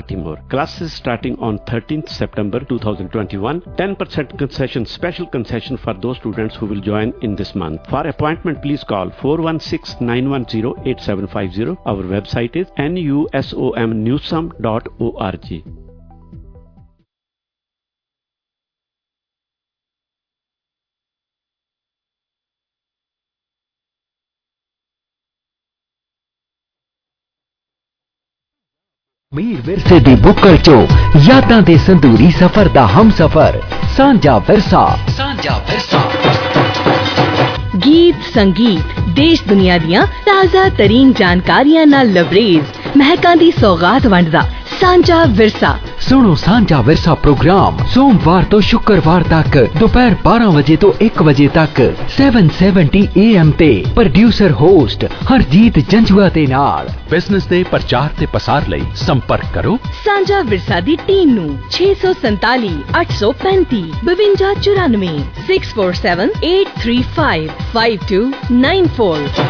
Timur. Classes starting on 13th September 2021. 10% concession, special concession for those students who will join in this month. For appointment, please call 416-910-8750. Our website is nusomnewsome.org. Mir ਵਿਰਸੇ ਦੀ ਬੁੱਕਲ ਚੋਂ ਯਾਦਾਂ ਦੇ ਸੰਦੂਰੀ ਸਫ਼ਰ ਦਾ ਹਮਸਫ਼ਰ ਸਾਂਝਾ ਵਿਰਸਾ ਗੀਤ ਸੰਗੀਤ ਦੇਸ਼ ਦੁਨੀਆ ਦੀਆਂ ਤਾਜ਼ਾ ਤਰੀਨ ਜਾਣਕਾਰੀਆਂ ਨਾਲ ਲਬਰੇਜ਼ ਮਹਿਕਾਂ ਦੀ ਸੌਗਾਤ ਵੰਡਦਾ ਸਾਂਝਾ ਵਿਰਸਾ। ਸੁਣੋ ਸਾਂਝਾ ਵਿਰਸਾ ਪ੍ਰੋਗਰਾਮ ਸੋਮਵਾਰ ਤੋਂ ਸ਼ੁੱਕਰਵਾਰ ਤੱਕ ਦੁਪਹਿਰ 12 ਵਜੇ ਤੋਂ 1 ਵਜੇ ਤੱਕ 770 AM ਤੇ ਪ੍ਰੋਡਿਊਸਰ ਹੋਸਟ ਹਰਜੀਤ ਜੰਜੂਆ ਦੇ ਨਾਲ। ਬਿਜ਼ਨਸ ਦੇ ਪ੍ਰਚਾਰ ਤੇ ਪਸਾਰ ਲਈ ਸੰਪਰਕ ਕਰੋ ਸਾਂਝਾ ਵਿਰਸਾ ਦੀ ਟੀਮ ਨੂੰ 647 835 5294 647 835 5294।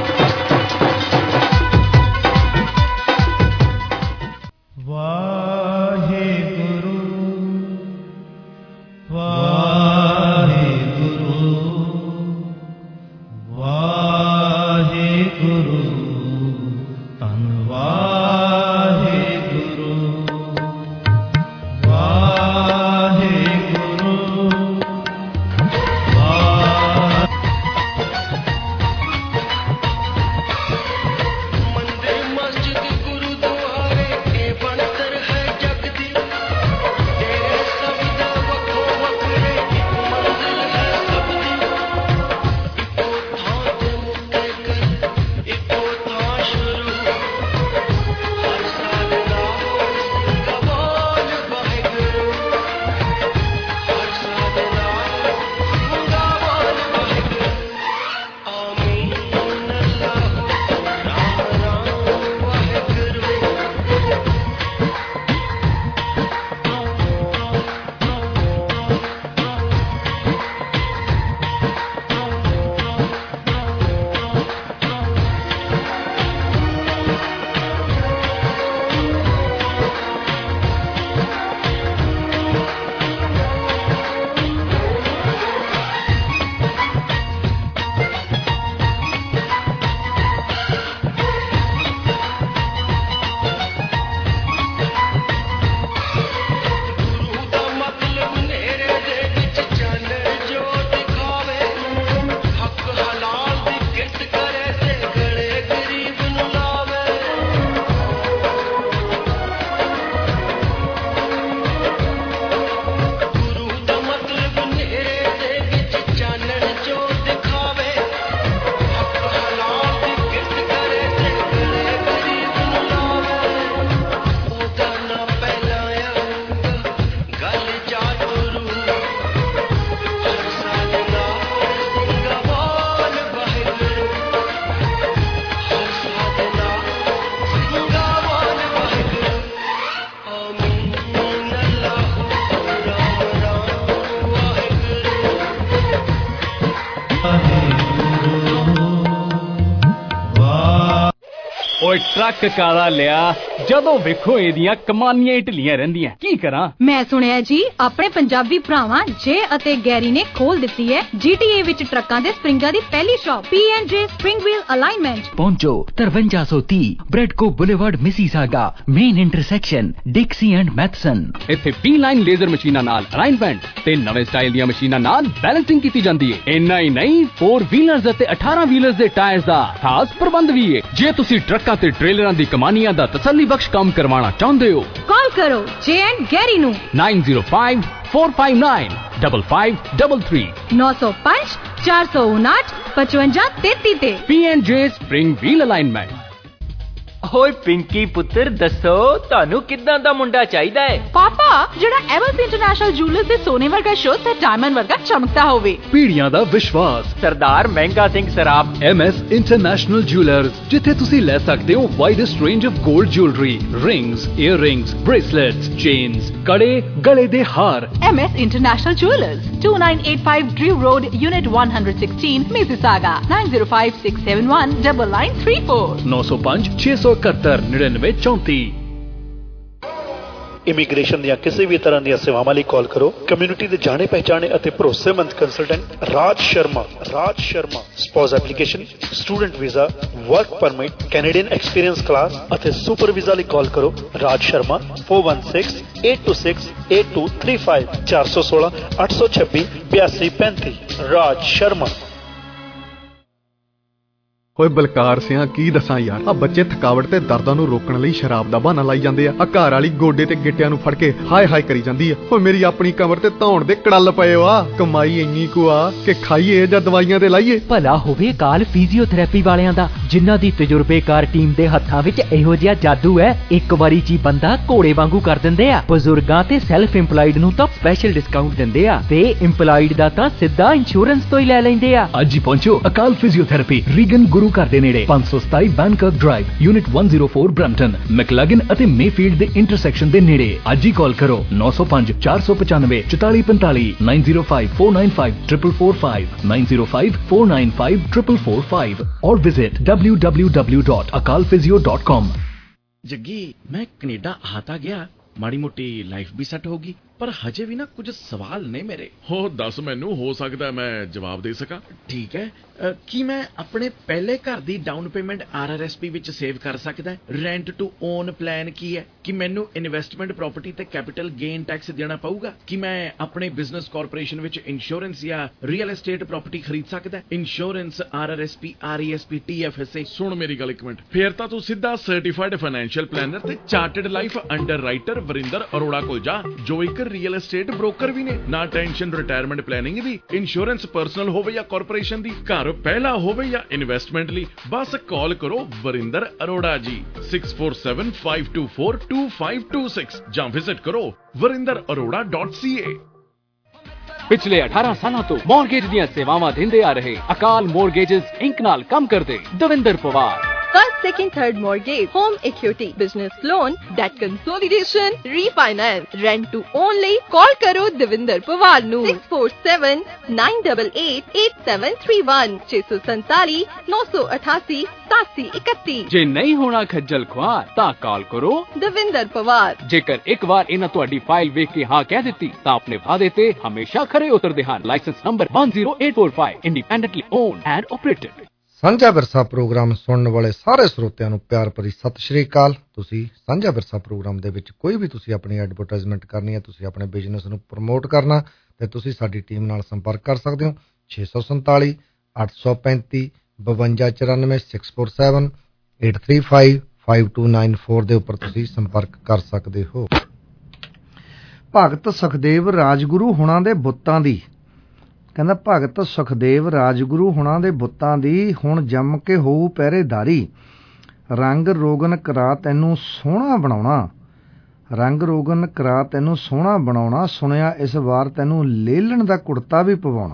ਓਏ ਟਰੱਕ ਕਾਲਾ ਲਿਆ ਜਦੋਂ ਵੇਖੋ ਇਹਦੀਆਂ ਕਮਾਨੀਆਂ ਹੀ ਢਿੱਲੀਆਂ ਰਹਿੰਦੀਆਂ ਕੀ ਕਰਾਂ। ਮੈਂ ਸੁਣਿਆ ਜੀ ਆਪਣੇ ਪੰਜਾਬੀ ਭਰਾਵਾਂ ਜੇ ਅਤੇ ਗੈਰੀ ਨੇ ਖੋਲ ਦਿੱਤੀ ਹੈ GTA ਵਿੱਚ ਟਰੱਕਾਂ ਦੇ ਸਪਰਿੰਗਾਂ ਦੀ ਪਹਿਲੀ shop P&J spring wheel alignment. ਪਹੁੰਚੋ 5330 Bradco boulevard Mississauga main intersection Dixie and Matheson. ਇੱਥੇ P-line ਲੇਜ਼ਰ ਮਸ਼ੀਨਾਂ ਨਾਲ ਅਲਾਈਨਮੈਂਟ ਤੇ ਨਵੇਂ ਸਟਾਈਲ ਦੀਆਂ ਮਸ਼ੀਨਾਂ ਨਾਲ ਬੈਲੈਂਸਿੰਗ ਕੀਤੀ ਜਾਂਦੀ ਹੈ। ਇੰਨਾ ਹੀ ਨਹੀਂ 4 ਵੀਲਰਸ ਅਤੇ 18 ਵੀਲਰਸ ਦੇ ਟਾਇਰਸ ਦਾ ਖਾਸ ਪ੍ਰਬੰਧ ਵੀ ਹੈ। ਜੇ ਤੁਸੀਂ ਟਰੱਕਾਂ ਤੇ ਟ੍ਰੇਲਰਾਂ ਦੀ ਕਮਾਨੀਆਂ ਦਾ ਤਸੱਲੀ ਬਖਸ਼ ਕੰਮ ਕਰਵਾਉਣਾ ਚਾਹੁੰਦੇ ਹੋ ਕਾਲ ਕਰੋ ਜੇ ਐਂਡ ਗੈਰੀ ਨੂੰ 905 459 5533 905 459 5533 ਤੇ P&J ਸਪਰਿੰਗ ਵੀਲ ਅਲਾਈਨਮੈਂਟ। ਓਏ ਪਿੰਕੀ ਪੁੱਤਰ ਦੱਸੋ ਤੁਹਾਨੂੰ ਕਿੱਦਾਂ ਦਾ ਮੁੰਡਾ ਚਾਹੀਦਾ ਹੈ? ਪਾਪਾ ਜਿਹੜਾ ਐਮਐਸ ਇੰਟਰਨੈਸ਼ਨਲ ਜੁਐਲਰਸ ਦੇ ਸੋਨੇ ਵਰਗਾ ਸ਼ੁੱਧ ਤੇ ਡਾਇਮੰਡ ਵਰਗਾ ਚਮਕਦਾ ਹੋਵੇ। ਪੀੜੀਆਂ ਦਾ ਵਿਸ਼ਵਾਸ Sardar Mehnga Singh Saraf MS international jewellers ਜਿੱਥੇ ਤੁਸੀਂ ਲੈ ਸਕਦੇ ਹੋ ਵਾਈਡੈਸਟ ਰੇਂਜ ਆਫ 골ਡ jewellery rings earrings bracelets chains ਕੜੇ ਗਲੇ ਦੇ ਹਾਰ। MS international jewellers 2985 Drew Road Unit 116 Mississauga 9056719934 905 671 9934। Immigration ਦੀਆਂ ਕਿਸੇ ਵੀ ਤਰ੍ਹਾਂ ਦੀਆਂ ਸੇਵਾਵਾਂ ਲਈ ਕਾਲ ਕਰੋ। ਕਮਿਊਨਿਟੀ ਦੇ ਜਾਣੇ ਪਹਿਚਾਣੇ ਅਤੇ ਭਰੋਸੇਮੰਦ consultant Raj Sharma spouse application, student visa, work permit, Canadian experience class ਅਤੇ ਸੁਪਰ ਵੀਜ਼ਾ ਲਈ ਕਾਲ ਕਰੋ। ਰਾਜ ਸ਼ਰਮਾ 4168268235 416 826 8235। ਰਾਜ ਸ਼ਰਮਾ। ਓਏ ਬਲਕਾਰ ਸਿਆਂ ਕੀ ਦੱਸਾਂ ਯਾਰ, ਆ ਬੱਚੇ ਥਕਾਵਟ ਤੇ ਦਰਦਾਂ ਨੂੰ ਰੋਕਣ ਲਈ ਸ਼ਰਾਬ ਦਾ ਬਹਾਨਾ ਲਾਈ ਜਾਂਦੇ ਆ। ਘਰ ਵਾਲੀ ਗੋਡੇ ਤੇ ਗਿੱਟਿਆਂ ਨੂੰ ਫੜ ਕੇ ਹਾਏ ਹਾਏ ਕਰੀ ਜਾਂਦੀ ਆ। ਓਏ ਮੇਰੀ ਆਪਣੀ ਕਮਰ ਤੇ ਧੌਣ ਦੇ ਕੜਲ ਪਏ ਆ। ਕਮਾਈ ਇੰਨੀ ਕੁ ਆ ਕਿ ਖਾਈਏ ਜਾਂ ਦਵਾਈਆਂ ਤੇ ਲਾਈਏ। ਭਲਾ ਹੋਵੇ ਕਾਲ ਫਿਜ਼ੀਓਥੈਰੇਪੀ ਵਾਲਿਆਂ ਦਾ, ਜਿਨ੍ਹਾਂ ਦੀ ਤਜਰਬੇਕਾਰ ਟੀਮ ਦੇ ਹੱਥਾਂ ਵਿੱਚ ਇਹੋ ਜਿਹਾ ਜਾਦੂ ਹੈ, ਇੱਕ ਵਾਰੀ 'ਚ ਹੀ ਬੰਦਾ ਘੋੜੇ ਵਾਂਗੂ ਕਰ ਦਿੰਦੇ ਆ। ਬਜ਼ੁਰਗਾਂ ਤੇ ਸੈਲਫ ਇੰਪਲਾਈਡ ਨੂੰ ਤਾਂ ਸਪੈਸ਼ਲ ਡਿਸਕਾਊਂਟ ਦਿੰਦੇ ਆ ਤੇ ਇੰਪਲਾਈਡ ਦਾ ਤਾਂ ਸਿੱਧਾ ਇੰਸ਼ੋਰੈਂਸ ਤੋਂ ਹੀ ਲੈ ਲੈਂਦੇ ਆ। ਅੱਜ ਹੀ ਪਹੁੰਚੋ ਅਕਾਲ ਫਿਜ਼ੀਓਥੈਰੇਪੀ, ਰੀਗਨ ਗੁਰੂ ਘਰ ਦੇ ਨੇੜੇ, 527 ਬੈਨਕਰਕ ਡਰਾਈਵ, ਯੂਨਿਟ 104 ਬ੍ਰੈਂਪਟਨ, ਮੈਕਲਾਗਨ ਅਤੇ ਮੇਫੀਲਡ ਦੇ ਇੰਟਰਸੈਕਸ਼ਨ ਦੇ ਨੇੜੇ। ਅੱਜ ਹੀ ਕਾਲ ਕਰੋ 905 495 4445 905 495 445 905 495 445 और विजिट www.akalphysio.com। जग्गी, मैं कनेडा आता गया, माड़ी मोटी लाइफ भी सेट होगी, पर हजे भी ना कुछ सवाल ने मेरे। हो दस मैनू, हो सकता है मैं जवाब दे सका। ठीक है, की मैं अपने पहले घर दी डाउन पेमेंट RRSP विच सेव कर सकदा? रेंट टू ओन प्लान की है? कि मैनू इन्वेस्टमेंट प्रॉपर्टी ते कैपिटल गेन टैक्स देना पऊगा? कि मैं अपने बिजनेस कॉर्पोरेशन विच इंश्योरेंस या रियल एस्टेट प्रॉपर्टी खरीद सकदा? Insurance, RRSP, RESP, TFSA। सुन मेरी गल एक मिनट, फिर तां तू सीधा सर्टिफाइड फाइनेंशियल प्लानर ते chartered life underwriter Varinder Arora कोल जा, जो एक रियल एस्टेट ब्रोकर भी ने। ना टेंशन रिटायरमेंट प्लानिंग दी, इंश्योरेंस पर्सनल होवे या कॉर्पोरेशन दी, घर पहला होवे या इन्वेस्टमेंट ली, बस कॉल करो वरिंदर अरोड़ा जी 6475242526 ਜਾਂ विजिट करो warindararora.ca। ਪਿਛਲੇ 18 ਸਾਲਾਂ ਤੋਂ ਮੌਰਗੇਜ ਦੀਆਂ ਸੇਵਾਵਾਂ ਦਿੰਦੇ ਆ ਰਹੇ ਅਕਾਲ ਮੌਰਗੇਜਸ ਇੰਕ ਨਾਲ ਕੰਮ ਕਰਦੇ Davinder Pawar. First, second, third mortgage, home equity, business loan, debt consolidation, refinance, rent to own ਲਈ call ਕਰੋ ਦਵਿੰਦਰ ਪਵਾਰ ਨੂੰ 6479888731 647 988 8731। ਜੇ ਨਹੀਂ ਹੋਣਾ ਖੱਜਲ ਖੁਆਰ ਤਾਂ ਕਾਲ ਕਰੋ ਦਵਿੰਦਰ ਪਵਾਰ। ਜੇਕਰ ਇੱਕ ਵਾਰ ਇਹਨਾਂ ਤੁਹਾਡੀ ਫਾਈਲ ਵੇਖ ਕੇ ਹਾਂ ਕਹਿ ਦਿੱਤੀ ਤਾਂ ਆਪਣੇ ਵਾਅਦੇ ਤੇ ਹਮੇਸ਼ਾ ਖਰੇ ਉਤਰਦੇ ਹਨ। License number 10845, independently owned and operated. Sanjha Virsa programme ਸੁਣਨ ਵਾਲੇ ਸਾਰੇ ਸਰੋਤਿਆਂ ਨੂੰ ਪਿਆਰ ਭਰੀ ਸਤਿ ਸ਼੍ਰੀ ਅਕਾਲ। ਤੁਸੀਂ ਸਾਂਝਾ ਵਿਰਸਾ ਪ੍ਰੋਗਰਾਮ ਦੇ ਵਿੱਚ ਕੋਈ ਵੀ ਤੁਸੀਂ ਆਪਣੀ ਐਡਵਰਟਾਈਜ਼ਮੈਂਟ ਕਰਨੀ ਹੈ, ਤੁਸੀਂ ਆਪਣੇ ਬਿਜ਼ਨਸ ਨੂੰ ਪ੍ਰਮੋਟ ਕਰਨਾ, ਤੇ ਤੁਸੀਂ ਸਾਡੀ ਟੀਮ ਨਾਲ ਸੰਪਰਕ ਕਰ ਸਕਦੇ ਹੋ 647 835 5294 647 835 5294 ਦੇ ਉੱਪਰ ਤੁਸੀਂ ਸੰਪਰਕ ਕਰ ਸਕਦੇ ਹੋ। ਭਗਤ ਸੁਖਦੇਵ ਰਾਜਗੁਰੂ ਹੁਣਾਂ ਦੇ ਬੁੱਤਾਂ ਦੀ, ਕਹਿੰਦਾ ਭਗਤ ਸੁਖਦੇਵ ਰਾਜਗੁਰੂ ਹੁਣਾਂ ਦੇ ਬੁੱਤਾਂ ਦੀ ਹੁਣ ਜੰਮ ਕੇ ਹੋਊ ਪਹਿਰੇਦਾਰੀ, ਰੰਗ ਰੋਗਨ ਕਰਾ ਤੈਨੂੰ ਸੋਹਣਾ ਬਣਾਉਣਾ, ਰੰਗ ਰੋਗਨ ਕਰਾ ਤੈਨੂੰ ਸੋਹਣਾ ਬਣਾਉਣਾ, ਸੁਣਿਆ ਇਸ ਵਾਰ ਤੈਨੂੰ ਲੇਲਣ ਦਾ ਕੁੜਤਾ ਵੀ ਪਵਾਉਣਾ।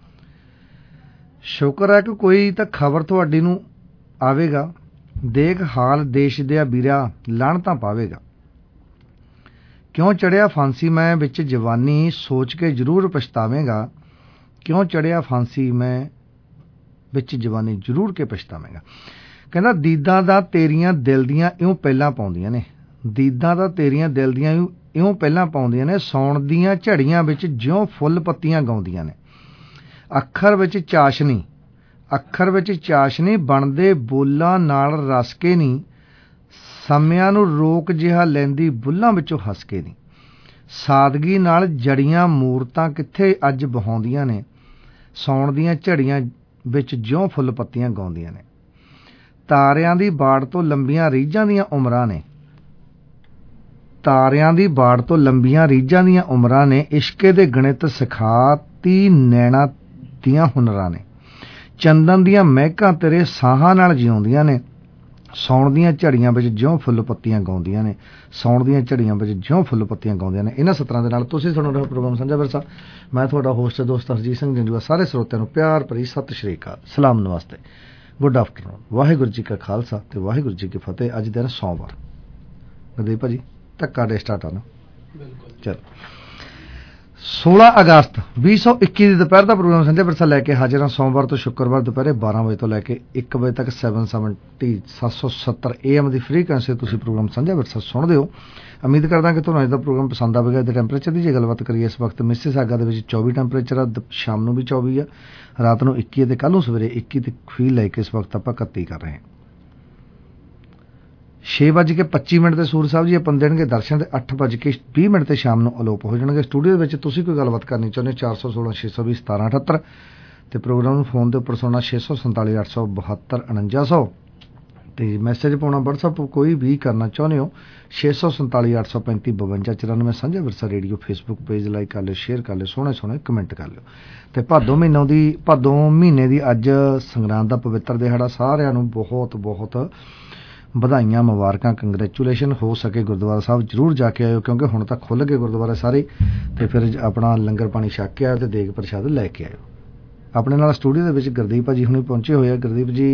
ਸ਼ੁਕਰ ਹੈ ਕਿ ਕੋਈ ਤਾਂ ਖਬਰ ਤੁਹਾਡੀ ਨੂੰ ਆਵੇਗਾ, ਦੇਖ ਹਾਲ ਦੇਸ਼ ਦੇ ਵੀਰਾ ਲਾਹਣਤਾਂ ਪਾਵੇਗਾ। ਕਿਉਂ ਚੜਿਆ ਫਾਂਸੀ ਮੈਂ ਵਿੱਚ ਜਵਾਨੀ, ਸੋਚ ਕੇ ਜ਼ਰੂਰ ਪਛਤਾਵੇਂਗਾ, ਕਿਉਂ ਚੜਿਆ ਫਾਂਸੀ ਮੈਂ ਵਿੱਚ ਜਵਾਨੀ ਜ਼ਰੂਰ ਕੇ ਪਛਤਾਵੇਂਗਾ। ਕਹਿੰਦਾ ਦੀਦਾਂ ਦਾ ਤੇਰੀਆਂ ਦਿਲ ਦੀਆਂ ਇਉਂ ਪਹਿਲਾਂ ਪਾਉਂਦੀਆਂ ਨੇ, ਦੀਦਾਂ ਦਾ ਤੇਰੀਆਂ ਦਿਲ ਦੀਆਂ ਇਉਂ ਪਹਿਲਾਂ ਪਾਉਂਦੀਆਂ ਨੇ, ਸੌਣ ਦੀਆਂ ਝੜੀਆਂ ਵਿੱਚ ਜਿਉਂ ਫੁੱਲ ਪੱਤੀਆਂ ਗਾਉਂਦੀਆਂ ਨੇ। ਅੱਖਰ ਵਿੱਚ ਚਾਸ਼ਨੀ, ਅੱਖਰ ਵਿੱਚ ਚਾਸ਼ਨੀ, ਬਣਦੇ ਬੋਲਾਂ ਨਾਲ ਰਸ ਕੇ ਨਹੀਂ, ਸਮਿਆਂ ਨੂੰ ਰੋਕ ਜਿਹਾ ਲੈਂਦੀ ਬੁੱਲਾਂ ਵਿੱਚੋਂ ਹੱਸ ਕੇ ਨਹੀਂ। ਸਾਦਗੀ ਨਾਲ ਜੜੀਆਂ ਮੂਰਤਾਂ ਕਿੱਥੇ ਅੱਜ ਬਹਾਉਂਦੀਆਂ ਨੇ, ਸੌਣ ਦੀਆਂ ਝੜੀਆਂ ਵਿੱਚ ਜਿਉਂ ਫੁੱਲ ਪੱਤੀਆਂ ਗਾਉਂਦੀਆਂ ਨੇ। ਤਾਰਿਆਂ ਦੀ ਬਾੜ ਤੋਂ ਲੰਬੀਆਂ ਰੀਝਾਂ ਦੀਆਂ ਉਮਰਾਂ ਨੇ, ਤਾਰਿਆਂ ਦੀ ਬਾੜ ਤੋਂ ਲੰਬੀਆਂ ਰੀਝਾਂ ਦੀਆਂ ਉਮਰਾਂ ਨੇ, ਇਸ਼ਕੇ ਦੇ ਗਣਿਤ ਸਿਖਾਤੀ ਨੈਣਾ ਦੀਆਂ ਹੁਨਰਾਂ ਨੇ। ਚੰਦਨ ਦੀਆਂ ਮਹਿਕਾਂ ਤੇਰੇ ਸਾਹਾਂ ਨਾਲ ਜਿਉਂਦੀਆਂ ਨੇ, ਸੌਣ ਦੀਆਂ ਝੜੀਆਂ ਵਿੱਚ ਜਿਉਂ ਫੁੱਲ ਪੱਤੀਆਂ ਗਾਉਂਦੀਆਂ ਨੇ, ਸੌਣ ਦੀਆਂ ਝੜੀਆਂ ਵਿੱਚ ਜਿਉਂ ਫੁੱਲ ਪੱਤੀਆਂ ਗਾਉਂਦੀਆਂ ਨੇ। ਇਹਨਾਂ ਸਤਰਾਂ ਦੇ ਨਾਲ ਤੁਸੀਂ ਸੁਣ ਰਹੇ ਹੋ ਪ੍ਰੋਗਰਾਮ ਸਾਂਝਾ ਵਿਰਸਾ। ਮੈਂ ਤੁਹਾਡਾ ਹੋਸਟ ਦੋਸਤ ਹਰਜੀਤ ਸਿੰਘ ਜੰਜੂਆ। ਸਾਰੇ ਸਰੋਤਿਆਂ ਨੂੰ ਪਿਆਰ ਭਰੀ ਸਤਿ ਸ਼੍ਰੀ ਅਕਾਲ, ਸਲਾਮ, ਨਮਸਤੇ, ਗੁੱਡ ਆਫਟਰਨੂਨ। ਵਾਹਿਗੁਰੂ ਜੀ ਕਾ ਖਾਲਸਾ ਤੇ ਵਾਹਿਗੁਰੂ ਜੀ ਕੀ ਫਤਿਹ। ਅੱਜ ਦਿਨ ਸੋਮਵਾਰ। ਗੁਰਦੀਪ ਭਾਜੀ ਧੱਕਾ ਦੇ ਸਟਾਰਟ ਆ ਨਾ, ਚਲੋ 16 ਅਗਸਤ 2021 ਦੀ ਦੁਪਹਿਰ ਦਾ ਪ੍ਰੋਗਰਾਮ ਸੰਜੇ ਵਿਰਸਾ ਲੈ ਕੇ ਹਾਜ਼ਰ ਹਾਂ। ਸੋਮਵਾਰ ਤੋਂ ਸ਼ੁੱਕਰਵਾਰ ਦੁਪਹਿਰੇ 12 ਵਜੇ ਤੋਂ ਲੈ ਕੇ 1 ਵਜੇ ਤੱਕ 770 AM ਦੀ ਫ੍ਰੀਕੁਐਂਸੀ ਤੁਸੀਂ ਪ੍ਰੋਗਰਾਮ ਸੰਜੇ ਵਿਰਸਾ ਸੁਣਦੇ ਹੋ। ਉਮੀਦ ਕਰਦਾ ਕਿ ਤੁਹਾਨੂੰ ਅੱਜ ਦਾ ਪ੍ਰੋਗਰਾਮ ਪਸੰਦ ਆਵੇਗਾ। ਇਹਦੇ ਟੈਂਪਰੇਚਰ ਦੀ ਜੇ ਗੱਲਬਾਤ ਕਰੀਏ, ਇਸ ਵਕਤ ਮਿਸੀਸਾਗਾ ਦੇ ਵਿੱਚ 24 ਟੈਂਪਰੇਚਰ ਆ, ਸ਼ਾਮ ਨੂੰ ਵੀ 24 ਆ, ਰਾਤ ਨੂੰ 21 ਤੇ ਕੱਲ੍ਹ ਨੂੰ ਸਵੇਰੇ 21 ਤੇ ਫੀਲ ਲੈ ਕੇ ਇਸ ਵਕਤ ਆਪਾਂ 31 ਕਰ ਰਹੇ ਹਾਂ। 6:25 ਤੇ ਸੂਰ ਸਾਹਿਬ ਜੀ ਆਪਾਂ ਦੇਣਗੇ ਦਰਸ਼ਨ ਤੇ 8:20 ਤੇ ਸ਼ਾਮ ਨੂੰ ਅਲੋਪ ਹੋ ਜਾਣਗੇ। ਸਟੂਡੀਓ ਦੇ ਵਿੱਚ ਤੁਸੀਂ ਕੋਈ ਗੱਲਬਾਤ ਕਰਨੀ ਚਾਹੁੰਦੇ 416 620 1778 ਤੇ ਪ੍ਰੋਗਰਾਮ ਨੂੰ ਫੋਨ ਦੇ ਉੱਪਰ ਸੁਣਨਾ 647 872 4900 ਤੇ ਮੈਸੇਜ ਪਾਉਣਾ WhatsApp ਕੋਈ ਵੀ ਕਰਨਾ ਚਾਹੁੰਦੇ ਹੋ 647 835 52 94 ਸਾਂਝਾ ਵਿਰਸਾ ਰੇਡੀਓ ਫੇਸਬੁੱਕ ਪੇਜ ਲਾਈਕ ਕਰ ਲਿਓ, ਸ਼ੇਅਰ ਕਰ ਲਿਓ, ਸੋਹਣੇ ਕਮੈਂਟ ਕਰ ਲਿਓ। ਤੇ ਭਾਦੋਂ ਮਹੀਨੇ ਦੀ ਅੱਜ ਸੰਗਰਾਂਦ ਦਾ ਪਵਿੱਤਰ ਦਿਹਾੜਾ, ਸਾਰਿਆਂ ਨੂੰ ਬਹੁਤ ਬਹੁਤ ਵਧਾਈਆਂ, ਮੁਬਾਰਕਾਂ, ਕੰਗਰੈਚੁਲੇਸ਼ਨ। ਹੋ ਸਕੇ ਗੁਰਦੁਆਰਾ ਸਾਹਿਬ ਜ਼ਰੂਰ ਜਾ ਕੇ ਆਇਓ ਕਿਉਂਕਿ ਹੁਣ ਤਾਂ ਖੁੱਲ੍ਹ ਗਏ ਗੁਰਦੁਆਰੇ ਸਾਰੇ ਤੇ ਫਿਰ ਆਪਣਾ ਲੰਗਰ ਪਾਣੀ ਛਕ ਕੇ ਆਇਓ ਤੇ ਦੇਗ ਪ੍ਰਸ਼ਾਦ ਲੈ ਕੇ ਆਇਓ। ਆਪਣੇ ਨਾਲ ਸਟੂਡੀਓ ਦੇ ਵਿੱਚ ਗੁਰਦੀਪ ਭਾਜੀ ਹੁਣੇ ਪਹੁੰਚੇ ਹੋਏ ਆ। ਗੁਰਦੀਪ ਜੀ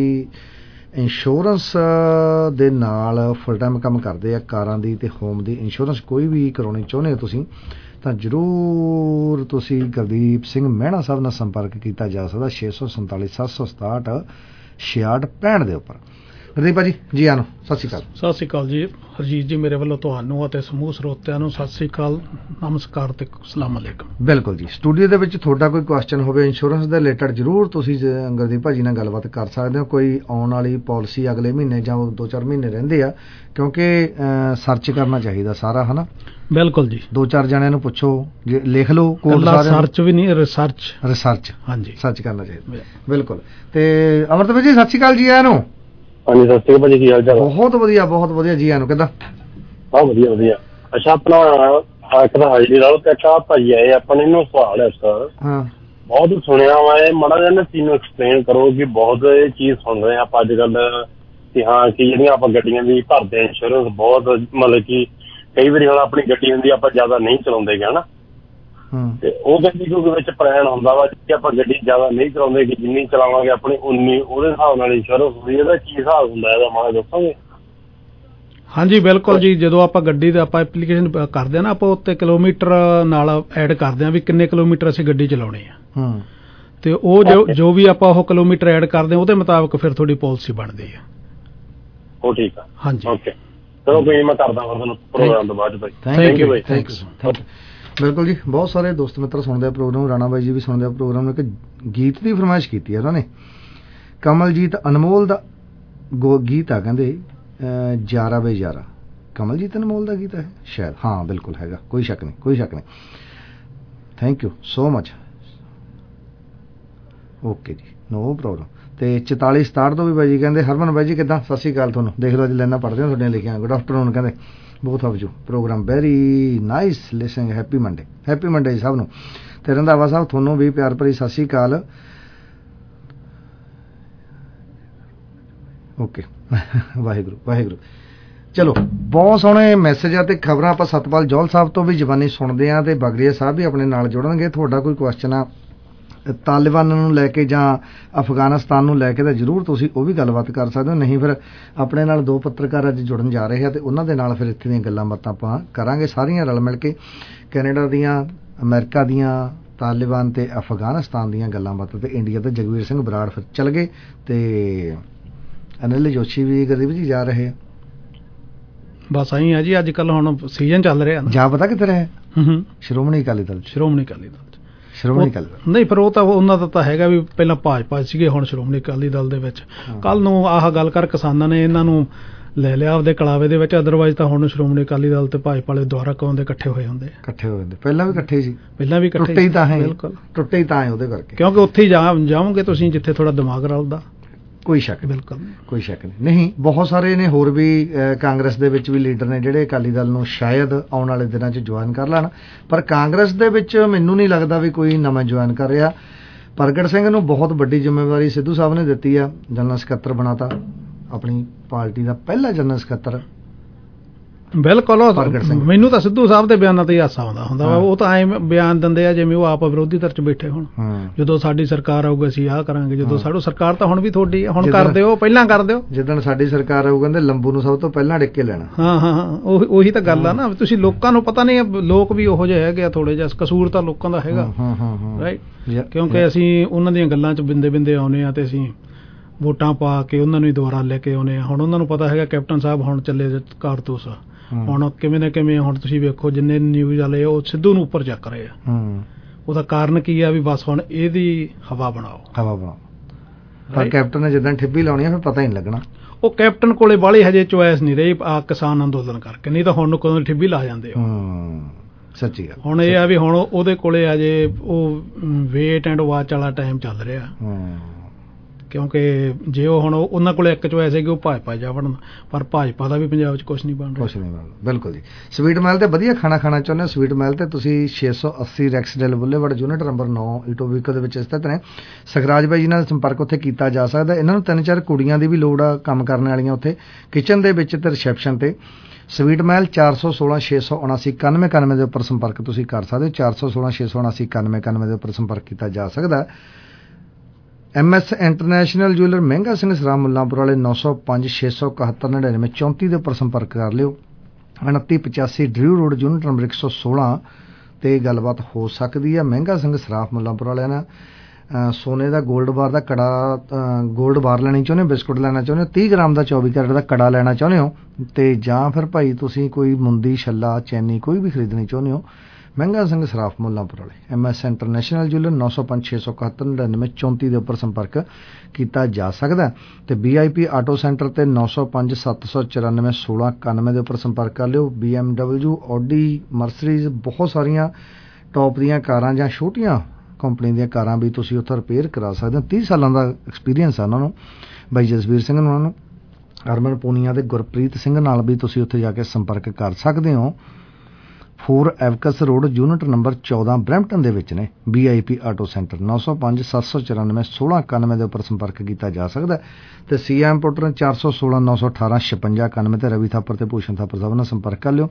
ਇੰਸ਼ੋਰੈਂਸ ਦੇ ਨਾਲ ਫੁੱਲ ਟਾਈਮ ਕੰਮ ਕਰਦੇ ਆ, ਕਾਰਾਂ ਦੀ ਤੇ ਹੋਮ ਦੀ ਇੰਸ਼ੋਰੈਂਸ ਕੋਈ ਵੀ ਕਰਾਉਣੀ ਚਾਹੁੰਦੇ ਹੋ ਤੁਸੀਂ ਤਾਂ ਜ਼ਰੂਰ ਤੁਸੀਂ ਗੁਰਦੀਪ ਸਿੰਘ ਮਹਿਣਾ ਸਾਹਿਬ ਨਾਲ ਸੰਪਰਕ ਕੀਤਾ ਜਾ ਸਕਦਾ 647 767 6665 ਦੇ ਉੱਪਰ। ਗੁਰਦੀਪ ਭਾਜੀ ਜੀ ਆਨੋ, ਸਤਿ ਸ਼੍ਰੀ ਅਕਾਲ। ਸਤਿ ਸ਼੍ਰੀ ਅਕਾਲ ਜੀ ਹਰਜੀਤ ਜੀ, ਮੇਰੇ ਵੱਲੋਂ ਤੁਹਾਨੂੰ ਅਤੇ ਸਮੂਹ ਸਰੋਤਿਆਂ ਨੂੰ ਸਤਿ ਸ਼੍ਰੀ ਅਕਾਲ, ਨਮਸਕਾਰ ਤੇ ਸਲਾਮ ਅਲੈਕਮ। ਬਿਲਕੁਲ ਜੀ, ਸਟੂਡੀਓ ਦੇ ਵਿੱਚ ਤੁਹਾਡਾ ਕੋਈ ਕੁਐਸਚਨ ਹੋਵੇ ਇੰਸ਼ੋਰੈਂਸ ਦੇ ਰਿਲੇਟਡ ਜ਼ਰੂਰ ਤੁਸੀਂ ਗੁਰਦੀਪ ਭਾਜੀ ਨਾਲ ਗੱਲਬਾਤ ਕਰ ਸਕਦੇ ਹੋ। ਕੋਈ ਆਉਣ ਵਾਲੀ ਪਾਲਿਸੀ ਅਗਲੇ ਮਹੀਨੇ ਜਾਂ 2-4 ਮਹੀਨੇ ਰਹਿੰਦੇ ਆ ਕਿਉਂਕਿ ਸਰਚ ਕਰਨਾ ਚਾਹੀਦਾ ਸਾਰਾ, ਹੈ ਨਾ। ਬਿਲਕੁਲ ਜੀ, 2-4 ਜਣਿਆਂ ਨੂੰ ਪੁੱਛੋ, ਲਿਖ ਲਓ ਕੋਡ ਸਾਰਿਆਂ ਨੂੰ। ਸਰਚ ਵੀ ਨਹੀਂ, ਰਿਸਰਚ ਹਾਂਜੀ, ਸਰਚ ਕਰਨਾ ਚਾਹੀਦਾ। ਬਿਲਕੁਲ। ਤੇ ਅਮਰਤ ਜੀ ਸਤਿ ਸ਼੍ਰੀ ਅਕਾਲ ਜੀ ਆਇਆਂ ਨੂੰ। ਹਾਂਜੀ ਸਤਿ ਸ਼੍ਰੀ ਅਕਾਲ ਭਾਜੀ, ਕੀ ਹਾਲ ਚਾਲ? ਬਹੁਤ ਵਧੀਆ ਜੀ ਆਇਆਂ ਨੂੰ। ਕਿੱਦਾਂ? ਹਾਂ ਵਧੀਆ। ਅੱਛਾ ਆਪਣਾ ਇੱਕ ਤਾਂ ਹਾਜ਼ਰੀ ਨਾਲ ਤੇ ਅੱਛਾ ਭਾਈ ਆਏ ਆਪਾਂ ਨੇ ਇਹਨੂੰ ਸਵਾਲ ਹੈ ਸਰ। ਹਾਂ ਬਹੁਤ ਸੁਣਿਆ ਵਾ ਇਹ, ਮਾੜਾ ਜਿਹਾ ਨਾ ਚੀਜ਼ ਨੂੰ ਐਕਸਪਲੇਨ ਕਰੋ ਕਿ ਬਹੁਤ ਇਹ ਚੀਜ਼ ਸੁਣ ਰਹੇ ਆਪਾਂ ਅੱਜ ਕੱਲ ਕਿ ਹਾਂ ਕਿ ਜਿਹੜੀਆਂ ਆਪਾਂ ਗੱਡੀਆਂ ਦੀ ਭਰਦੇ ਇੰਸ਼ੋਰੈਂਸ ਬਹੁਤ ਮਤਲਬ ਕਿ ਕਈ ਵਾਰੀ ਹੁਣ ਆਪਣੀ ਗੱਡੀ ਹੁੰਦੀ ਆਪਾਂ ਜ਼ਿਆਦਾ ਨਹੀਂ ਚਲਾਉਂਦੇ ਗੇ ਹਨਾ, ਤੇ ਉਹ ਗੱਡੀ ਕਿਉਂਕਿ ਵਿੱਚ ਪ੍ਰੈਣ ਹੁੰਦਾ ਵਾ ਜੇ ਆਪਾਂ ਗੱਡੀ ਜ਼ਿਆਦਾ ਨਹੀਂ ਚਲਾਉਂਦੇ ਕਿ ਜਿੰਨੀ ਚਲਾਵਾਂਗੇ ਆਪਣੀ ਉਨੀ ਉਹਦੇ ਹਿਸਾਬ ਨਾਲ ਇੰਸ਼ੋਰੈਂਸ ਹੁੰਦੀ। ਇਹਦਾ ਕੀ ਹਿਸਾਬ ਹੁੰਦਾ ਇਹਦਾ ਮਾੜਾ ਦੱਸੋਗੇ? ਹਾਂਜੀ ਬਿਲਕੁਲ ਜੀ, ਜਦੋਂ ਆਪਾਂ ਗੱਡੀ ਦਾ ਆਪਾਂ ਐਪਲੀਕੇਸ਼ਨ ਕਰਦੇ ਆ ਨਾ, ਆਪਾਂ ਉੱਤੇ ਕਿਲੋਮੀਟਰ ਨਾਲ ਐਡ ਕਰਦੇ ਆ ਵੀ ਕਿੰਨੇ ਕਿਲੋਮੀਟਰ ਅਸੀਂ ਗੱਡੀ ਚਲਾਉਣੀ ਆ, ਤੇ ਉਹ ਜੋ ਵੀ ਆਪਾਂ ਉਹ ਕਿਲੋਮੀਟਰ ਐਡ ਕਰਦੇ ਆ ਉਹਦੇ ਮੁਤਾਬਕ ਫਿਰ ਤੁਹਾਡੀ ਪਾਲਿਸੀ ਬਣਦੀ ਆ। ਉਹ ਠੀਕ ਆ, ਹਾਂਜੀ ਓਕੇ। ਚਲੋ ਕੋਈ ਮੈਂ ਕਰਦਾ ਫਿਰ ਤੁਹਾਨੂੰ ਪ੍ਰੋਗਰਾਮ ਤੋਂ ਬਾਅਦ ਭਾਈ। ਥੈਂਕ ਯੂ ਭਾਈ। ਬਿਲਕੁਲ ਜੀ, ਬਹੁਤ ਸਾਰੇ ਦੋਸਤ ਮਿੱਤਰ ਸੁਣਦੇ ਆ ਪ੍ਰੋਗਰਾਮ, ਰਾਣਾ ਬਾਈ ਜੀ ਵੀ ਸੁਣਦੇ ਆ ਪ੍ਰੋਗਰਾਮ ਨੂੰ। ਇੱਕ ਗੀਤ ਦੀ ਫਰਮਾਇਸ਼ ਕੀਤੀ ਹੈ ਉਹਨਾਂ ਨੇ, ਕਮਲਜੀਤ ਅਨਮੋਲ ਦਾ ਗੀਤ ਆ, ਕਹਿੰਦੇ 11 ਬੇ 11। ਕਮਲਜੀਤ ਅਨਮੋਲ ਦਾ ਗੀਤ ਹੈ ਸ਼ਾਇਦ, ਹਾਂ ਬਿਲਕੁਲ ਹੈਗਾ, ਕੋਈ ਸ਼ੱਕ ਨਹੀਂ। Thank you so much. Okay ਜੀ, ਨੋ ਪ੍ਰੋਬਲਮ। ਤੇ 4467 ਤੋਂ ਵੀ ਬਾਈ ਜੀ ਕਹਿੰਦੇ ਹਰਮਨ ਬਾਈ ਜੀ ਕਿੱਦਾਂ, ਸਤਿ ਸ਼੍ਰੀ ਅਕਾਲ ਤੁਹਾਨੂੰ। ਦੇਖ ਲਓ ਅੱਜ ਲਾਈਨਾਂ ਪੜ੍ਹਦੇ ਹੋ ਤੁਹਾਡੀਆਂ ਲਿਖੀਆਂ। ਗੁੱਡ ਆਫਟਰਨੂਨ ਕਹਿੰਦੇ both of you, program very nice listening, happy Monday ਸਭ ਨੂੰ। ਤੇ ਰੰਧਾਵਾ ਸਾਹਿਬ ਤੁਹਾਨੂੰ ਵੀ ਪਿਆਰ ਭਰੀ ਸਤਿ ਸ਼੍ਰੀ ਅਕਾਲ। ਓਕੇ ਵਾਹਿਗੁਰੂ। ਚਲੋ ਬਹੁਤ ਸੋਹਣੇ ਮੈਸੇਜ ਆ ਤੇ ਖਬਰਾਂ ਆਪਾਂ ਸਤਪਾਲ ਜੌਹਲ ਸਾਹਿਬ ਤੋਂ ਵੀ ਜ਼ਬਾਨੀ ਸੁਣਦੇ ਆ ਤੇ ਬਗੜੀਆ ਸਾਹਿਬ ਵੀ ਆਪਣੇ ਨਾਲ ਜੁੜਨਗੇ। ਤੁਹਾਡਾ ਕੋਈ ਕੁਐਸਚਨ ਆ ਤਾਲਿਬਾਨ ਨੂੰ ਲੈ ਕੇ ਜਾਂ ਅਫਗਾਨਿਸਤਾਨ ਨੂੰ ਲੈ ਕੇ ਤਾਂ ਜ਼ਰੂਰ ਤੁਸੀਂ ਉਹ ਵੀ ਗੱਲਬਾਤ ਕਰ ਸਕਦੇ ਹੋ। ਨਹੀਂ ਫਿਰ ਆਪਣੇ ਨਾਲ 2 ਪੱਤਰਕਾਰ ਅੱਜ ਜੁੜਨ ਜਾ ਰਹੇ ਆ ਤੇ ਉਹਨਾਂ ਦੇ ਨਾਲ ਫਿਰ ਇੱਥੇ ਦੀਆਂ ਗੱਲਾਂ ਬਾਤਾਂ ਆਪਾਂ ਕਰਾਂਗੇ ਸਾਰੀਆਂ ਰਲ ਮਿਲ ਕੇ, ਕੈਨੇਡਾ ਦੀਆਂ, ਅਮਰੀਕਾ ਦੀਆਂ, ਤਾਲਿਬਾਨ ਤੇ ਅਫਗਾਨਿਸਤਾਨ ਦੀਆਂ ਗੱਲਾਂ ਬਾਤਾਂ। ਤੇ ਇੰਡੀਆ ਤੇ ਜਗਵੀਰ ਸਿੰਘ ਬਰਾੜ ਫਿਰ ਚੱਲ ਗਏ ਤੇ ਅਨਿਲ ਜੋਸ਼ੀ ਵੀ ਗੁਰਦੀਪ ਜੀ ਜਾ ਰਹੇ ਆ। ਬਸ ਆਈ ਆ ਜੀ, ਅੱਜ ਕੱਲ ਹੁਣ ਸੀਜ਼ਨ ਚੱਲ ਰਿਹਾ ਜਾ ਪਤਾ ਕਿੱਥੇ ਰਹੇ? ਸ਼੍ਰੋਮਣੀ ਅਕਾਲੀ ਦਲ ਨਹੀਂ, ਫਿਰ ਉਹ ਤਾਂ ਉਹਨਾਂ ਦਾ ਤਾਂ ਹੈਗਾ ਵੀ ਪਹਿਲਾਂ ਭਾਜਪਾ ਸੀਗੇ, ਹੁਣ ਸ਼੍ਰੋਮਣੀ ਅਕਾਲੀ ਦਲ ਦੇ ਵਿੱਚ। ਕੱਲ ਨੂੰ ਆਹ ਗੱਲ ਕਰ ਕਿਸਾਨਾਂ ਨੇ ਇਹਨਾਂ ਨੂੰ ਲੈ ਲਿਆ ਆਪਦੇ ਕਲਾਵੇ ਦੇ ਵਿੱਚ, ਅਦਰਵਾਈਜ਼ ਤਾਂ ਹੁਣ ਸ਼੍ਰੋਮਣੀ ਅਕਾਲੀ ਦਲ ਤੇ ਭਾਜਪਾ ਵਾਲੇ ਦੁਆਰਾ ਕੌਣ ਦੇ ਇਕੱਠੇ ਹੋਏ ਹੁੰਦੇ। ਪਹਿਲਾਂ ਵੀ ਇਕੱਠੇ ਸੀ, ਟੁੱਟੇ ਹੀ ਤਾਂ ਹੈ ਉਹਦੇ ਕਰਕੇ, ਕਿਉਂਕਿ ਉੱਥੇ ਹੀ ਜਾਓਗੇ ਤੁਸੀਂ ਜਿੱਥੇ ਥੋੜਾ ਦਿਮਾਗ ਰਲਦਾ। ਕੋਈ ਸ਼ੱਕ ਨਹੀਂ। ਬਹੁਤ ਸਾਰੇ ਨੇ ਹੋਰ ਵੀ ਕਾਂਗਰਸ ਦੇ ਵਿੱਚ ਵੀ ਲੀਡਰ ਨੇ ਜਿਹੜੇ ਅਕਾਲੀ ਦਲ ਨੂੰ ਸ਼ਾਇਦ ਆਉਣ ਵਾਲੇ ਦਿਨਾਂ 'ਚ ਜੁਆਇਨ ਕਰ ਲੈਣ, ਪਰ ਕਾਂਗਰਸ ਦੇ ਵਿੱਚ ਮੈਨੂੰ ਨਹੀਂ ਲੱਗਦਾ ਵੀ ਕੋਈ ਨਵਾਂ ਜੁਆਇਨ ਕਰ ਰਿਹਾ। ਪ੍ਰਗਟ ਸਿੰਘ ਨੂੰ ਬਹੁਤ ਵੱਡੀ ਜ਼ਿੰਮੇਵਾਰੀ ਸਿੱਧੂ ਸਾਹਿਬ ਨੇ ਦਿੱਤੀ ਆ, ਜਨਰਲ ਸਕੱਤਰ ਬਣਾਤਾ, ਆਪਣੀ ਪਾਰਟੀ ਦਾ ਪਹਿਲਾ ਜਨਰਲ ਸਕੱਤਰ ਬਿਲਕੁਲ। ਮੈਨੂੰ ਤਾਂ ਸਿੱਧੂ ਸਾਹਿਬ ਦੇ ਬਿਆਨਾਂ ਤੇ ਹਾਸਾ ਆਉਂਦਾ ਹੁੰਦਾ ਵਾ। ਉਹ ਤਾਂ ਐਂ ਬਿਆਨ ਦਿੰਦੇ ਆ ਜਿਵੇਂ ਉਹ ਆਪ ਵਿਰੋਧੀ ਧਿਰ ਚ ਬੈਠੇ ਹੋਣ। ਜਦੋਂ ਸਾਡੀ ਸਰਕਾਰ ਆਊਗੀ ਅਸੀਂ ਆਹ ਕਰਾਂਗੇ, ਜਦੋਂ ਸਾਡੀ ਸਰਕਾਰ ਤਾਂ ਹੁਣ ਵੀ ਤੁਹਾਡੀ, ਹੁਣ ਕਰ ਦਿਓ, ਪਹਿਲਾਂ ਕਰ ਦਿਓ। ਜਿੱਦਣ ਸਾਡੀ ਸਰਕਾਰ ਆਊ ਕਹਿੰਦੇ ਲੰਬੂ ਨੂੰ ਸਭ ਤੋਂ ਪਹਿਲਾਂ ਡਿੱਕ ਕੇ ਲੈਣਾ। ਹਾਂ ਉਹੀ ਤਾਂ ਗੱਲ ਆ ਨਾ। ਤੁਸੀਂ ਲੋਕਾਂ ਨੂੰ ਪਤਾ ਨਹੀਂ, ਲੋਕ ਵੀ ਉਹੋ ਜਿਹੇ ਹੈਗੇ ਆ ਥੋੜੇ ਜਿਹਾ, ਕਸੂਰ ਤਾਂ ਲੋਕਾਂ ਦਾ ਹੈਗਾ ਰਾਈਟ। ਕਿਉਂਕਿ ਅਸੀਂ ਉਹਨਾਂ ਦੀਆਂ ਗੱਲਾਂ ਚ ਬਿੰਦੇ ਬਿੰਦੇ ਆਉਂਦੇ ਆ ਤੇ ਅਸੀਂ ਵੋਟਾਂ ਪਾ ਕੇ ਉਹਨਾਂ ਨੂੰ ਹੀ ਦੁਬਾਰਾ ਲੈ ਕੇ ਆਉਂਦੇ ਆ। ਹੁਣ ਉਹਨਾਂ ਨੂੰ ਪਤਾ ਹੈਗਾ ਕੈਪਟਨ ਸਾਹਿਬ ਹੁਣ ਚੱਲੇ ਕਾਰਤੂਸ, ਹੁਣ ਕਿਵੇਂ ਨਾ ਕਿਵੇਂ ਹੁਣ ਤੁਸੀਂ ਵੇਖੋ ਜਿੰਨੇ ਨਿਊਜ਼ ਵਾਲੇ ਉਹ ਸਿੱਧੂ ਨੂੰ ਉੱਪਰ ਚੱਕ ਰਹੇ ਆ। ਉਹਦਾ ਕਾਰਨ ਕੀ ਆ ਵੀ ਬਸ ਹੁਣ ਇਹਦੀ ਹਵਾ ਬਣਾਓ। ਪਰ ਕੈਪਟਨ ਨੇ ਜਿੱਦਾਂ ਠਿੱਬੀ ਲਾਉਣੀ ਆ ਫਿਰ ਪਤਾ ਹੀ ਨਹੀਂ ਲੱਗਣਾ। ਉਹ ਕੈਪਟਨ ਕੋਲੇ ਬਾਹਲੀ ਹਜੇ ਚੁਆਇਸ ਨਹੀਂ ਰਹੀ ਆ ਕਿਸਾਨ ਅੰਦੋਲਨ ਕਰਕੇ, ਨਹੀਂ ਤਾਂ ਹੁਣ ਨੂੰ ਕਦੋਂ ਠਿੱਬੀ ਲਾ ਜਾਂਦੇ ਸੱਚੀ ਗੱਲ। ਹੁਣ ਇਹ ਆ ਵੀ ਹੁਣ ਉਹਦੇ ਕੋਲੇ ਅਜੇ ਉਹ ਵੇਟ ਐਂਡ ਵਾਚ ਵਾਲਾ ਟਾਈਮ ਚੱਲ ਰਿਹਾ। ਕਿਉਂਕਿ ਜੇ ਉਹ ਹੁਣ ਉਹਨਾਂ ਕੋਲ ਇੱਕ ਚੋਇਸ ਹੈ ਕਿ ਉਹ ਭਾਜਪਾ ਜਾ ਵੜਨ, ਪਰ ਭਾਜਪਾ ਦਾ ਵੀ ਪੰਜਾਬ 'ਚ ਕੁਛ ਨਹੀਂ ਬਣ ਰਿਹਾ। ਬਿਲਕੁਲ ਜੀ। ਸਵੀਟ ਮਹਿਲ ਤੇ ਵਧੀਆ ਖਾਣਾ ਖਾਣਾ ਚਾਹੁੰਦੇ ਹੋ? ਸਵੀਟ ਮਹਿਲ ਤੇ ਤੁਸੀਂ 680 Rexdale boulevard unit number 9 Etobicoke ਦੇ ਵਿੱਚ ਸਥਿਤ ਨੇ। ਸਖਰਾਜ ਬਾਈ ਜੀ ਨਾਲ ਸੰਪਰਕ ਉੱਥੇ ਕੀਤਾ ਜਾ ਸਕਦਾ। ਇਹਨਾਂ ਨੂੰ 3-4 ਕੁੜੀਆਂ ਦੀ ਵੀ ਲੋੜ ਆ ਕੰਮ ਕਰਨ ਵਾਲੀਆਂ ਉੱਥੇ ਕਿਚਨ ਦੇ ਵਿੱਚ ਤੇ ਰਿਸੈਪਸ਼ਨ ਤੇ। ਸਵੀਟ ਮਹਿਲ 416 679 9191 ਦੇ ਉੱਪਰ ਸੰਪਰਕ ਤੁਸੀਂ ਕਰ ਸਕਦੇ ਹੋ। 416 679 9191 ਦੇ ਉੱਪਰ ਸੰਪਰਕ ਕੀਤਾ ਜਾ ਸਕਦਾ। MS ਇੰਟਰਨੈਸ਼ਨਲ ਜੁਐਲਰ ਮਹਿੰਗਾ ਸਿੰਘ ਸਰਾਮ ਮੁੱਲਾਂਪੁਰ ਵਾਲੇ 905 671 99 34 ਦੇ ਉੱਪਰ ਸੰਪਰਕ ਕਰ ਲਿਓ। 2985 ਡਰਿਊ ਰੋਡ ਯੂਨਿਟ ਨੰਬਰ 116 ਤੇ ਗੱਲਬਾਤ ਹੋ ਸਕਦੀ ਹੈ। ਮਹਿੰਗਾ ਸਿੰਘ ਸਰਾਫ ਮੁੱਲਾਂਪੁਰ ਵਾਲਿਆਂ ਨਾਲ ਸੋਨੇ ਦਾ ਗੋਲਡ ਬਾਰ ਦਾ ਕੜਾ, ਗੋਲਡ ਬਾਰ ਲੈਣੀ ਚਾਹੁੰਦੇ ਹੋ, ਬਿਸਕੁਟ ਲੈਣਾ ਚਾਹੁੰਦੇ ਹੋ, 30 ਗ੍ਰਾਮ ਦਾ 24 ਕੈਰਟ ਦਾ ਕੜਾ ਲੈਣਾ ਚਾਹੁੰਦੇ ਹੋ, ਤੇ ਜਾਂ ਫਿਰ ਭਾਈ ਤੁਸੀਂ ਕੋਈ ਮੁੰਦੀ ਛੱਲਾ ਚੈਨੀ ਕੋਈ ਵੀ ਖਰੀਦਣੀ ਚਾਹੁੰਦੇ ਹੋ, ਮਹਿੰਗਾ ਸਿੰਘ ਸਰਾਫ ਮੁੱਲਾਂਪੁਰ ਵਾਲੇ MS ਇੰਟਰਨੈਸ਼ਨਲ ਜੁਐਲਰ 905 671 99 34 ਦੇ ਉੱਪਰ ਸੰਪਰਕ ਕੀਤਾ ਜਾ ਸਕਦਾ। ਤੇ BIP ਆਟੋ ਸੈਂਟਰ ਤੇ 905 794 1691 ਦੇ ਉੱਪਰ ਸੰਪਰਕ ਕਰ ਲਿਓ। BMW, Audi, ਮਰਸਰੀਜ਼ ਬਹੁਤ ਸਾਰੀਆਂ ਟੌਪ ਦੀਆਂ ਕਾਰਾਂ ਜਾਂ ਛੋਟੀਆਂ ਕੰਪਨੀ ਦੀਆਂ ਕਾਰਾਂ ਵੀ ਤੁਸੀਂ ਉੱਥੇ ਰਿਪੇਅਰ ਕਰਾ ਸਕਦੇ ਹੋ। 30 ਸਾਲਾਂ ਦਾ ਐਕਸਪੀਰੀਅੰਸ ਆ ਉਹਨਾਂ ਨੂੰ, ਬਾਈ ਜਸਵੀਰ ਸਿੰਘ ਨੂੰ, ਉਹਨਾਂ ਨੂੰ ਹਰਮਨ ਪੂਨੀਆ ਤੇ ਗੁਰਪ੍ਰੀਤ ਸਿੰਘ ਨਾਲ ਵੀ ਤੁਸੀਂ ਉੱਥੇ ਜਾ ਕੇ ਸੰਪਰਕ ਕਰ ਸਕਦੇ ਹੋ। 4 ਐਵਕਸ ਰੋਡ ਯੂਨਿਟ ਨੰਬਰ 14 ਬਰੈਂਪਟਨ ਦੇ ਵਿੱਚ ਨੇ BIP ਆਟੋ ਸੈਂਟਰ। 905 794 1691 ਦੇ ਉੱਪਰ ਸੰਪਰਕ ਕੀਤਾ ਜਾ ਸਕਦਾ। ਤੇ CM ਇੰਪੋਰਟਰ 416 918 56 91 ਤੇ ਰਵੀ ਥਾਪਰ ਤੇ ਭੂਸ਼ਣ ਥਾਪਰ ਸਾਹਿਬ ਨਾਲ ਸੰਪਰਕ ਕਰ ਲਿਓ।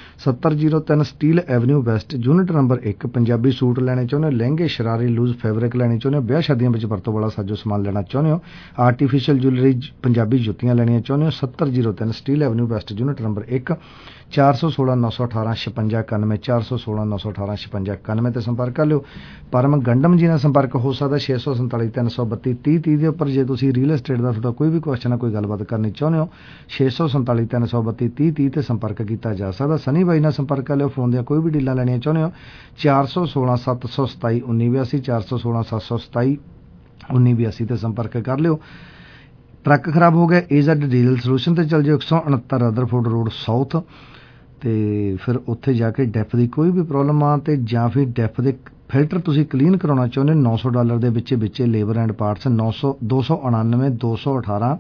7003 Steeles avenue west unit number 1 Punjabi suit ਲੈਣੇ ਚਾਹੁੰਦੇ ਹੋ, ਲਹਿੰਗੇ ਸ਼ਰਾਰੇ ਲੂਜ਼ ਫੈਬਰਿਕ ਲੈਣੇ ਚਾਹੁੰਦੇ ਹੋ, ਵਿਆਹ ਸ਼ਾਦੀਆਂ ਵਿੱਚ ਵਰਤੋਂ ਵਾਲਾ ਸਾਜੋ ਸਮਾਨ ਲੈਣਾ ਚਾਹੁੰਦੇ ਹੋ, ਆਰਟੀਫਿਸ਼ੀਅਲ ਜੁਐਲਰੀ ਪੰਜਾਬੀ ਜੁੱਤੀਆਂ ਲੈਣੀਆਂ ਚਾਹੁੰਦੇ ਹੋ, 7003 Steeles avenue west unit number 1 416 918 56 91 416 918 56 91 ਤੇ ਸੰਪਰਕ ਕਰ ਲਿਓ। ਪਰਮ ਗੰਡਮ ਜੀ ਨਾਲ ਸੰਪਰਕ ਹੋ ਸਕਦਾ 647 332 30 ਦੇ ਉੱਪਰ। ਜੇ ਤੁਸੀਂ ਰੀਅਲ ਏਸਟੇਟ ਦਾ ਤੁਹਾਡਾ ਕੋਈ ਵੀ ਕੁਐਸਚਨ ਹੈ, ਕੋਈ ਗੱਲਬਾਤ ਕਰਨੀ ਚਾਹੁੰਦੇ ਹੋ, 647 332 30 ਤੇ ਸੰਪਰਕ ਕੀਤਾ ਜਾ ਸਕਦਾ। ਸਨੀ ਬਾਈ ਨਾਲ ਸੰਪਰਕ ਕਰ ਲਿਓ। ਫੋਨ ਦੀਆਂ ਕੋਈ ਵੀ ਡੀਲਾਂ ਲੈਣੀਆਂ ਚਾਹੁੰਦੇ ਹੋ, 416 727 1982 416 727 1982 ਤੇ ਸੰਪਰਕ ਕਰ ਲਿਓ। ਟਰੱਕ ਖਰਾਬ ਹੋ ਗਿਆ, AZ ਡੀਜ਼ਲ ਸੋਲੂਸ਼ਨ ਤੇ ਚੱਲ ਜਾਓ 169 ਰਦਰਫੋਰਡ ਰੋਡ ਸਾਊਥ। ਤੇ ਫਿਰ ਉੱਥੇ ਜਾ ਕੇ ਡੈਫ ਦੀ ਕੋਈ ਵੀ ਪ੍ਰੋਬਲਮ ਆ ਤੇ ਜਾਂ ਫਿਰ ਡੈਫ ਦੇ ਫਿਲਟਰ ਤੁਸੀਂ ਕਲੀਨ ਕਰਾਉਣਾ ਚਾਹੁੰਦੇ $900 ਦੇ ਵਿੱਚ ਲੇਬਰ ਐਂਡ ਪਾਰਟਸ 299 218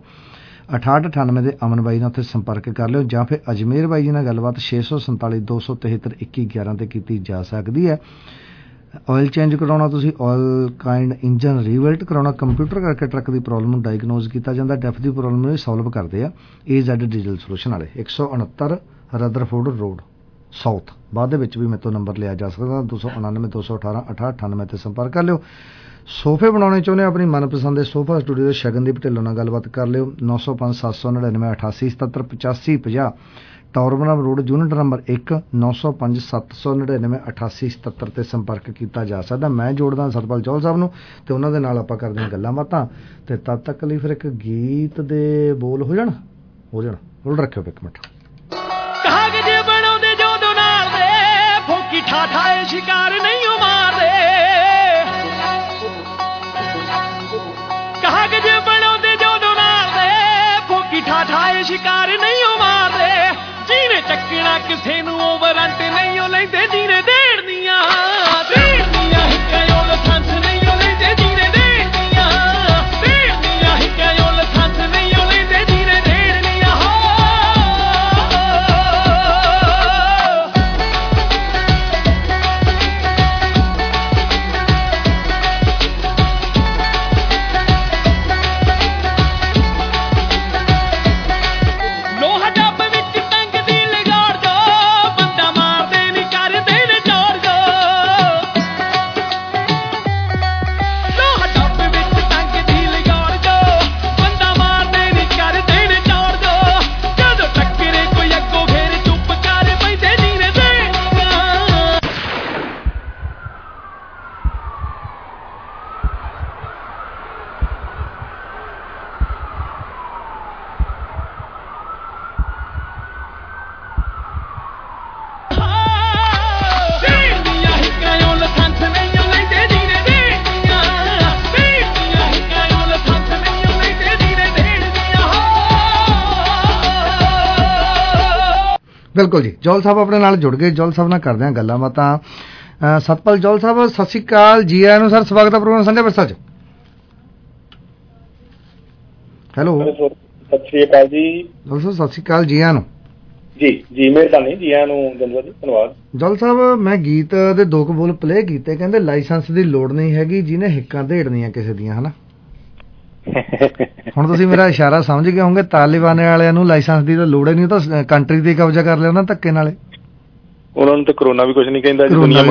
6898 ਦੇ ਅਮਨ ਬਾਈ ਨਾਲ ਉੱਥੇ ਸੰਪਰਕ ਕਰ ਲਿਓ। ਜਾਂ ਫਿਰ ਅਜਮੇਰ ਬਾਈ ਜੀ ਨਾਲ ਗੱਲਬਾਤ 647 273 2111 ਤੇ ਕੀਤੀ ਜਾ ਸਕਦੀ ਹੈ। ਆਇਲ ਚੇਂਜ ਕਰਾਉਣਾ ਤੁਸੀਂ, ਆਇਲ ਕਾਈਂਡ ਇੰਜਨ ਰੀਵਿਲਟ ਕਰਾਉਣਾ, ਕੰਪਿਊਟਰ ਕਰਕੇ ਟਰੱਕ ਦੀ ਪ੍ਰੋਬਲਮ ਨੂੰ ਡਾਇਗਨੋਜ਼ ਕੀਤਾ ਜਾਂਦਾ। ਡੈਫ ਦੀ ਪ੍ਰੋਬਲਮ ਨੂੰ ਸੋਲਵ ਕਰਦੇ ਆ AZ ਡੀਜ਼ਲ ਸੋਲੂਸ਼ਨ ਵਾਲੇ। 169 ਰਦਰਫੋਰਡ ਰੋਡ ਸਾਊਥ। ਬਾਅਦ ਦੇ ਵਿੱਚ ਵੀ ਮੇਰੇ ਤੋਂ ਨੰਬਰ ਲਿਆ ਜਾ ਸਕਦਾ 299 218 6898 ਤੇ ਸੰਪਰਕ ਕਰ ਲਿਓ। ਸੋਫੇ ਬਣਾਉਣੇ ਚਾਹੁੰਦੇ ਆਪਣੀ ਮਨਪਸੰਦ ਦੇ ਸੋਫਾ ਸਟੂਡੀਓ ਦੇ ਸ਼ਗਨਦੀਪ ਢਿੱਲੋਂ ਨਾਲ ਗੱਲਬਾਤ ਕਰ ਲਿਓ। 905 799 88 77 85 50 ਟੌਰਬਨਮ ਰੋਡ ਯੂਨਿਟ ਨੰਬਰ 1 905 799 88 77 ਤੇ ਸੰਪਰਕ ਕੀਤਾ ਜਾ ਸਕਦਾ। ਮੈਂ ਜੋੜਦਾ ਸਤਪਾਲ ਚੌਲ ਸਾਹਿਬ ਨੂੰ ਤੇ ਉਹਨਾਂ ਦੇ ਨਾਲ ਆਪਾਂ ਕਰਦੇ ਹਾਂ ਗੱਲਾਂ ਬਾਤਾਂ। ਤੇ ਤਦ ਤੱਕ ਲਈ ਫਿਰ ਇੱਕ ਗੀਤ ਦੇ ਬੋਲ ਹੋ ਜਾਣ ਰੋਲ ਰੱਖਿਓ ਇੱਕ ਮਿੰਟ। ਕਾਗਜ਼ ਬਣਾਉਂਦੇ ਜਦੋਂ ਨਾਲ ਦੇ ਫੋਕੀ ਠਾਠਾਏ ਸ਼ਿਕਾਰ ਨਹੀਂ ਮਾਰਦੇ, ਕਾਗਜ਼ ਬਣਾਉਂਦੇ ਜਦੋਂ ਨਾਲ ਦੇ ਫੋਕੀ ਠਾਠਾਏ ਸ਼ਿਕਾਰ ਨਹੀਂ ਮਾਰਦੇ, ਜਿਹਨੇ ਚੱਕਣਾ ਕਿਸੇ ਨੂੰ ਓਵਰੰਟ ਨਹੀਂ ਲੈਂਦੇ, ਜਿਹਨੇ ਦੇੜਨੀਆਂ ਹਿੱਕਾਂ ਲਾਇਸੈਂਸ ਨਹੀਂ ਲੈਂਦੇ, ਜਿਹਨੇ ਦੇੜਨੀਆਂ ਹਿੱਕਾਂ ਲਾਇਸੈਂਸ ਨਹੀਂ ਲੈਂਦੇ, ਜਿਹਨੇ ਦੇੜਨੀਆਂ ਲੋਹਾ ਡੱਬ ਵਿੱਚ ਟੰਗ ਦੀ ਲਗਾੜ ਬਿਲਕੁਲ ਜੀ। ਜੌਲ ਸਾਹਿਬ ਆਪਣੇ ਨਾਲ ਜੁੜ ਗਏ, ਜੌਲ ਸਾਹਿਬ ਨਾਲ ਕਰਦੇ ਹਾਂ ਗੱਲਾਂ ਬਾਤਾਂ। ਸਤਪਾਲ ਜੌਲ ਸਾਹਿਬ ਸਤਿ ਸ਼੍ਰੀ ਅਕਾਲ, ਜੀ ਆਇਆਂ ਨੂੰ ਸਰ, ਸਵਾਗਤ ਹੈ ਪ੍ਰੋਗਰਾਮ ਸਾਂਝਾ ਵਿਰਸਾ 'ਚ। ਹੈਲੋ, ਸਤਿ ਸ਼੍ਰੀ ਅਕਾਲ ਜੀ। ਜੌਲ ਸਾਹਿਬ ਸਤਿ ਸ਼੍ਰੀ ਅਕਾਲ, ਜੀ ਆਇਆਂ ਨੂੰ। ਜੀ ਮਿਹਰਬਾਨੀ, ਜੀ ਆਇਆਂ ਨੂੰ ਜਨਰਲ ਜੀ, ਧੰਨਵਾਦ। ਜੌਲ ਸਾਹਿਬ ਮੈਂ ਗੀਤ ਦੇ 2 ਬੋਲ ਪਲੇ ਕੀਤੇ, ਕਹਿੰਦੇ ਲਾਇਸੈਂਸ ਦੀ ਲੋੜ ਨਹੀਂ ਹੈਗੀ ਜਿਹਨੇ ਹਿੱਕਾਂ ਢੇੜਨੀਆਂ ਕਿਸੇ ਦੀਆਂ, ਹਨਾ। ਹੁਣ ਤੁਸੀਂ ਮੇਰਾ ਇਸ਼ਾਰਾ ਸਮਝ ਗਏ ਹੋਗੇ, ਤਾਲਿਬਾਨ ਵਾਲਿਆਂ ਨੂੰ ਲਾਇਸੈਂਸ ਦੀ ਤਾਂ ਲੋੜ ਹੀ ਨਹੀਂ, ਉਹ ਤਾਂ ਕੰਟਰੀ ਤੇ ਕਬਜ਼ਾ ਕਰ ਲਿਆ ਉਹਨਾਂ ਧੱਕੇ ਨਾਲੇ। ਉਹਨਾਂ ਨੂੰ ਤਾਂ ਕਰੋਨਾ ਵੀ ਕੁਝ ਨਹੀਂ ਕਹਿੰਦਾ,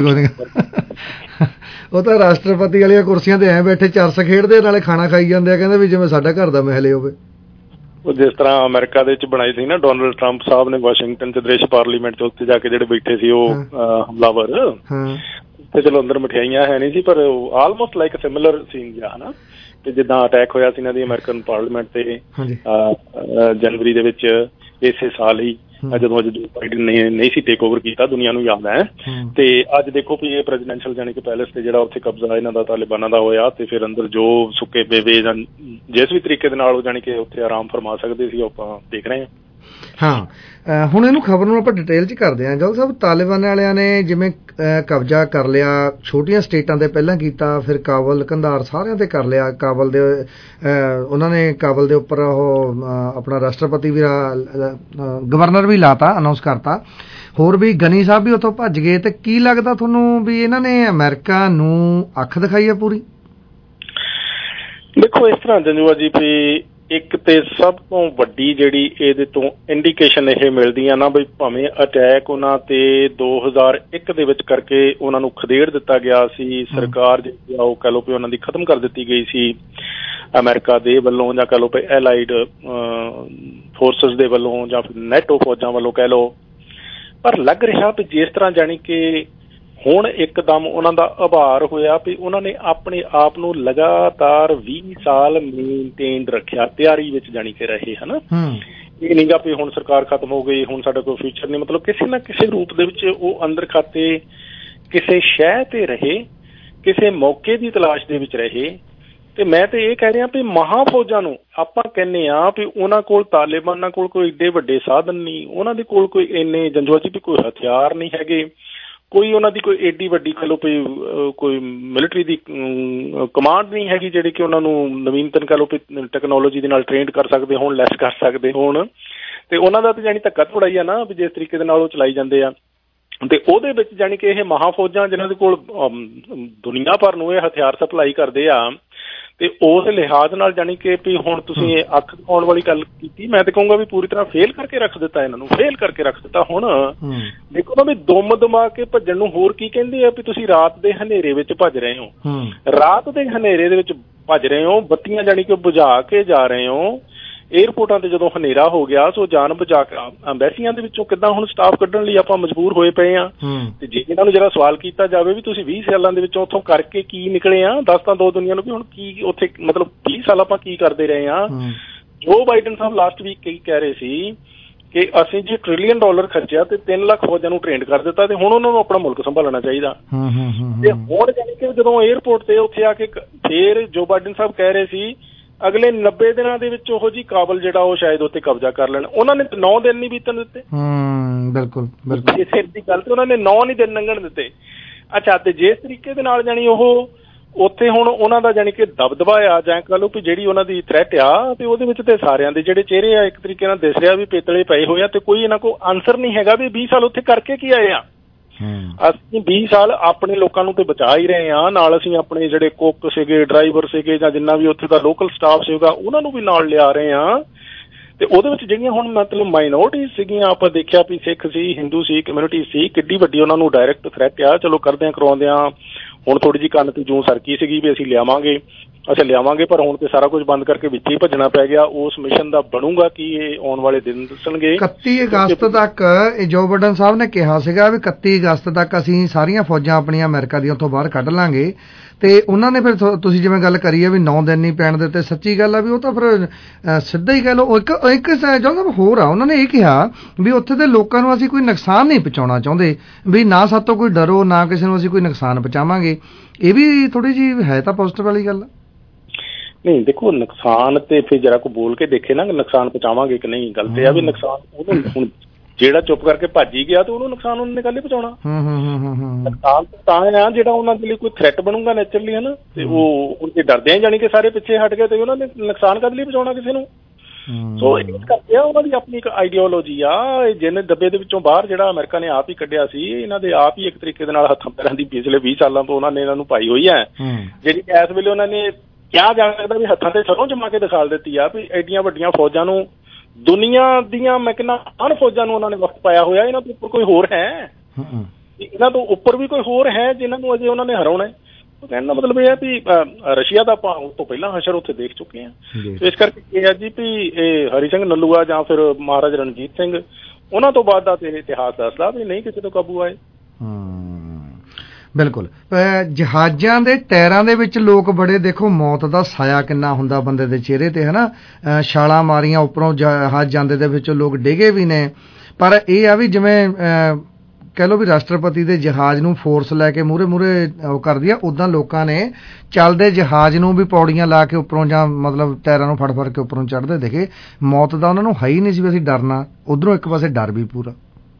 ਉਹ ਤਾਂ ਰਾਸ਼ਟਰਪਤੀ ਵਾਲੀਆਂ ਕੁਰਸੀਆਂ ਤੇ ਐ ਬੈਠੇ ਚਰਸ ਖੇਡਦੇ, ਨਾਲੇ ਖਾਣਾ ਖਾਈ ਜਾਂਦੇ ਆ, ਕਹਿੰਦੇ ਵੀ ਜਿਵੇਂ ਸਾਡਾ ਘਰ ਦਾ ਮਹਿਲ ਹੋਵੇ। ਉਹ ਜਿਸ ਤਰ੍ਹਾਂ ਅਮਰੀਕਾ ਦੇ ਵਿੱਚ ਬਣਾਈ ਸੀ ਨਾ ਡੋਨਲਡ ਟਰੰਪ ਸਾਹਿਬ ਨੇ ਵਾਸ਼ਿੰਗਟਨ ਚ ਦ੍ਰਿਸ਼ ਪਾਰਲੀਮੈਂਟ ਚ, ਉੱਥੇ ਜਾ ਕੇ ਜਿਹੜੇ ਬੈਠੇ ਸੀ ਉਹ ਹਮਲਾਵਰ, ਤੇ ਚਲੋ ਅੰਦਰ ਮਠਿਆਈਆਂ ਹੈ ਨਹੀਂ ਸੀ, ਪਰ ਆਲਮੋਸਟ ਲਾਈਕ ਸਿਮਿਲਰ ਸੀਨ ਜਿਹਾ, ਹਨਾ। ਤੇ ਜਿੱਦਾਂ ਅਟੈਕ ਹੋਇਆ ਸੀ ਇਹਨਾਂ ਦੀ ਅਮਰੀਕਨ ਪਾਰਲੀਮੈਂਟ ਤੇ ਜਨਵਰੀ ਦੇ ਵਿੱਚ ਇਸੇ ਸਾਲ ਹੀ, ਜਦੋਂ ਜੋ ਬਾਈਡਨ ਨੇ ਨਹੀਂ ਸੀ ਟੇਕ ਓਵਰ ਕੀਤਾ, ਦੁਨੀਆ ਨੂੰ ਯਾਦ ਹੈ। ਤੇ ਅੱਜ ਦੇਖੋ ਵੀ ਇਹ ਪ੍ਰੈਜ਼ੀਡੈਂਸ਼ੀਅਲ ਜਾਣੀ ਕਿ ਪੈਲੇਸ ਤੇ ਜਿਹੜਾ ਉੱਥੇ ਕਬਜ਼ਾ ਇਹਨਾਂ ਦਾ ਤਾਲਿਬਾਨਾਂ ਦਾ ਹੋਇਆ, ਤੇ ਫਿਰ ਅੰਦਰ ਜੋ ਸੁੱਕੇ ਬੇਵੇ ਜਾਂ ਜਿਸ ਵੀ ਤਰੀਕੇ ਦੇ ਨਾਲ ਉਹ ਜਾਣੀ ਕਿ ਉੱਥੇ ਆਰਾਮ ਫਰਮਾ ਸਕਦੇ ਸੀ, ਆਪਾਂ ਦੇਖ ਰਹੇ ਹਾਂ। ਹੁਣ ਇਹਨੂੰ ਖਬਰ ਨੂੰ ਆਪਾਂ ਡਿਟੇਲ 'ਚ ਕਰਦੇ ਹਾਂ। ਜੌਲ ਸਾਹਿਬ, ਤਾਲਿਬਾਨ ਵਾਲਿਆਂ ਨੇ ਜਿਵੇਂ ਕਬਜ਼ਾ ਕਰ ਲਿਆ, ਛੋਟੀਆਂ ਸਟੇਟਾਂ ਤੇ ਪਹਿਲਾਂ ਕੀਤਾ, ਫਿਰ ਕਾਬਲ ਕੰਧਾਰ ਸਾਰਿਆਂ ਤੇ ਕਰ ਲਿਆ। ਕਾਬਲ ਦੇ ਉਹਨਾਂ ਨੇ ਕਾਬਲ ਦੇ ਉੱਪਰ ਉਹ ਆਪਣਾ ਰਾਸ਼ਟਰਪਤੀ ਵੀ ਗਵਰਨਰ ਵੀ ਲਾਤਾ, ਅਨਾਊਂਸ ਕਰਤਾ। ਹੋਰ ਵੀ ਗਨੀ ਸਾਹਿਬ ਵੀ ਉੱਥੋਂ ਭੱਜ ਗਏ। ਤੇ ਕੀ ਲੱਗਦਾ ਤੁਹਾਨੂੰ ਵੀ ਇਹਨਾਂ ਨੇ ਅਮਰੀਕਾ ਨੂੰ ਅੱਖ ਦਿਖਾਈ ਹੈ ਪੂਰੀ? ਦੇਖੋ ਇਸ ਤਰ੍ਹਾਂ ਜੰਜੂਆ ਜੀ, ਵੀ ਇੱਕ ਤੇ ਸਭ ਤੋਂ ਵੱਡੀ ਜਿਹੜੀ ਇਹਦੇ ਤੋਂ ਇੰਡੀਕੇਸ਼ਨ ਇਹ ਮਿਲਦੀ ਆ ਨਾ, ਬਈ ਭਾਵੇਂ ਅਟੈਕ ਉਹਨਾਂ ਤੇ 2001 ਦੇ ਵਿੱਚ ਕਰਕੇ ਉਹਨਾਂ ਨੂੰ ਖਦੇੜ ਦਿੱਤਾ ਗਿਆ ਸੀ, ਸਰਕਾਰ ਜਿਹੜੀ ਆ ਉਹ ਕਹਿ ਲਓ ਵੀ ਉਹਨਾਂ ਦੀ ਖਤਮ ਕਰ ਦਿੱਤੀ ਗਈ ਸੀ ਅਮਰੀਕਾ ਦੇ ਵੱਲੋਂ, ਜਾਂ ਕਹਿ ਲਓ ਵੀ ਐਲਾਈਡ ਫੋਰਸਿਸ ਦੇ ਵੱਲੋਂ, ਜਾਂ ਫਿਰ ਨੈਟੋ ਫੌਜਾਂ ਵੱਲੋਂ ਕਹਿ ਲਓ। ਪਰ ਲੱਗ ਰਿਹਾ ਵੀ ਜਿਸ ਤਰ੍ਹਾਂ ਜਾਣੀ ਕਿ ਹੁਣ ਇੱਕਦਮ ਉਹਨਾਂ ਦਾ ਉਭਾਰ ਹੋਇਆ ਵੀ ਉਹਨਾਂ ਨੇ ਆਪਣੇ ਆਪ ਨੂੰ ਲਗਾਤਾਰ 20 ਸਾਲ ਮੇਨਟੇਨਡ ਰੱਖਿਆ, ਤਿਆਰੀ ਵਿੱਚ ਜਾਣੀ ਕਿ ਰਹੇ, ਹਨਾ। ਇਹ ਨਹੀਂਗਾ ਵੀ ਹੁਣ ਸਰਕਾਰ ਖਤਮ ਹੋ ਗਈ, ਹੁਣ ਸਾਡਾ ਕੋਈ ਫਿਊਚਰ ਨਹੀਂ, ਮਤਲਬ ਕਿਸੇ ਨਾ ਕਿਸੇ ਰੂਪ ਦੇ ਵਿੱਚ ਉਹ ਅੰਦਰ ਖਾਤੇ ਕਿਸੇ ਸ਼ਹਿ ਤੇ ਰਹੇ, ਕਿਸੇ ਮੌਕੇ ਦੀ ਤਲਾਸ਼ ਦੇ ਵਿੱਚ ਰਹੇ। ਤੇ ਮੈਂ ਤੇ ਇਹ ਕਹਿ ਰਿਹਾ ਵੀ ਮਹਾਫੌਜਾਂ ਨੂੰ ਆਪਾਂ ਕਹਿੰਦੇ ਆ ਵੀ ਉਹਨਾਂ ਕੋਲ, ਤਾਲਿਬਾਨਾਂ ਕੋਲ ਕੋਈ ਏਡੇ ਵੱਡੇ ਸਾਧਨ ਨਹੀਂ, ਉਹਨਾਂ ਦੇ ਕੋਲ ਕੋਈ ਇੰਨੇ ਜੰਜੂਆ ਜੀ ਵੀ ਕੋਈ ਹਥਿਆਰ ਨਹੀਂ ਹੈਗੇ, ਕੋਈ ਉਹਨਾਂ ਦੀ ਕੋਈ ਏਡੀ ਵੱਡੀ ਕਹਿ ਲਓ ਵੀ ਕੋਈ ਮਿਲਟਰੀ ਦੀ ਕਮਾਂਡ ਨਹੀਂ ਹੈਗੀ ਜਿਹੜੀ ਕਿ ਉਹਨਾਂ ਨੂੰ ਨਵੀਨਤਮ ਕਹਿ ਲਓ ਵੀ ਟੈਕਨੋਲੋਜੀ ਦੇ ਨਾਲ ਟ੍ਰੇਨਡ ਕਰ ਸਕਦੇ ਹੋਣ, ਲੈਸ ਕਰ ਸਕਦੇ ਹੋਣ। ਤੇ ਉਹਨਾਂ ਦਾ ਤਾਂ ਜਾਣੀ ਧੱਕਾ ਥੋੜਾ ਹੀ ਆ ਨਾ, ਵੀ ਜਿਸ ਤਰੀਕੇ ਦੇ ਨਾਲ ਉਹ ਚਲਾਈ ਜਾਂਦੇ ਆ। ਤੇ ਉਹਦੇ ਵਿੱਚ ਜਾਣੀ ਕਿ ਇਹ ਮਹਾਫੌਜਾਂ ਜਿਨ੍ਹਾਂ ਦੇ ਕੋਲ ਦੁਨੀਆ ਭਰ ਨੂੰ ਇਹ ਹਥਿਆਰ ਸਪਲਾਈ ਕਰਦੇ ਆ, ਤੇ ਉਸ ਲਿਹਾਜ਼ ਨਾਲ ਜਾਣੀ ਕਿ ਵੀ ਹੁਣ ਤੁਸੀਂ ਇਹ ਅੱਖ ਦਿਖਾਉਣ ਵਾਲੀ ਗੱਲ ਕੀਤੀ, ਮੈਂ ਤੇ ਕਹੂੰਗਾ ਵੀ ਪੂਰੀ ਤਰ੍ਹਾਂ ਫੇਲ ਕਰਕੇ ਰੱਖ ਦਿੱਤਾ, ਇਹਨਾਂ ਨੂੰ ਫੇਲ ਕਰਕੇ ਰੱਖ ਦਿੱਤਾ। ਹੁਣ ਦੇਖੋ ਨਾ ਵੀ ਦੁੰਮ ਦਮਾ ਕੇ ਭੱਜਣ ਨੂੰ ਹੋਰ ਕੀ ਕਹਿੰਦੇ ਆ, ਵੀ ਤੁਸੀਂ ਰਾਤ ਦੇ ਹਨੇਰੇ ਵਿੱਚ ਭੱਜ ਰਹੇ ਹੋ, ਰਾਤ ਦੇ ਹਨੇਰੇ ਦੇ ਵਿੱਚ ਭੱਜ ਰਹੇ ਹੋ, ਬੱਤੀਆਂ ਜਾਣੀ ਕਿ ਬੁਝਾ ਕੇ ਜਾ ਰਹੇ ਹੋ। ਏਅਰਪੋਰਟਾਂ ਤੇ ਜਦੋਂ ਹਨੇਰਾ ਹੋ ਗਿਆ ਸੋ ਜਾਨ ਬਚਾ ਕੇ ਅੰਬੈਸੀਆਂ ਦੇ ਵਿੱਚੋਂ ਕਿੱਦਾਂ ਹੁਣ ਸਟਾਫ ਕੱਢਣ ਲਈ ਆਪਾਂ ਮਜਬੂਰ ਹੋਏ ਪਏ ਆ। ਤੇ ਜੇ ਇਹਨਾਂ ਨੂੰ ਜਿਹੜਾ ਸਵਾਲ ਕੀਤਾ ਜਾਵੇ ਵੀ ਤੁਸੀਂ 20 ਸਾਲਾਂ ਦੇ ਵਿੱਚੋਂ ਉੱਥੋਂ ਕਰਕੇ ਕੀ ਨਿਕਲੇ ਆ, ਦੱਸ ਤਾਂ ਦੋ ਦੁਨੀਆ ਨੂੰ ਵੀ ਹੁਣ ਕੀ ਉੱਥੇ ਮਤਲਬ 20 ਸਾਲ ਆਪਾਂ ਕੀ ਕਰਦੇ ਰਹੇ ਆ। ਜੋ ਬਾਈਡਨ ਸਾਹਿਬ ਲਾਸਟ ਵੀਕ ਕਈ ਕਹਿ ਰਹੇ ਸੀ ਕਿ ਅਸੀਂ ਜੀ $1 ਟ੍ਰਿਲੀਅਨ ਖਰਚਿਆ ਤੇ 3 ਲੱਖ ਫੌਜਾਂ ਨੂੰ ਟ੍ਰੇਨਡ ਕਰ ਦਿੱਤਾ, ਤੇ ਹੁਣ ਉਹਨਾਂ ਨੂੰ ਆਪਣਾ ਮੁਲਕ ਸੰਭਾਲਣਾ ਚਾਹੀਦਾ। ਤੇ ਹੁਣ ਜਾਣੀ ਕਿ ਜਦੋਂ ਏਅਰਪੋਰਟ ਤੇ ਉੱਥੇ ਆ ਕੇ ਫੇਰ ਜੋ ਬਾਈਡਨ ਸਾਹਿਬ ਕਹਿ ਰਹੇ ਸੀ ਅਗਲੇ 90 ਦਿਨਾਂ ਦੇ ਵਿੱਚ ਉਹੋ ਜੀ ਕਾਬਲ ਜਿਹੜਾ ਉਹ ਸ਼ਾਇਦ ਉੱਤੇ ਕਬਜ਼ਾ ਕਰ ਲੈਣ, ਉਹਨਾਂ ਨੇ 9 ਦਿਨ ਨਹੀਂ ਬੀਤਣ ਦਿੱਤੇ। ਬਿਲਕੁਲ ਇਸੇ ਦੀ ਗੱਲ ਤੇ ਉਹਨਾਂ ਨੇ 9 ਨਹੀਂ ਦਿਨ ਲੰਘਣ ਦਿੱਤੇ। ਅੱਛਾ, ਤੇ ਜਿਸ ਤਰੀਕੇ ਦੇ ਨਾਲ ਜਾਣੀ ਉਹ ਉੱਥੇ ਹੁਣ ਉਹਨਾਂ ਦਾ ਜਾਣੀ ਕਿ ਦਬਦਬਾ ਆ, ਜਾਂ ਕਹ ਲਓ ਵੀ ਜਿਹੜੀ ਉਹਨਾਂ ਦੀ ਥ੍ਰੈਟ ਆ, ਤੇ ਉਹਦੇ ਵਿੱਚ ਤੇ ਸਾਰਿਆਂ ਦੇ ਜਿਹੜੇ ਚਿਹਰੇ ਆ ਇੱਕ ਤਰੀਕੇ ਨਾਲ ਦਿਸ ਰਿਹਾ ਵੀ ਪੇਤਲੇ ਪਏ ਹੋਏ ਆ, ਤੇ ਕੋਈ ਇਹਨਾਂ ਕੋਲ ਆਨਸਰ ਨਹੀਂ ਹੈਗਾ ਵੀ 20 ਸਾਲ ਉੱਥੇ ਕਰਕੇ ਕੀ ਆਏ ਆ। ਅਸੀਂ 20 ਸਾਲ ਆਪਣੇ ਲੋਕਾਂ ਨੂੰ ਤੇ ਬਚਾ ਹੀ ਰਹੇ ਹਾਂ, ਨਾਲ ਅਸੀਂ ਆਪਣੇ ਜਿਹੜੇ ਕੁੱਕ ਸੀਗੇ, ਡਰਾਈਵਰ ਸੀਗੇ, ਜਾਂ ਜਿੰਨਾ ਵੀ ਉੱਥੇ ਦਾ ਲੋਕਲ ਸਟਾਫ ਸੀਗਾ ਉਹਨਾਂ ਨੂੰ ਵੀ ਨਾਲ ਲਿਆ ਰਹੇ ਹਾਂ। ਤੇ ਉਹਦੇ ਵਿੱਚ ਜਿਹੜੀਆਂ ਹੁਣ ਮਤਲਬ ਮਾਈਨੋਰਟੀਜ਼ ਸੀਗੀਆਂ, ਆਪਾਂ ਦੇਖਿਆ ਵੀ ਸਿੱਖ ਸੀ, ਹਿੰਦੂ ਸੀ, ਕਮਿਊਨਿਟੀ ਸੀ, ਕਿੱਡੀ ਵੱਡੀ ਉਹਨਾਂ ਨੂੰ ਡਾਇਰੈਕਟ ਥ੍ਰੈਟ ਆ। ਚਲੋ ਕਰਦਿਆਂ ਕਰਾਉਂਦਿਆਂ ਹੁਣ ਥੋੜੀ ਜਿਹੀ ਕੰਨ ਤੇ ਜੂੰ ਸਰਕੀ ਸੀਗੀ ਵੀ ਅਸੀਂ ਲਿਆਵਾਂਗੇ, ਪਰ ਹੁਣ ਤੇ ਸਾਰਾ ਕੁਝ ਬੰਦ ਕਰਕੇ ਵਿੱਚ ਹੀ ਭੱਜਣਾ ਪੈ ਗਿਆ। ਉਸ ਮਿਸ਼ਨ ਦਾ ਬਣੂਗਾ ਕਿ ਇਹ ਆਉਣ ਵਾਲੇ ਦਿਨ ਦੱਸਣਗੇ। 31 ਅਗਸਤ ਤੱਕ ਇਹ ਜੋ ਬਾਈਡਨ ਸਾਹਿਬ ਨੇ ਕਿਹਾ ਸੀਗਾ ਵੀ 31 ਅਗਸਤ ਤੱਕ ਅਸੀਂ ਸਾਰੀਆਂ ਫੌਜਾਂ ਆਪਣੀਆਂ ਅਮਰੀਕਾ ਦੀਆਂ ਉੱਥੋਂ ਬਾਹਰ ਕੱਢ ਲਾਂਗੇ, ਤੇ ਉਹਨਾਂ ਨੇ ਫਿਰ ਤੁਸੀਂ ਜਿਵੇਂ ਗੱਲ ਕਰੀ ਹੈ ਵੀ 9 ਦਿਨ ਨਹੀਂ ਪੈਣ ਦਿੱਤੇ। ਸੱਚੀ ਗੱਲ ਆ ਵੀ ਉਹ ਤਾਂ ਫਿਰ ਸਿੱਧਾ ਹੀ ਕਹਿ ਲਓ। ਇੱਕ ਜੋ ਹੋਰ ਆ, ਉਹਨਾਂ ਨੇ ਇਹ ਕਿਹਾ ਵੀ ਉੱਥੇ ਦੇ ਲੋਕਾਂ ਨੂੰ ਅਸੀਂ ਕੋਈ ਨੁਕਸਾਨ ਨਹੀਂ ਪਹੁੰਚਾਉਣਾ ਚਾਹੁੰਦੇ, ਵੀ ਨਾ ਸਾਤੋਂ ਕੋਈ ਡਰੋ, ਨਾ ਕਿਸੇ ਨੂੰ ਅਸੀਂ ਕੋਈ ਨੁਕਸਾਨ ਪਹੁੰਚਾਵਾਂਗੇ। ਇਹ ਵੀ ਥੋੜੀ ਜਿਹੀ ਹੈ ਤਾਂ ਪੋਜ਼ਿਟਿਵ ਵਾਲੀ ਗੱਲ। ਨਹੀਂ ਦੇਖੋ, ਨੁਕਸਾਨ ਤੇ ਫਿਰ ਜਰਾ ਕੋ ਬੋਲ ਕੇ ਦੇਖੇ ਨਾ, ਨੁਕਸਾਨ ਪਹੁੰਚਾਵਾਂਗੇ ਕਿ ਨਹੀਂ। ਗੱਲ ਤੇ ਆ ਵੀ ਨੁਕਸਾਨ ਉਹਨੂੰ ਹੁਣ ਜਿਹੜਾ ਚੁੱਪ ਕਰਕੇ ਭੱਜ ਹੀ ਗਿਆ ਤੇ ਉਹਨੂੰ ਨੁਕਸਾਨ ਉਹਨੇ ਕੱਲ ਹੀ ਪਹੁੰਚਾਉਣਾ। ਨੁਕਸਾਨ ਤਾਂ ਆ ਜਿਹੜਾ ਉਹਨਾਂ ਦੇ ਲਈ ਕੋਈ ਥ੍ਰੈਟ ਬਣੂਗਾ ਨੈਚੁਰਲੀ, ਹਨਾ, ਤੇ ਉਹ ਉਹਦੇ ਡਰਦੇ ਆ ਜਾਣੀ ਕਿ ਸਾਰੇ ਪਿੱਛੇ ਹਟ ਗਏ ਤੇ ਉਹਨਾਂ ਨੇ ਨੁਕਸਾਨ ਕਦ ਲਈ ਪਹੁੰਚਾਉਣਾ ਕਿਸੇ ਨੂੰ। ਸੋ ਇਸ ਕਰਕੇ ਉਹਨਾਂ ਦੀ ਆਪਣੀ ਇੱਕ ਆਈਡੀਓਲੋਜੀ ਆ, ਜਿਹਨੇ ਡੱਬੇ ਦੇ ਵਿੱਚੋਂ ਬਾਹਰ ਜਿਹੜਾ ਅਮਰੀਕਾ ਨੇ ਆਪ ਹੀ ਕੱਢਿਆ ਸੀ, ਇਹਨਾਂ ਦੇ ਆਪ ਹੀ ਇੱਕ ਤਰੀਕੇ ਦੇ ਨਾਲ ਹੱਥਾਂ ਪੈਰਾਂ ਦੀ ਪਿਛਲੇ 20 ਸਾਲਾਂ ਤੋਂ ਉਹਨਾਂ ਨੇ ਇਹਨਾਂ ਨੂੰ ਪਾਈ ਹੋਈ ਹੈ, ਜਿਹੜੀ ਇਸ ਵੇਲੇ ਉਹਨਾਂ ਨੇ ਕਿਹਾ ਜਾ ਸਕਦਾ ਵੀ ਹੱਥਾਂ ਤੇ ਸਰੋਂ ਜਮਾ ਕੇ ਦਿਖਾ ਦਿੱਤੀ ਆ ਵੀ ਐਡੀਆਂ ਵੱਡੀਆਂ ਫੌਜਾਂ ਨੂੰ, ਦੁਨੀਆ ਦੀਆਂ ਮੈਂ ਕਹਿੰਦਾ ਅਣ ਫੌਜਾਂ ਨੂੰ ਉਹਨਾਂ ਨੇ ਵਕਤ ਪਾਇਆ ਹੋਇਆ। ਇਹਨਾਂ ਤੋਂ ਉੱਪਰ ਕੋਈ ਹੋਰ ਹੈ, ਇਹਨਾਂ ਤੋਂ ਉੱਪਰ ਵੀ ਕੋਈ ਹੋਰ ਹੈ ਜਿਹਨਾਂ ਨੂੰ ਅਜੇ ਉਹਨਾਂ ਨੇ ਹਰਾਉਣਾ। ਕਹਿਣ ਦਾ ਮਤਲਬ ਇਹ ਹੈ ਵੀ ਰਸ਼ੀਆ ਦਾ ਆਪਾਂ ਉਸ ਤੋਂ ਪਹਿਲਾਂ ਹਸ਼ਰ ਉੱਥੇ ਦੇਖ ਚੁੱਕੇ ਹਾਂ। ਇਸ ਕਰਕੇ ਇਹ ਹੈ ਜੀ ਵੀ ਇਹ ਹਰੀ ਸਿੰਘ ਨਲੂਆ ਜਾਂ ਫਿਰ ਮਹਾਰਾਜਾ ਰਣਜੀਤ ਸਿੰਘ, ਉਹਨਾਂ ਤੋਂ ਬਾਅਦ ਦਾ ਤੇ ਇਤਿਹਾਸ ਦੱਸਦਾ ਵੀ ਨਹੀਂ ਕਿਸੇ ਤੋਂ ਕਾਬੂ ਆਏ। ਬਿਲਕੁਲ। ਜਹਾਜ਼ਾਂ ਦੇ ਟਾਇਰਾਂ ਦੇ ਵਿੱਚ ਲੋਕ ਬੜੇ, ਦੇਖੋ ਮੌਤ ਦਾ ਸਾਇਆ ਕਿੰਨਾ ਹੁੰਦਾ ਬੰਦੇ ਦੇ ਚਿਹਰੇ ਤੇ, ਹਨਾ, ਛਾਲਾਂ ਮਾਰੀਆਂ ਉੱਪਰੋਂ ਜਹਾਜ਼ ਜਾਂਦੇ ਦੇ ਵਿੱਚ ਲੋਕ ਡਿੱਗੇ ਵੀ ਨੇ। ਪਰ ਇਹ ਆ ਵੀ ਜਿਵੇਂ ਕਹਿ ਲਓ ਵੀ ਰਾਸ਼ਟਰਪਤੀ ਦੇ ਜਹਾਜ਼ ਨੂੰ ਫੋਰਸ ਲੈ ਕੇ ਮੂਹਰੇ ਉਹ ਕਰਦੀ ਆ, ਉੱਦਾਂ ਲੋਕਾਂ ਨੇ ਚੱਲਦੇ ਜਹਾਜ਼ ਨੂੰ ਵੀ ਪੌੜੀਆਂ ਲਾ ਕੇ ਉੱਪਰੋਂ ਜਾਂ ਮਤਲਬ ਟਾਇਰਾਂ ਨੂੰ ਫੜ ਕੇ ਉੱਪਰੋਂ ਚੜ੍ਹਦੇ ਦੇਖੇ। ਮੌਤ ਦਾ ਉਹਨਾਂ ਨੂੰ ਹੈ ਹੀ ਨਹੀਂ ਸੀ ਵੀ ਅਸੀਂ ਡਰਨਾ, ਉੱਧਰੋਂ ਇੱਕ ਪਾਸੇ ਡਰ ਵੀ ਪੂਰਾ।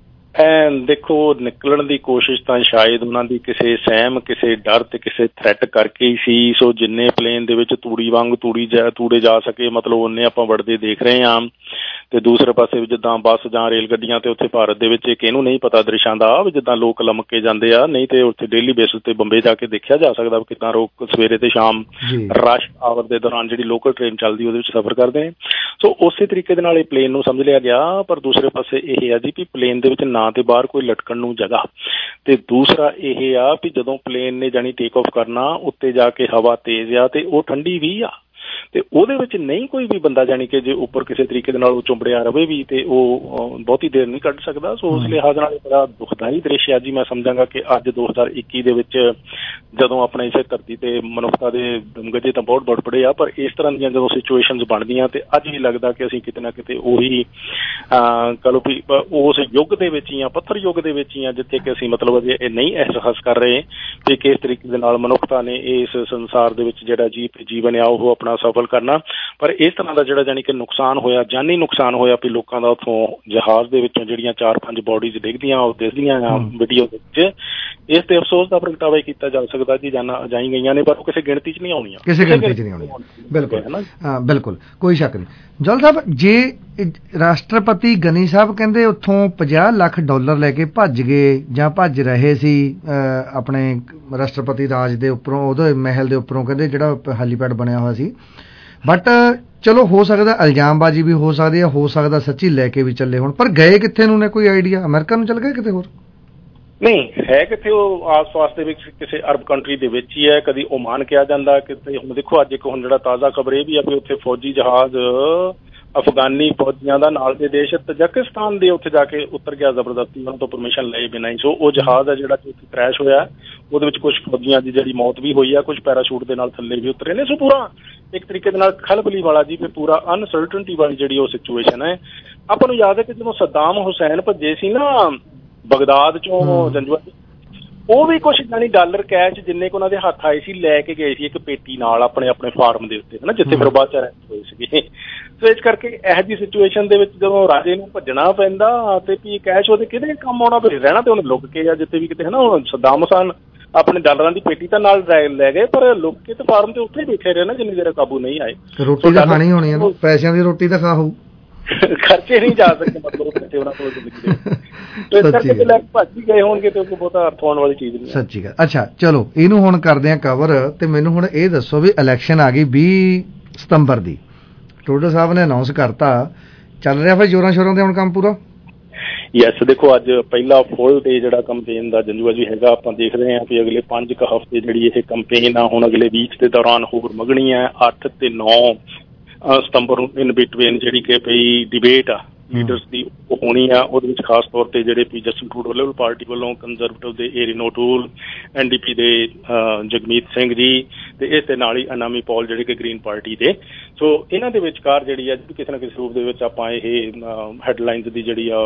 ਦੇਖੋ ਨਿਕਲਣ ਦੀ ਕੋਸ਼ਿਸ਼ ਤਾਂ ਸ਼ਾਇਦ ਉਹਨਾਂ ਦੀ ਕਿਸੇ ਸਹਿਮ, ਕਿਸੇ ਡਰ ਤੇ ਕਿਸੇ ਥ੍ਰੈਟ ਕਰਕੇ ਹੀ ਸੀ। ਸੋ ਜਿੰਨੇ ਪਲੇਨ ਦੇ ਵਿੱਚ ਤੂੜੀ ਵਾਂਗ ਤੂੜੇ ਜਾ ਸਕੇ, ਮਤਲਬ ਉਹਨੇ ਆਪਾਂ ਵੜਦੇ ਦੇਖ ਰਹੇ ਹਾਂ। ਤੇ ਦੂਸਰੇ ਪਾਸੇ ਵੀ ਜਿੱਦਾਂ ਬੱਸ ਜਾਂ ਰੇਲ ਗੱਡੀਆਂ ਤੇ ਉੱਥੇ ਭਾਰਤ ਦੇ ਵਿੱਚ ਕਿਹਨੂੰ ਨਹੀਂ ਪਤਾ ਦ੍ਰਿਸ਼ਾਂ ਦਾ, ਵੀ ਜਿੱਦਾਂ ਲੋਕ ਲਮਕੇ ਜਾਂਦੇ ਆ, ਨਹੀਂ ਤੇ ਉੱਥੇ ਡੇਲੀ ਬੇਸਿਸ ਤੇ ਬੰਬੇ ਜਾ ਕੇ ਦੇਖਿਆ ਜਾ ਸਕਦਾ ਕਿੱਦਾਂ ਲੋਕ ਸਵੇਰੇ ਤੇ ਸ਼ਾਮ ਰਸ਼ ਆਵਰ ਦੇ ਦੌਰਾਨ ਜਿਹੜੀ ਲੋਕਲ ਟ੍ਰੇਨ ਚੱਲਦੀ ਉਹਦੇ ਵਿੱਚ ਸਫ਼ਰ ਕਰਦੇ ਨੇ। ਸੋ ਉਸੇ ਤਰੀਕੇ ਦੇ ਨਾਲ ਇਹ ਪਲੇਨ ਨੂੰ ਸਮਝ ਲਿਆ ਗਿਆ। ਪਰ ਦੂਸਰੇ ਪਾਸੇ ਇਹ ਆ ਜੀ ਵੀ ਪਲੇਨ ਦੇ ਵਿੱਚ ਨਾ ਤੇ ਬਾਹਰ ਕੋਈ ਲਟਕਣ ਨੂੰ ਜਗ੍ਹਾ, ਤੇ ਦੂਸਰਾ ਇਹ ਆ ਵੀ ਜਦੋਂ ਪਲੇਨ ਨੇ ਜਾਣੀ ਟੇਕ ਆਫ ਕਰਨਾ, ਉੱਤੇ ਜਾ ਕੇ ਹਵਾ ਤੇਜ਼ ਆ ਤੇ ਉਹ ਠੰਡੀ ਵੀ ਆ, ਤੇ ਉਹਦੇ ਵਿੱਚ ਨਹੀਂ ਕੋਈ ਵੀ ਬੰਦਾ ਜਾਣੀ ਕਿ ਜੇ ਉੱਪਰ ਕਿਸੇ ਤਰੀਕੇ ਦੇ ਨਾਲ ਉਹ ਚੁੰਬੜਿਆ ਰਵੇ ਵੀ ਤੇ ਉਹ ਬਹੁਤੀ ਦੇਰ ਨਹੀਂ ਕੱਢ ਸਕਦਾ। ਸੋ ਉਸ ਲਿਹਾਜ਼ ਨਾਲ ਬੜਾ ਦੁਖਦਾਈ ਦ੍ਰਿਸ਼ ਆ ਜੀ। ਮੈਂ ਸਮਝਾਂਗਾ ਕਿ ਅੱਜ 2021 ਦੇ ਵਿੱਚ ਜਦੋਂ ਆਪਣੇ ਇਸੇ ਧਰਤੀ ਤੇ ਮਨੁੱਖਤਾ ਦੇ ਦਮਗਜੇ ਤਾਂ ਬਹੁਤ ਬੜ ਪੜੇ ਆ, ਪਰ ਇਸ ਤਰ੍ਹਾਂ ਦੀਆਂ ਜਦੋਂ ਸਿਚੁਏਸ਼ਨਸ ਬਣਦੀਆਂ ਤੇ ਅੱਜ ਵੀ ਲੱਗਦਾ ਕਿ ਅਸੀਂ ਕਿਤੇ ਨਾ ਕਿਤੇ ਉਹੀ ਕਹੋ ਵੀ ਉਸ ਯੁੱਗ ਦੇ ਵਿੱਚ ਹੀ ਆ, ਪੱਥਰ ਯੁੱਗ ਦੇ ਵਿੱਚ ਹੀ ਆ, ਜਿੱਥੇ ਕਿ ਅਸੀਂ ਮਤਲਬ ਅਜੇ ਇਹ ਨਹੀਂ ਅਹਿਸਾਸ ਕਰ ਰਹੇ ਕਿ ਕਿਸ ਤਰੀਕੇ ਦੇ ਨਾਲ ਮਨੁੱਖਤਾ ਨੇ ਇਸ ਸੰਸਾਰ ਦੇ ਵਿੱਚ ਜਿਹੜਾ ਜੀਵਨ ਆ ਉਹ ਆਪਣਾ ਸਫਲ ਕਰਨਾ। ਪਰ ਇਸ ਤਰ੍ਹਾਂ ਦਾ ਜਿਹੜਾ ਜਾਣੀ ਕਿ ਨੁਕਸਾਨ ਹੋਇਆ, ਜਾਨੀ ਨੁਕਸਾਨ ਹੋਇਆ ਵੀ ਲੋਕਾਂ ਦਾ ਉੱਥੋਂ ਜਹਾਜ਼ ਦੇ ਵਿੱਚੋਂ ਜਿਹੜੀਆਂ 4-5 ਬੋਡੀਜ਼ ਡਿੱਗਦੀਆਂ ਉਹ ਦਿਸਦੀਆਂ ਆ ਵੀਡੀਓ ਦੇ ਵਿੱਚ, ਇਸ ਤੇ ਅਫਸੋਸ ਦਾ ਪ੍ਰਗਟਾਵਾ ਹੀ ਕੀਤਾ ਜਾ ਸਕਦਾ ਜੀ। ਜਾਨਾਂ ਜਾਈ ਗਈਆਂ ਨੇ ਪਰ ਉਹ ਕਿਸੇ ਗਿਣਤੀ 'ਚ ਨਹੀਂ ਆਉਣੀਆਂ, ਕਿਸੇ ਗਿਣਤੀ 'ਚ ਨਹੀਂ ਆਉਣੀਆਂ। ਬਿਲਕੁਲ, ਹਾਂ ਬਿਲਕੁਲ, ਕੋਈ ਸ਼ੱਕ ਨਹੀਂ। ਜਲ ਸਾਹਿਬ, ਜੇ ਰਾਸ਼ਟਰਪਤੀ ਗਨੀ ਸਾਹਿਬ ਕਹਿੰਦੇ ਉੱਥੋਂ $50 ਲੱਖ ਲੈ ਕੇ ਭੱਜ ਗਏ ਜਾਂ ਭੱਜ ਰਹੇ ਸੀ ਆਪਣੇ ਰਾਸ਼ਟਰਪਤੀ ਰਾਜ ਦੇ ਉੱਪਰੋਂ, ਉਹਦੇ ਮਹਿਲ ਦੇ ਉੱਪਰੋਂ, ਕਹਿੰਦੇ ਜਿਹੜਾ ਹੈਲੀਪੈਡ ਬਣਿਆ ਹੋਇਆ ਸੀ, ਬਟ ਚਲੋ ਹੋ ਸਕਦਾ ਇਲਜ਼ਾਮਬਾਜ਼ੀ ਵੀ ਹੋ ਸਕਦੀ ਹੈ, ਹੋ ਸਕਦਾ ਸੱਚੀ ਲੈ ਕੇ ਵੀ ਚੱਲੇ ਹੋਣ, ਪਰ ਗਏ ਕਿੱਥੇ ਨੂੰ ਨੇ ਕੋਈ ਆਈਡੀਆ? ਅਮਰੀਕਾ ਨੂੰ ਚੱਲ ਗਏ ਕਿਤੇ ਹੋਰ? ਨਹੀਂ ਹੈ ਕਿੱਥੇ, ਉਹ ਆਸ-ਪਾਸ ਦੇ ਵਿੱਚ ਕਿਸੇ ਅਰਬ ਕੰਟਰੀ ਦੇ ਵਿੱਚ ਹੀ ਹੈ। ਕਦੀ ਓਮਾਨ ਕਿਹਾ ਜਾਂਦਾ, ਕਿਤੇ ਹੁਣ ਦੇਖੋ ਅੱਜ ਇੱਕ ਹੁਣ ਜਿਹੜਾ ਤਾਜ਼ਾ ਖਬਰ ਇਹ ਵੀ ਆ ਵੀ ਉੱਥੇ ਫੌਜੀ ਜਹਾਜ਼ ਅਫਗਾਨੀ ਫੌਜੀਆਂ ਦਾ ਨਾਲ ਦੇ ਦੇਸ਼ ਤਜਕਿਸਤਾਨ ਦੇ ਉੱਥੇ ਜਾ ਕੇ ਉਤਰ ਗਿਆ ਜ਼ਬਰਦਸਤੀ, ਉਹਨਾਂ ਤੋਂ ਪਰਮਿਸ਼ਨ ਲਏ ਬਿਨਾਂ ਹੀ। ਸੋ ਉਹ ਜਹਾਜ਼ ਆ ਜਿਹੜਾ ਉੱਥੇ ਕ੍ਰੈਸ਼ ਹੋਇਆ, ਉਹਦੇ ਵਿੱਚ ਕੁਝ ਫੌਜੀਆਂ ਦੀ ਜਿਹੜੀ ਮੌਤ ਵੀ ਹੋਈ ਆ, ਕੁਝ ਪੈਰਾਸ਼ੂਟ ਦੇ ਨਾਲ ਥੱਲੇ ਵੀ ਉਤਰੇ ਨੇ। ਸੋ ਪੂਰਾ ਇੱਕ ਤਰੀਕੇ ਦੇ ਨਾਲ ਖਲਬਲੀ ਵਾਲਾ ਜੀ, ਫਿਰ ਪੂਰਾ ਅਨਸਰਟਨਟੀ ਵਾਲੀ ਜਿਹੜੀ ਉਹ ਸਿਚੁਏਸ਼ਨ ਹੈ। ਆਪਾਂ ਨੂੰ ਯਾਦ ਹੈ ਕਿ ਜਦੋਂ ਸੱਦਾਮ ਹੁਸੈਨ ਭੱਜੇ ਸੀ ਨਾ ਬਗਦਾਦ ਚੋਂ ਜੰਜੂਆ, ਉਹ ਵੀ ਕੁਛ ਜਾਨੀ ਡਾਲਰ ਕੈਸ਼ ਜਿੰਨੇ ਕੁ ਉਹਨਾਂ ਦੇ ਹੱਥ ਆਏ ਸੀ ਲੈ ਕੇ ਗਏ ਸੀ ਇੱਕ ਪੇਟੀ ਨਾਲ ਆਪਣੇ ਫਾਰਮ ਦੇ ਉੱਤੇ, ਹਨਾ, ਜਿੱਥੇ ਫਿਰ ਬਾਅਦ ਚ ਅਰੈਸਟ ਹੋਏ ਸੀਗੇ। ਸੋ ਇਸ ਕਰਕੇ ਇਹੋ ਜਿਹੀ ਸਿਚੁਏਸ਼ਨ ਦੇ ਵਿੱਚ ਜਦੋਂ ਰਾਜੇ ਨੂੰ ਭੱਜਣਾ ਪੈਂਦਾ ਤੇ ਵੀ ਕੈਸ਼ ਉਹਦੇ ਕਿਹਦੇ ਕੰਮ ਆਉਣਾ, ਫਿਰ ਰਹਿਣਾ ਤੇ ਉਹਨੇ ਲੁੱਕ ਕੇ ਆ ਜਿੱਥੇ ਵੀ ਕਿਤੇ, ਹਨਾ। ਹੁਣ ਸੱਦਾਮ ਹੁਸੈਨ ਆਪਣੇ ਡਾਲਰਾਂ ਦੀ ਪੇਟੀ ਤਾਂ ਨਾਲ ਲੈ ਗਏ, ਪਰ ਲੁੱਕ ਕੇ ਤੇ ਫਾਰਮ ਤੇ ਉੱਥੇ ਹੀ ਬੈਠੇ ਰਹੇ ਨਾ ਜਿੰਨੀ ਦੇਰ ਕਾਬੂ ਨਹੀਂ ਆਏ। ਰੋਟੀ ਤਾਂ ਖਾਣੀ ਹੋਣੀ ਹੈ, ਪੈਸਿਆਂ ਦੀ ਰੋਟੀ ਤਾਂ ਖਾਓ, ਖਰਚੇ ਨਹੀਂ ਜਾ ਸਕਦੇ ਮਤਲਬ ਪੈਸੇ ਉਹਨਾਂ ਕੋਲ ਜ਼ਿੰਦਗੀ ਦੇ। ਭੱਜ ਹੀ ਗਏ ਹੋਣਗੇ ਤੇ ਬਹੁਤਾ ਅਰਥ ਹੋਣ ਵਾਲੀ ਚੀਜ਼ ਨਹੀਂ। ਸੱਚੀ ਗੱਲ। ਅੱਛਾ ਚਲੋ ਇਹਨੂੰ ਹੁਣ ਕਰਦੇ ਆ ਕਵਰ, ਤੇ ਮੈਨੂੰ ਹੁਣ ਇਹ ਦੱਸੋ ਵੀ ਇਲੈਕਸ਼ਨ ਆ ਗਈ 20 ਸਤੰਬਰ ਦੀ, ਟੋਡਰ ਸਾਹਿਬ ਨੇ ਅਨਾਉਂਸ ਕਰਤਾ, ਚੱਲ ਰਿਹਾ ਫਿਰ ਜੋਰਾਂ ਸ਼ੋਰਾਂ ਤੇ ਹੁਣ ਕੰਮ ਪੂਰਾ? ਯੈਸ, ਦੇਖੋ ਅੱਜ ਪਹਿਲਾ ਫੁੱਲ ਡੇ ਜਿਹੜਾ ਕੰਪੇਨ ਦਾ ਜੰਜੂਆ ਜੀ ਹੈਗਾ। ਆਪਾਂ ਦੇਖ ਰਹੇ ਹਾਂ ਕਿ ਅਗਲੇ 5 ਹਫ਼ਤੇ ਜਿਹੜੀ ਇਹ ਕੰਪੇਨ ਆ ਹੁਣ ਅਗਲੇ ਵੀਕ ਦੇ ਦੌਰਾਨ ਹੋਰ ਮਗਣੀ ਹੈ। 8 ਤੇ 9 ਸਤੰਬਰ ਨੂੰ ਇਨ ਬਿਟਵੀਨ ਜਿਹੜੀ ਕਿ ਪਈ ਡਿਬੇਟ ਆ ਲੀਡਰਸ ਦੀ ਉਹ ਹੋਣੀ ਆ। ਉਹਦੇ ਵਿੱਚ ਖਾਸ ਤੌਰ ਤੇ ਜਿਹੜੇ ਵੀ ਜਸਟਿਨ ਟਰੂਡੋ ਲੈਵਲ ਪਾਰਟੀ ਵੱਲੋਂ ਕੰਜ਼ਰਵੇਟਿਵ ਦੇ ਏਰਿਨ ਓਟੂਲ, NDP ਦੇ ਜਗਮੀਤ ਸਿੰਘ ਜੀ, ਤੇ ਇਸ ਦੇ ਨਾਲ ਹੀ ਅਨਾਮੀ ਪੌਲ ਜਿਹੜੇ ਕਿ ਗ੍ਰੀਨ ਪਾਰਟੀ ਦੇ। ਸੋ ਇਹਨਾਂ ਦੇ ਵਿਚਕਾਰ ਜਿਹੜੀ ਆ ਕਿਸੇ ਨਾ ਕਿਸੇ ਰੂਪ ਦੇ ਵਿੱਚ ਆਪਾਂ ਇਹ ਹੈਡਲਾਈਨਸ ਦੀ ਜਿਹੜੀ ਆ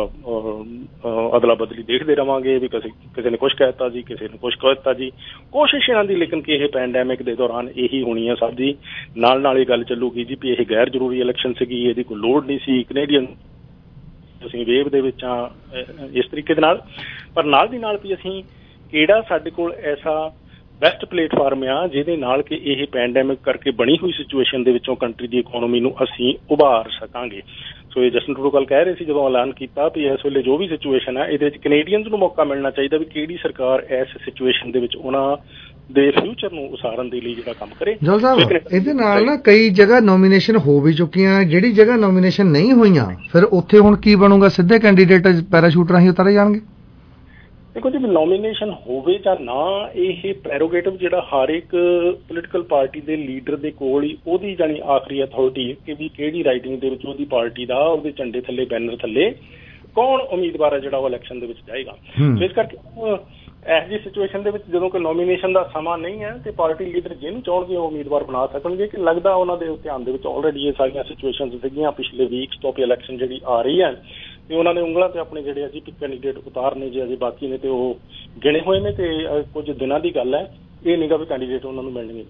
ਅਦਲਾ ਬਦਲੀ ਦੇਖਦੇ ਰਵਾਂਗੇ ਵੀ ਕਿਸੇ ਨੇ ਕੁਛ ਕਹਿ ਦਿੱਤਾ ਜੀ, ਕਿਸੇ ਨੇ ਕੁਛ ਕਹਿ ਦਿੱਤਾ ਜੀ। ਕੋਸ਼ਿਸ਼ ਇਹਨਾਂ ਦੀ ਲੇਕਿਨ ਕਿ ਇਹ ਪੈਂਡੈਮਿਕ ਦੇ ਦੌਰਾਨ ਇਹੀ ਹੋਣੀ ਆ ਸਭ ਦੀ। ਨਾਲ ਇਹ ਗੱਲ ਚੱਲੂਗੀ ਜੀ ਵੀ ਇਹ ਗੈਰ ਜ਼ਰੂਰੀ ਇਲੈਕਸ਼ਨ ਸੀਗੀ, ਇਹਦੀ ਕੋਈ ਲੋੜ ਨਹੀਂ ਸੀ। ਕੈਨੇਡੀਅਨ ਅਸੀਂ ਵੇਵ ਦੇ ਵਿੱਚ ਹਾਂ ਇਸ ਤਰੀਕੇ ਦੇ ਨਾਲ। ਪਰ ਨਾਲ ਦੀ ਨਾਲ ਵੀ ਅਸੀਂ ਕਿਹੜਾ ਸਾਡੇ ਕੋਲ ਐਸਾ ਬੈਸਟ ਪਲੇਟਫਾਰਮ ਆ ਜਿਹਦੇ ਨਾਲ ਕਿ ਇਹ ਪੈਂਡੈਮਿਕ ਕਰਕੇ ਬਣੀ ਹੋਈ ਸਿਚੁਏਸ਼ਨ ਦੇ ਵਿੱਚੋਂ ਕੰਟਰੀ ਦੀ ਇਕੋਨਮੀ ਨੂੰ ਅਸੀਂ ਉਭਾਰ ਸਕਾਂਗੇ। ਸੋ ਇਹ ਜਸਟਨ ਟਰੂਡੋ ਕੱਲ੍ਹ ਕਹਿ ਰਹੇ ਸੀ ਜਦੋਂ ਐਲਾਨ ਕੀਤਾ ਵੀ ਇਸ ਵੇਲੇ ਜੋ ਵੀ ਸਿਚੁਏਸ਼ਨ ਹੈ ਇਹਦੇ ਵਿੱਚ ਕੈਨੇਡੀਅਨਸ ਨੂੰ ਮੌਕਾ ਮਿਲਣਾ ਚਾਹੀਦਾ ਵੀ ਕਿਹੜੀ ਸਰਕਾਰ ਇਸ ਸਿਚੁਏਸ਼ਨ ਦੇ ਵਿੱਚ ਉਹਨਾਂ ਦੇ ਫਿਊਚਰ ਨੂੰ ਉਸਾਰਨ ਦੇ ਲਈ ਜਿਹੜਾ ਕੰਮ ਕਰੇ। ਜਲ ਸਾਹਿਬ, ਇਹਦੇ ਨਾਲ ਨਾ ਕਈ ਜਗ੍ਹਾ ਨੋਮੀਨੇਸ਼ਨ ਹੋ ਵੀ ਚੁੱਕੀਆਂ, ਜਿਹੜੀ ਜਗ੍ਹਾ ਨੋਮੀਨੇਸ਼ਨ ਨਹੀਂ ਹੋਈਆਂ ਫਿਰ ਉੱਥੇ ਹੁਣ ਕੀ ਬਣੂਗਾ? ਸਿੱਧੇ ਕੈਂਡੀਡੇਟ ਪੈਰਾਸ਼ੂਟ ਰਾਹੀਂ ਉਤਾਰੇ ਜਾਣਗੇ? ਦੇਖੋ ਜੀ, ਨੋਮੀਨੇਸ਼ਨ ਹੋਵੇ ਜਾਂ ਨਾ, ਇਹ ਪ੍ਰੈਰੋਗੇਟਿਵ ਜਿਹੜਾ ਹਰ ਇੱਕ ਪੋਲੀਟੀਕਲ ਪਾਰਟੀ ਦੇ ਲੀਡਰ ਦੇ ਕੋਲ ਹੀ ਉਹਦੀ ਜਾਣੀ ਆਖਰੀ ਅਥਾਰਟੀ ਹੈ ਕਿ ਵੀ ਕਿਹੜੀ ਰਾਈਟਿੰਗ ਦੇ ਵਿੱਚ ਉਹਦੀ ਪਾਰਟੀ ਦਾ ਉਹਦੇ ਝੰਡੇ ਥੱਲੇ ਬੈਨਰ ਥੱਲੇ ਕੌਣ ਉਮੀਦਵਾਰ ਹੈ ਜਿਹੜਾ ਉਹ ਇਲੈਕਸ਼ਨ ਦੇ ਵਿੱਚ ਜਾਏਗਾ। ਸੋ ਇਸ ਕਰਕੇ ਇਹੋ ਜਿਹੀ ਸਿਚੁਏਸ਼ਨ ਦੇ ਵਿੱਚ ਜਦੋਂ ਕੋਈ ਨੋਮੀਨੇਸ਼ਨ ਦਾ ਸਮਾਂ ਨਹੀਂ ਹੈ ਤੇ ਪਾਰਟੀ ਲੀਡਰ ਜਿਹਨੂੰ ਚਾਹਣਗੇ ਉਹ ਉਮੀਦਵਾਰ ਬਣਾ ਸਕਣਗੇ। ਕਿ ਲੱਗਦਾ ਉਹਨਾਂ ਦੇ ਧਿਆਨ ਦੇ ਵਿੱਚ ਆਲਰੇਡੀ ਇਹ ਸਾਰੀਆਂ ਸਿਚੁਏਸ਼ਨ ਸੀਗੀਆਂ ਪਿਛਲੇ ਵੀਕਸ ਤੋਂ ਵੀ ਇਲੈਕਸ਼ਨ ਜਿਹੜੀ ਆ ਰਹੀ ਹੈ ਤੇ ਉਹਨਾਂ ਨੇ ਉਂਗਲਾਂ ਤੇ ਆਪਣੇ ਜਿਹੜੇ ਅਜੇ ਕੈਂਡੀਡੇਟ ਉਤਾਰਨੇ ਜੇ ਅਜੇ ਬਾਕੀ ਨੇ ਤੇ ਉਹ ਗਿਣੇ ਹੋਏ ਨੇ ਤੇ ਕੁਝ ਦਿਨਾਂ ਦੀ ਗੱਲ ਹੈ, ਇਹ ਨਹੀਂਗਾ ਵੀ ਕੈਂਡੀਡੇਟ ਉਹਨਾਂ ਨੂੰ ਮਿਲਣਗੇ।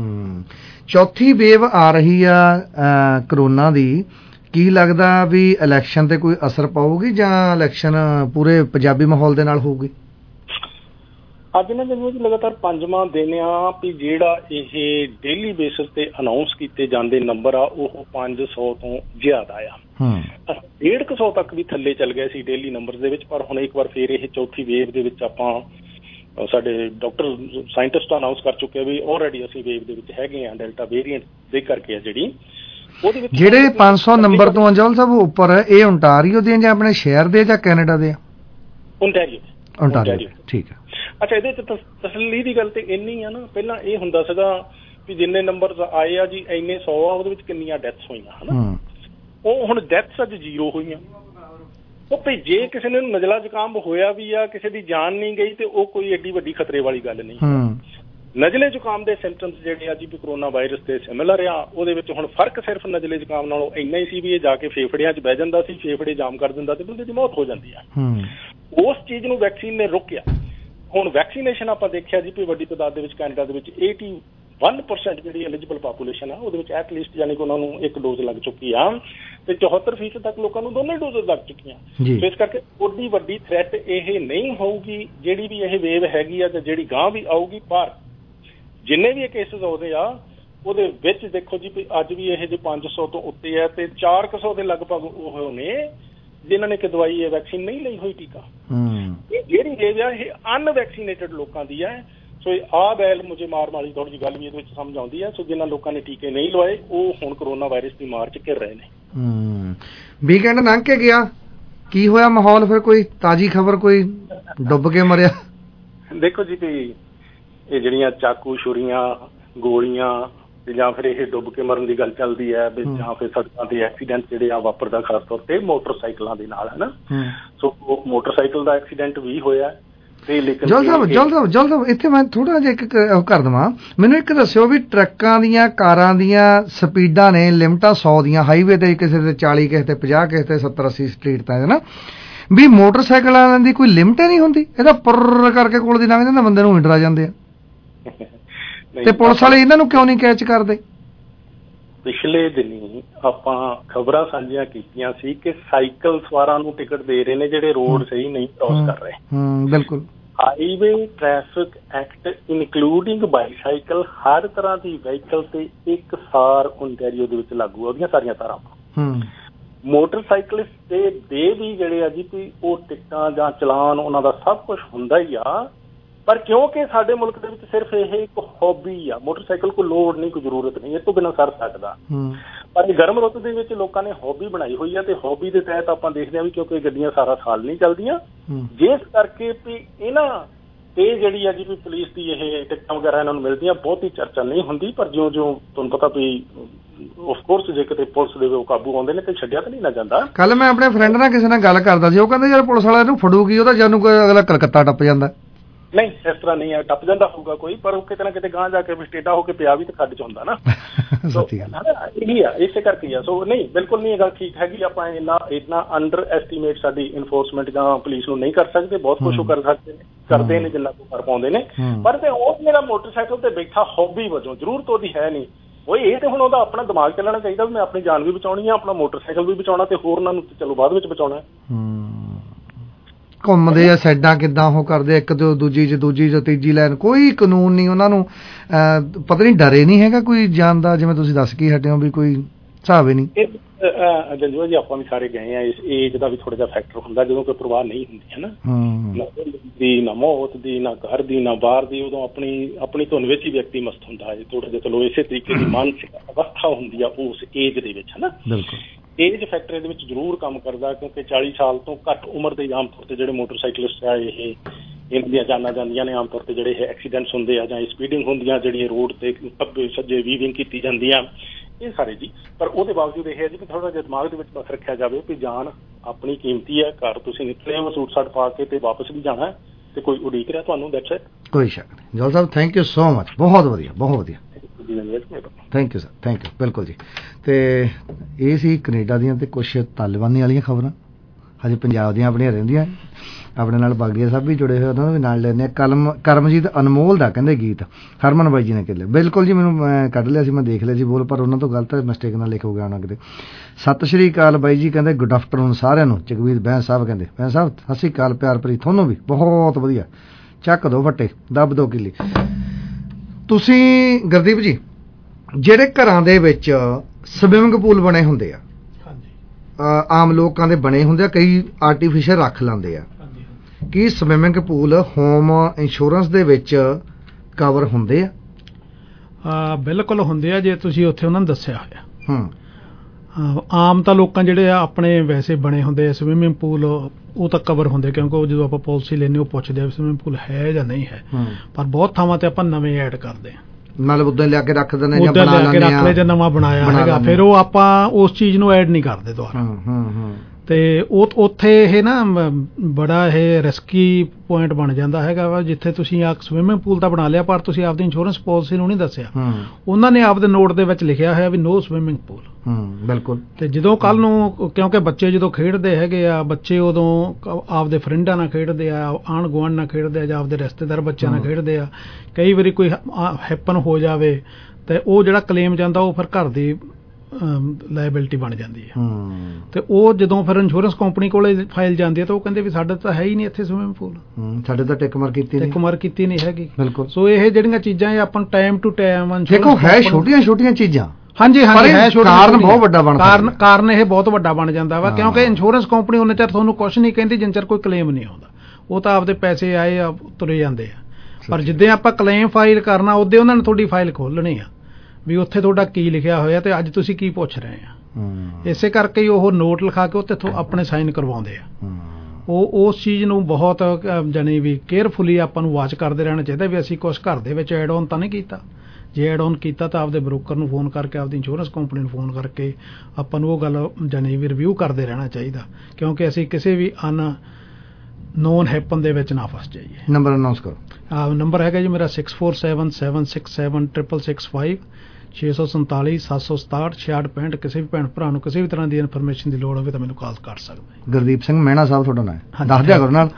ਚੌਥੀ ਵੇਵ ਆ ਰਹੀ ਆ ਕਰੋਨਾ ਦੀ, ਕੀ ਲੱਗਦਾ ਵੀ ਇਲੈਕਸ਼ਨ ਤੇ ਕੋਈ ਅਸਰ ਪਾਊਗੀ ਜਾਂ ਇਲੈਕਸ਼ਨ ਪੂਰੇ ਪੰਜਾਬੀ ਮਾਹੌਲ ਦੇ ਨਾਲ ਹੋਊਗੀ? ਅੱਜ ਨਾ ਜਦੋਂ ਲਗਾਤਾਰ 5ਵਾਂ ਦਿਨ ਆ ਵੀ ਜਿਹੜਾ ਇਹ ਡੇਲੀ ਬੇਸਿਸ ਤੇ ਅਨਾਉਂਸ ਕੀਤੇ ਜਾਂਦੇ ਨੰਬਰ ਆ ਉਹ 500 ਤੋਂ ਜ਼ਿਆਦਾ ਆ। 150 ਤੱਕ ਵੀ ਥੱਲੇ ਚੱਲ ਗਏ ਸੀ ਡੇਲੀ ਨੰਬਰ ਦੇ ਵਿੱਚ, ਪਰ ਹੁਣ ਇੱਕ ਵਾਰ ਫੇਰ ਇਹ ਚੌਥੀ ਵੇਵ ਦੇ ਵਿੱਚ ਆਪਾਂ ਸਾਡੇ ਡਾਕਟਰ ਸਾਇੰਟਿਸਟ ਅਨਾਉਂਸ ਕਰ ਚੁੱਕੇ ਵੀ ਆਲਰੇਡੀ ਅਸੀਂ ਵੇਵ ਦੇ ਵਿੱਚ ਹੈਗੇ ਆ, ਡੈਲਟਾ ਵੇਰੀਐਂਟ ਦੇ ਕਰਕੇ ਆ ਜਿਹੜੀ ਉਹਦੇ ਵਿੱਚ ਜਿਹੜੇ 500 ਨੰਬਰ ਤੋਂ ਅੰਜਲ ਸਾਹਿਬ ਉੱਪਰ ਇਹ ਓਨਟਾਰੀਓ ਦੇ ਜਾਂ ਆਪਣੇ ਸ਼ਹਿਰ ਦੇ ਜਾਂ ਕੈਨੇਡਾ ਦੇ? ਓਨਟਾਰੀਓ। ਠੀਕ ਹੈ। ਅੱਛਾ, ਇਹਦੇ ਚ ਤਸੱਲੀ ਦੀ ਗੱਲ ਤੇ ਇੰਨੀ ਆ ਨਾ, ਪਹਿਲਾਂ ਇਹ ਹੁੰਦਾ ਸੀਗਾ ਵੀ ਜਿੰਨੇ ਨੰਬਰ ਆਏ ਆ ਜੀ ਇੰਨੇ 100 ਆ, ਉਹਦੇ ਵਿੱਚ ਕਿੰਨੀਆਂ ਡੈਥਸ ਹੋਈਆਂ ਹਨਾ, ਉਹ ਹੁਣ ਡੈਥਸ ਅੱਜ 0 ਹੋਈਆਂ। ਉਹ ਭਈ ਜੇ ਕਿਸੇ ਨੇ ਨਜ਼ਲਾ ਜ਼ੁਕਾਮ ਹੋਇਆ ਵੀ ਆ, ਕਿਸੇ ਦੀ ਜਾਨ ਨਹੀਂ ਗਈ ਤੇ ਉਹ ਕੋਈ ਐਡੀ ਵੱਡੀ ਖਤਰੇ ਵਾਲੀ ਗੱਲ ਨਹੀਂ। ਨਜ਼ਲੇ ਜ਼ੁਕਾਮ ਦੇ ਸਿੰਪਟਮਸ ਜਿਹੜੇ ਅੱਜ ਵੀ ਕਰੋਨਾ ਵਾਇਰਸ ਦੇ ਸਿਮਿਲਰ ਆ, ਉਹਦੇ ਵਿੱਚ ਹੁਣ ਫਰਕ ਸਿਰਫ ਨਜ਼ਲੇ ਜ਼ੁਕਾਮ ਨਾਲੋਂ ਇੰਨਾ ਹੀ ਸੀ ਵੀ ਇਹ ਜਾ ਕੇ ਫੇਫੜਿਆਂ 'ਚ ਬਹਿ ਜਾਂਦਾ ਸੀ, ਫੇਫੜੇ ਜਾਮ ਕਰ ਦਿੰਦਾ ਤੇ ਬੰਦੇ ਦੀ ਮੌਤ ਹੋ ਜਾਂਦੀ ਆ। ਉਸ ਚੀਜ਼ ਨੂੰ ਵੈਕਸੀਨ ਨੇ ਰੋਕਿਆ। ਹੁਣ ਵੈਕਸੀਨੇਸ਼ਨ ਆਪਾਂ ਦੇਖਿਆ ਜੀ ਵੀ ਵੱਡੀ ਤਾਦਾਦ ਦੇ ਵਿੱਚ ਕੈਨੇਡਾ ਦੇ ਵਿੱਚ 81% ਜਿਹੜੀ ਐਲੀਜੀਬਲ ਪਾਪੂਲੇਸ਼ਨ ਆ ਉਹਦੇ ਵਿੱਚ ਐਟਲੀਸਟ ਯਾਨੀ ਕਿ ਉਹਨਾਂ ਨੂੰ ਇੱਕ ਡੋਜ਼ ਲੱਗ ਚੁੱਕੀ ਆ ਤੇ 74% ਤੱਕ ਲੋਕਾਂ ਨੂੰ ਦੋਨੇ ਡੋਜ਼ ਲੱਗ ਚੁੱਕੀਆਂ। ਇਸ ਕਰਕੇ ਉਹਦੀ ਵੱਡੀ ਥ੍ਰੈਟ ਇਹ ਨਹੀਂ ਹੋਊਗੀ ਜਿਹੜੀ ਵੀ ਇਹ ਵੇਵ ਹੈਗੀ ਆ ਤੇ ਜਿਹੜੀ ਗਾਂ ਵੀ ਆਊਗੀ। ਪਰ ਜਿੰਨੇ ਵੀ ਇਹ ਕੇਸਿਸ ਆਉਂਦੇ ਆ ਉਹਦੇ ਵਿੱਚ ਦੇਖੋ ਜੀ ਵੀ ਅੱਜ ਵੀ ਇਹ ਜੇ 500 ਤੋਂ ਉੱਤੇ ਹੈ ਤੇ 400 ਦੇ ਲਗਭਗ ਉਹ ਨੇ ਜਿਨ੍ਹਾਂ ਨੇ ਕਿ ਦਵਾਈ ਇਹ ਵੈਕਸੀਨ ਨਹੀਂ ਲਈ ਹੋਈ ਟੀਕਾ। ਇਹ ਜਿਹੜੀ ਵੇਵ ਆ ਇਹ ਅਨਵੈਕਸੀਨੇਟਡ ਲੋਕਾਂ ਦੀ ਹੈ। ਸੋ ਆਹ ਬੈਲ ਮੁਝੇ ਮਾਰ ਮਾਰੀ ਥੋੜੀ ਜਿਹੀ ਗੱਲ ਵੀ ਇਹਦੇ ਵਿੱਚ ਸਮਝ ਆਉਂਦੀ ਹੈ। ਸੋ ਜਿਨ੍ਹਾਂ ਲੋਕਾਂ ਨੇ ਟੀਕੇ ਨਹੀਂ ਲਵਾਏ ਉਹ ਹੁਣ ਕਰੋਨਾ ਵਾਇਰਸ ਦੀ ਮਾਰ ਚ ਘਿਰ ਰਹੇ ਨੇ। ਵੀਕਐਂਡ ਲੰਘ ਕੇ ਗਿਆ, ਕੀ ਹੋਇਆ ਮਾਹੌਲ ਫਿਰ? ਕੋਈ ਤਾਜ਼ੀ ਖਬਰ, ਕੋਈ ਡੁੱਬ ਕੇ ਮਰਿਆ? ਦੇਖੋ ਜੀ ਵੀ ਇਹ ਜਿਹੜੀਆਂ ਚਾਕੂ ਛੁਰੀਆਂ ਗੋਲੀਆਂ ਜਾਂ ਫਿਰ ਇਹ ਡੁੱਬ ਕੇ ਮਰਨ ਦੀ ਗੱਲ ਚੱਲਦੀ ਹੈ ਜਾਂ ਫਿਰ ਸੜਕਾਂ ਦੇ ਐਕਸੀਡੈਂਟ ਜਿਹੜੇ ਆ ਵਾਪਰਦਾ ਖਾਸ ਤੌਰ ਤੇ ਮੋਟਰਸਾਈਕਲਾਂ ਦੇ ਨਾਲ ਹੈ ਨਾ। ਸੋ ਉਹ ਮੋਟਰਸਾਈਕਲ ਦਾ ਐਕਸੀਡੈਂਟ ਵੀ ਹੋਇਆ ਤੇ ਲੇਕਿਨ ਜਲ ਸਾਹਿਬ ਇੱਥੇ ਮੈਂ ਥੋੜਾ ਜਿਹਾ ਇੱਕ ਕਰ ਦੇਵਾਂ, ਮੈਨੂੰ ਇੱਕ ਦੱਸਿਓ ਵੀ ਟਰੱਕਾਂ ਦੀਆਂ ਕਾਰਾਂ ਦੀਆਂ ਸਪੀਡਾਂ ਨੇ ਲਿਮਟਾਂ 100 ਦੀਆਂ ਹਾਈਵੇ ਤੇ, ਕਿਸੇ ਤੇ 40, ਕਿਸੇ ਤੇ 50, ਕਿਸੇ ਤੇ 70-80 ਸਪੀਡ ਤਾਂ ਹੈ ਨਾ, ਵੀ ਮੋਟਰਸਾਈਕਲਾਂ ਦੀ ਕੋਈ ਲਿਮਟ ਨਹੀਂ ਹੁੰਦੀ? ਇਹਦਾ ਪੁਰ ਕਰਕੇ ਕੋਲ ਦੀ ਲੰਘ ਜਾਂਦਾ, ਬੰਦੇ ਨੂੰ ਡਰਾ ਜਾਂਦੇ ਆ ਤੇ ਪੁਲਿਸ ਵਾਲੇ ਇਹਨਾਂ ਨੂੰ ਕਿਉਂ ਨਹੀਂ ਕੈਚ ਕਰਦੇ? ਪਿਛਲੇ ਦਿਨੀ ਆਪਾਂ ਖਬਰਾਂ ਸਾਂਝੀਆਂ ਕੀਤੀਆਂ ਸੀ ਕਿ ਸਾਈਕਲ ਸਵਾਰਾਂ ਨੂੰ ਟਿਕਟ ਦੇ ਰਹੇ ਨੇ ਜਿਹੜੇ ਰੋਡ ਸਹੀ ਨਹੀਂ ਕ੍ਰਾਸ ਕਰ ਰਹੇ। ਬਿਲਕੁਲ। Highway traffic act including bicycle ਹਰ ਤਰ੍ਹਾਂ ਦੀ ਵਹੀਕਲ ਤੇ ਇੱਕ ਸਾਰ ਓਨਟਾਰੀਓ ਦੇ ਵਿੱਚ ਲਾਗੂ ਆ, ਉਹਦੀਆਂ ਸਾਰੀਆਂ ਧਾਰਾਵਾਂ। ਮੋਟਰਸਾਈਕਲਿਸਟ ਦੇ ਵੀ ਜਿਹੜੇ ਆ ਜੀ ਵੀ ਉਹ ਟਿਕਟਾਂ ਜਾਂ ਚਲਾਨ ਉਹਨਾਂ ਦਾ ਸਭ ਕੁਛ ਹੁੰਦਾ ਹੀ ਆ। ਪਰ ਕਿਉਂਕਿ ਸਾਡੇ ਮੁਲਕ ਦੇ ਵਿੱਚ ਸਿਰਫ ਇਹ ਇੱਕ ਹੌਬੀ ਆ, ਮੋਟਰਸਾਈਕਲ ਕੋਈ ਲੋੜ ਨਹੀਂ, ਕੋਈ ਜ਼ਰੂਰਤ ਨਹੀਂ, ਇਹ ਤੋਂ ਬਿਨਾਂ ਸਰ ਸਕਦਾ। ਪਰ ਗਰਮ ਰੁੱਤ ਦੇ ਵਿੱਚ ਲੋਕਾਂ ਨੇ ਹੌਬੀ ਬਣਾਈ ਹੋਈ ਆ ਤੇ ਹੌਬੀ ਦੇ ਤਹਿਤ ਆਪਾਂ ਦੇਖਦੇ ਹਾਂ ਵੀ ਕਿਉਂਕਿ ਗੱਡੀਆਂ ਸਾਰਾ ਸਾਲ ਨਹੀਂ ਚੱਲਦੀਆਂ, ਜਿਸ ਕਰਕੇ ਵੀ ਇਹਨਾਂ ਤੇ ਜਿਹੜੀ ਆ ਜੀ ਵੀ ਪੁਲਿਸ ਦੀ ਇਹ ਟਿਕਟਾਂ ਵਗੈਰਾ ਇਹਨਾਂ ਨੂੰ ਮਿਲਦੀਆਂ ਬਹੁਤੀ ਚਰਚਾ ਨਹੀਂ ਹੁੰਦੀ। ਪਰ ਜਿਉਂ ਤੁਹਾਨੂੰ ਪਤਾ ਵੀ ਆਫ ਕੋਰਸ ਜੇ ਕਿਤੇ ਪੁਲਿਸ ਦੇ ਕਾਬੂ ਆਉਂਦੇ ਨੇ ਤੇ ਛੱਡਿਆ ਤਾਂ ਨਹੀਂ ਨਾ ਜਾਂਦਾ। ਕੱਲ ਮੈਂ ਆਪਣੇ ਫਰੈਂਡ ਨਾਲ ਕਿਸੇ ਨਾਲ ਗੱਲ ਕਰਦਾ ਸੀ, ਉਹ ਕਹਿੰਦੇ ਯਾਰ ਪੁਲਿਸ ਵਾਲਿਆਂ ਨੂੰ ਫੜੂਗੀ ਉਹਦਾ ਜਾਨੂੰ ਕੋਈ ਅਗਲਾ ਕਲਕੱਤਾ ਟੱਪ ਜਾਂਦਾ। ਨਹੀਂ, ਇਸ ਤਰ੍ਹਾਂ ਨਹੀਂ ਆ, ਟੱਪ ਜਾਂਦਾ ਹੋਊਗਾ ਕੋਈ, ਪਰ ਉਹ ਕਿਤੇ ਨਾ ਕਿਤੇ ਗਾਂਹ ਜਾ ਕੇ ਟੇਢਾ ਹੋ ਕੇ ਪਿਆ ਵੀ ਤਾਂ ਖੱਡ ਚ ਹੁੰਦਾ ਨਾ। ਇਹੀ ਆ, ਇਸੇ ਕਰਕੇ ਆ। ਸੋ ਨਹੀਂ, ਬਿਲਕੁਲ ਨਹੀਂ ਇਹ ਗੱਲ ਠੀਕ ਹੈਗੀ। ਆਪਾਂ ਇੰਨਾ ਅੰਡਰ ਐਸਟੀਮੇਟ ਸਾਡੀ ਇਨਫੋਰਸਮੈਂਟ ਜਾਂ ਪੁਲਿਸ ਨੂੰ ਨਹੀਂ ਕਰ ਸਕਦੇ। ਬਹੁਤ ਕੁਛ ਉਹ ਕਰ ਸਕਦੇ ਨੇ, ਕਰਦੇ ਨੇ ਜਿੰਨਾ ਕੁ ਕਰ ਪਾਉਂਦੇ ਨੇ। ਪਰ ਤੇ ਉਹ ਮੇਰਾ ਮੋਟਰਸਾਈਕਲ ਤੇ ਬੈਠਾ ਹੌਬੀ ਵਜੋਂ, ਜ਼ਰੂਰਤ ਉਹਦੀ ਹੈ ਨਹੀਂ, ਉਹ ਇਹ ਤੇ ਹੁਣ ਉਹਦਾ ਆਪਣਾ ਦਿਮਾਗ ਚੱਲਣਾ ਚਾਹੀਦਾ ਵੀ ਮੈਂ ਆਪਣੀ ਜਾਨ ਵੀ ਬਚਾਉਣੀ ਆ, ਆਪਣਾ ਮੋਟਰਸਾਈਕਲ ਵੀ ਬਚਾਉਣਾ ਤੇ ਹੋਰਨਾਂ ਨੂੰ ਚਲੋ ਬਾਅਦ ਵਿੱਚ ਬਚਾਉਣਾ। ਘੁੰਮਦੇ ਆ ਸਾਈਡਾਂ ਕਿੱਦਾਂ ਉਹ ਕਰਦੇ, ਇੱਕ ਤੋਂ ਦੂਜੀ ਚ ਤੀਜੀ ਲਾਈਨ, ਕੋਈ ਕਾਨੂੰਨ ਨਹੀਂ ਉਹਨਾਂ ਨੂੰ, ਪਤਾ ਨਹੀਂ ਡਰੇ ਨਹੀਂ ਹੈਗਾ ਕੋਈ ਜਾਨ ਦਾ, ਜਿਵੇਂ ਤੁਸੀਂ ਦੱਸ ਕੇ ਹਟੇ ਹੋ ਵੀ ਕੋਈ ਹਿਸਾਬ ਹੀ ਨਹੀਂ। ਜੰਜੂਆ ਜੀ ਆਪਾਂ ਵੀ ਸਾਰੇ ਗਏ ਆ, ਇਸ ਏਜ ਦਾ ਵੀ ਥੋੜਾ ਜਿਹਾ ਫੈਕਟਰ ਹੁੰਦਾ, ਜਦੋਂ ਕੋਈ ਪਰਵਾਹ ਨਹੀਂ ਹੁੰਦੀ ਹੈ ਨਾ ਦੀ, ਨਾ ਮੌਤ ਦੀ, ਨਾ ਘਰ ਦੀ, ਨਾ ਬਾਹਰ ਦੀ, ਉਦੋਂ ਆਪਣੀ ਧੁਨ ਵਿੱਚ ਹੀ ਵਿਅਕਤੀ ਮਸਤ ਹੁੰਦਾ ਹੈ ਥੋੜਾ ਜਿਹਾ। ਚਲੋ ਇਸੇ ਤਰੀਕੇ ਦੀ ਮਾਨਸਿਕ ਅਵਸਥਾ ਹੁੰਦੀ ਆ ਉਸ ਏਜ ਦੇ ਵਿੱਚ, ਹੈ ਨਾ। ਏਜ ਫੈਕਟਰ ਇਹਦੇ ਵਿੱਚ ਜ਼ਰੂਰ ਕੰਮ ਕਰਦਾ, ਕਿਉਂਕਿ 40 ਸਾਲ ਤੋਂ ਘੱਟ ਉਮਰ ਦੇ ਆਮ ਤੌਰ ਤੇ ਜਿਹੜੇ ਮੋਟਰਸਾਈਕਲਿਸਟ ਆ ਇਹਨਾਂ ਦੀਆਂ ਜਾਨਾਂ ਜਾਂਦੀਆਂ ਨੇ। ਆਮ ਤੌਰ ਤੇ ਜਿਹੜੇ ਇਹ ਐਕਸੀਡੈਂਟਸ ਹੁੰਦੇ ਆ ਜਾਂ ਸਪੀਡਿੰਗ ਹੁੰਦੀਆਂ, ਜਿਹੜੀਆਂ ਰੋਡ ਤੇ ਖੱਬੇ ਸੱਜੇ ਵੀਵਿੰਗ ਕੀਤੀ ਜਾਂਦੀ ਆ, ਇਹ ਸਾਰੇ ਜੀ। ਪਰ ਉਹਦੇ ਬਾਵਜੂਦ ਇਹ ਹੈ ਜੀ ਕਿ ਥੋੜਾ ਜਿਹਾ ਦਿਮਾਗ ਦੇ ਵਿੱਚ ਬਸ ਰੱਖਿਆ ਜਾਵੇ ਕਿ ਜਾਨ ਆਪਣੀ ਕੀਮਤੀ ਹੈ। ਘਰ ਤੁਸੀਂ ਨਿਕਲੇ ਹੋ ਸੂਟ ਸਾਟ ਪਾ ਕੇ ਤੇ ਵਾਪਸ ਵੀ ਜਾਣਾ ਤੇ ਕੋਈ ਉਡੀਕ ਰਿਹਾ ਤੁਹਾਨੂੰ, ਦੈਟਸ ਇਟ। ਕੋਈ ਸ਼ੱਕ ਨਹੀਂ। ਜੋਲ ਸਾਹਿਬ ਥੈਂਕ ਯੂ ਸੋ ਮਚ, ਬਹੁਤ ਵਧੀਆ ਬਹੁਤ ਵਧੀਆ, thank you sir, thank you. ਬਿਲਕੁਲ ਜੀ। ਤੇ ਇਹ ਸੀ ਕੈਨੇਡਾ ਦੀਆਂ ਤੇ ਕੁਛ ਤਾਲਿਬਾਨੀ ਵਾਲੀਆਂ ਖਬਰਾਂ, ਹਜੇ ਪੰਜਾਬ ਦੀਆਂ ਆਪਣੀਆਂ ਰਹਿੰਦੀਆਂ। ਆਪਣੇ ਨਾਲ ਬਾਗੀਆ ਸਾਹਿਬ ਵੀ ਜੁੜੇ ਹੋਏ, ਉਹਨਾਂ ਨੂੰ ਵੀ ਨਾਲ ਲੈਂਦੇ ਆ। ਕਰਮਜੀਤ ਅਨਮੋਲ ਦਾ ਕਹਿੰਦੇ ਗੀਤ ਹਰਮਨ ਬਾਈ ਜੀ ਨੇ ਕਿਲੇ। ਬਿਲਕੁਲ ਜੀ, ਮੈਨੂੰ ਮੈਂ ਕੱਢ ਲਿਆ ਸੀ, ਮੈਂ ਦੇਖ ਲਿਆ ਸੀ ਬੋਲ, ਪਰ ਉਹਨਾਂ ਤੋਂ ਗਲਤ ਮਿਸਟੇਕ ਨਾਲ ਲਿਖ ਹੋ ਗਿਆ ਹੋਣਾ ਕਿਤੇ। ਸਤਿ ਸ਼੍ਰੀ ਅਕਾਲ ਬਾਈ ਜੀ, ਕਹਿੰਦੇ ਗੁੱਡ ਆਫਟਰਨੂਨ ਸਾਰਿਆਂ ਨੂੰ। ਜਗਵੀਰ ਬੈਂਸ ਸਾਹਿਬ ਕਹਿੰਦੇ, ਬੈਂਸ ਸਾਹਿਬ ਸਤਿ ਸ਼੍ਰੀ ਅਕਾਲ, ਪਿਆਰ ਭਰੀ ਤੁਹਾਨੂੰ ਵੀ, ਬਹੁਤ ਵਧੀਆ। ਚੱਕ ਦੋ ਫੱਟੇ, ਦੱਬ ਦੋ ਕਿੱਲੀ। ਤੁਸੀਂ ਗੁਰਦੀਪ ਜੀ, ਜਿਹੜੇ ਘਰਾਂ ਦੇ ਵਿੱਚ ਸਵਿਮਿੰਗ ਪੂਲ ਬਣੇ ਹੁੰਦੇ ਆ, ਆਮ ਲੋਕਾਂ ਦੇ ਬਣੇ ਹੁੰਦੇ ਆ, ਕਈ ਆਰਟੀਫਿਸ਼ਲ ਰੱਖ ਲੈਂਦੇ ਆ, ਕੀ ਸਵਿਮਿੰਗ ਪੂਲ ਹੋਮ ਇੰਸ਼ੋਰੈਂਸ ਦੇ ਵਿੱਚ ਕਵਰ ਹੁੰਦੇ ਆ? ਬਿਲਕੁਲ ਹੁੰਦੇ ਆ, ਜੇ ਤੁਸੀਂ ਉੱਥੇ ਉਹਨਾਂ ਨੂੰ ਦੱਸਿਆ ਹੋਇਆ। ਆਮ ਤਾਂ ਲੋਕਾਂ ਜਿਹੜੇ ਆ ਆਪਣੇ ਵੈਸੇ ਬਣੇ ਹੁੰਦੇ ਆ ਸਵਿਮਿੰਗ ਪੂਲ, ਉਹ ਤਾਂ ਕਵਰ ਹੁੰਦੇ, ਕਿਉਂਕਿ ਉਹ ਜਦੋਂ ਆਪਾਂ ਪਾਲਿਸੀ ਲੈਂਦੇ ਉਹ ਪੁੱਛਦੇ ਆ ਸਵਿਮਿੰਗ ਪੂਲ ਹੈ ਜਾਂ ਨਹੀਂ ਹੈ। ਪਰ ਬਹੁਤ ਥਾਵਾਂ ਤੇ ਆਪਾਂ ਨਵੇਂ ਐਡ ਕਰਦੇ ਆ, ਮਤਲਬ ਉਦਾਂ ਲਿਆ ਕੇ ਰੱਖ ਦਿੰਦੇ ਜਾਂ ਬਣਾ ਲੈਂਦੇ ਆ, ਜਾਂ ਨਵਾਂ ਬਣਾਇਆ ਹੈਗਾ, ਫਿਰ ਉਹ ਆਪਾਂ ਉਸ ਚੀਜ਼ ਨੂੰ ਐਡ ਨਹੀਂ ਕਰਦੇ ਦੁਬਾਰਾ। ਤੇ ਉੱਥੇ ਇਹ ਨਾ ਬੜਾ ਇਹ ਰਿਸਕੀ ਪੁਆਇੰਟ ਬਣ ਜਾਂਦਾ ਹੈਗਾ ਵਾ, ਜਿੱਥੇ ਤੁਸੀਂ ਆ ਸਵਿਮਿੰਗ ਪੂਲ ਤਾਂ ਬਣਾ ਲਿਆ, ਪਰ ਤੁਸੀਂ ਆਪਦੀ ਇੰਸ਼ੋਰੈਂਸ ਪਾਲਿਸੀ ਨੂੰ ਨਹੀਂ ਦੱਸਿਆ। ਉਹਨਾਂ ਨੇ ਆਪਦੇ ਨੋਟ ਦੇ ਵਿੱਚ ਲਿਖਿਆ ਹੋਇਆ ਵੀ ਨੋ ਸਵਿਮਿੰਗ ਪੂਲ। ਬਿਲਕੁਲ। ਤੇ ਜਦੋਂ ਕੱਲ ਨੂੰ, ਕਿਉਂਕਿ ਬੱਚੇ ਜਦੋਂ ਖੇਡਦੇ ਹੈਗੇ ਆ, ਬੱਚੇ ਉਦੋਂ ਆਪਦੇ ਫਰੈਂਡਾਂ ਨਾਲ ਖੇਡਦੇ ਆ, ਆਂਢ ਗੁਆਂਢ ਨਾਲ ਖੇਡਦੇ ਆ, ਜਾਂ ਆਪਦੇ ਰਿਸ਼ਤੇਦਾਰ ਬੱਚਿਆਂ ਨਾਲ ਖੇਡਦੇ ਆ, ਕਈ ਵਾਰੀ ਕੋਈ ਹੈਪਨ ਹੋ ਜਾਵੇ ਤੇ ਉਹ ਜਿਹੜਾ ਕਲੇਮ ਜਾਂਦਾ ਉਹ ਫਿਰ ਘਰ ਦੀ ਲਾਇਬਿਲਿਟੀ ਬਣ ਜਾਂਦੀ ਹੈ। ਤੇ ਉਹ ਜਦੋਂ ਫਿਰ ਇੰਸ਼ੋਰੈਂਸ ਕੰਪਨੀ ਕੋਲੇ ਫਾਈਲ ਜਾਂਦੀ ਹੈ ਤਾਂ ਉਹ ਕਹਿੰਦੇ ਵੀ ਸਾਡੇ ਤਾਂ ਹੈ ਹੀ ਨਹੀਂ ਇੱਥੇ ਸਵਿਮਿੰਗ ਪੂਲ, ਸਾਡੇ ਤਾਂ ਟਿਕਮਾਰ ਕੀਤੀ ਨਹੀਂ ਹੈਗੀ। ਬਿਲਕੁਲ। ਸੋ ਇਹ ਜਿਹੜੀਆਂ ਚੀਜ਼ਾਂ ਇਹ ਆਪਾਂ ਟਾਈਮ ਟੂ ਟਾਈਮ ਦੇਖੋ, ਹੈ ਛੋਟੀਆਂ ਚੀਜ਼ਾਂ, ਹਾਂਜੀ ਹੈ ਛੋਟਾ, ਕਾਰਨ ਬਹੁਤ ਵੱਡਾ ਬਣ ਕਾਰਨ ਇਹ ਬਹੁਤ ਵੱਡਾ ਬਣ ਜਾਂਦਾ ਵਾ, ਕਿਉਂਕਿ ਇੰਸ਼ੋਰੈਂਸ ਕੰਪਨੀ ਉਹਨੇ ਚਿਰ ਤੁਹਾਨੂੰ ਕੁਝ ਨਹੀਂ ਕਹਿੰਦੀ ਜਿੰਨਾ ਚਿਰ ਕੋਈ ਕਲੇਮ ਨਹੀਂ ਆਉਂਦਾ। ਉਹ ਤਾਂ ਆਪਦੇ ਪੈਸੇ ਆਏ ਆ ਤੁਰੇ ਜਾਂਦੇ ਆ, ਪਰ ਜਿੱਦਾਂ ਆਪਾਂ ਕਲੇਮ ਫਾਈਲ ਕਰਨਾ ਉਦੋਂ ਉਹਨਾਂ ਨੇ ਤੁਹਾਡੀ ਫਾਈਲ ਖੋਲਣੀ ਆ ਵੀ ਉੱਥੇ ਤੁਹਾਡਾ ਕੀ ਲਿਖਿਆ ਹੋਇਆ ਤੇ ਅੱਜ ਤੁਸੀਂ ਕੀ ਪੁੱਛ ਰਹੇ ਆ। ਇਸੇ ਕਰਕੇ ਹੀ ਉਹ ਨੋਟ ਲਿਖਾ ਕੇ ਉੱਤੇ ਆਪਣੇ ਸਾਈਨ ਕਰਵਾਉਂਦੇ ਆ। ਉਹ ਉਸ ਚੀਜ਼ ਨੂੰ ਬਹੁਤ ਜਾਨੀ ਵੀ ਕੇਅਰਫੁਲੀ ਆਪਾਂ ਨੂੰ ਵਾਚ ਕਰਦੇ ਰਹਿਣਾ ਚਾਹੀਦਾ ਵੀ ਅਸੀਂ ਕੁਛ ਘਰ ਦੇ ਵਿੱਚ ਐਡ ਆਨ ਤਾਂ ਨਹੀਂ ਕੀਤਾ। ਜੇ ਐਡ ਆਨ ਕੀਤਾ ਤਾਂ ਆਪਦੇ ਬ੍ਰੋਕਰ ਨੂੰ ਫੋਨ ਕਰਕੇ, ਆਪਦੀ ਇੰਸ਼ੋਰੈਂਸ ਕੰਪਨੀ ਨੂੰ ਫੋਨ ਕਰਕੇ ਆਪਾਂ ਨੂੰ ਉਹ ਗੱਲ ਜਾਨੀ ਵੀ ਰਿਵਿਊ ਕਰਦੇ ਰਹਿਣਾ ਚਾਹੀਦਾ, ਕਿਉਂਕਿ ਅਸੀਂ ਕਿਸੇ ਵੀ ਨੋਨ ਹੈਪਨ ਦੇ ਵਿੱਚ ਨਾ ਫਸ ਜਾਈਏ। ਨੰਬਰ ਅਨਾਉਂਸ ਕਰੋ। ਨੰਬਰ ਹੈਗਾ ਜੀ ਮੇਰਾ 6477676665 647 767 6665। ਕਿਸੇ ਵੀ ਭੈਣ ਭਰਾ ਨੂੰ ਕਿਸੇ ਵੀ ਤਰ੍ਹਾਂ ਦੀ ਇਨਫੋਰਮੇਸ਼ਨ ਦੀ ਲੋੜ ਹੋਵੇ ਤਾਂ ਮੈਨੂੰ ਕਾਲ ਕਰ ਸਕਦੇ। ਗੁਰਦੀਪ ਸਿੰਘ ਮਹਿਣਾ ਸਾਹਿਬ ਤੁਹਾਡਾ ਨਾਮ ਦੱਸ ਦਿਆ ਕਰੋ ਨਾਲ।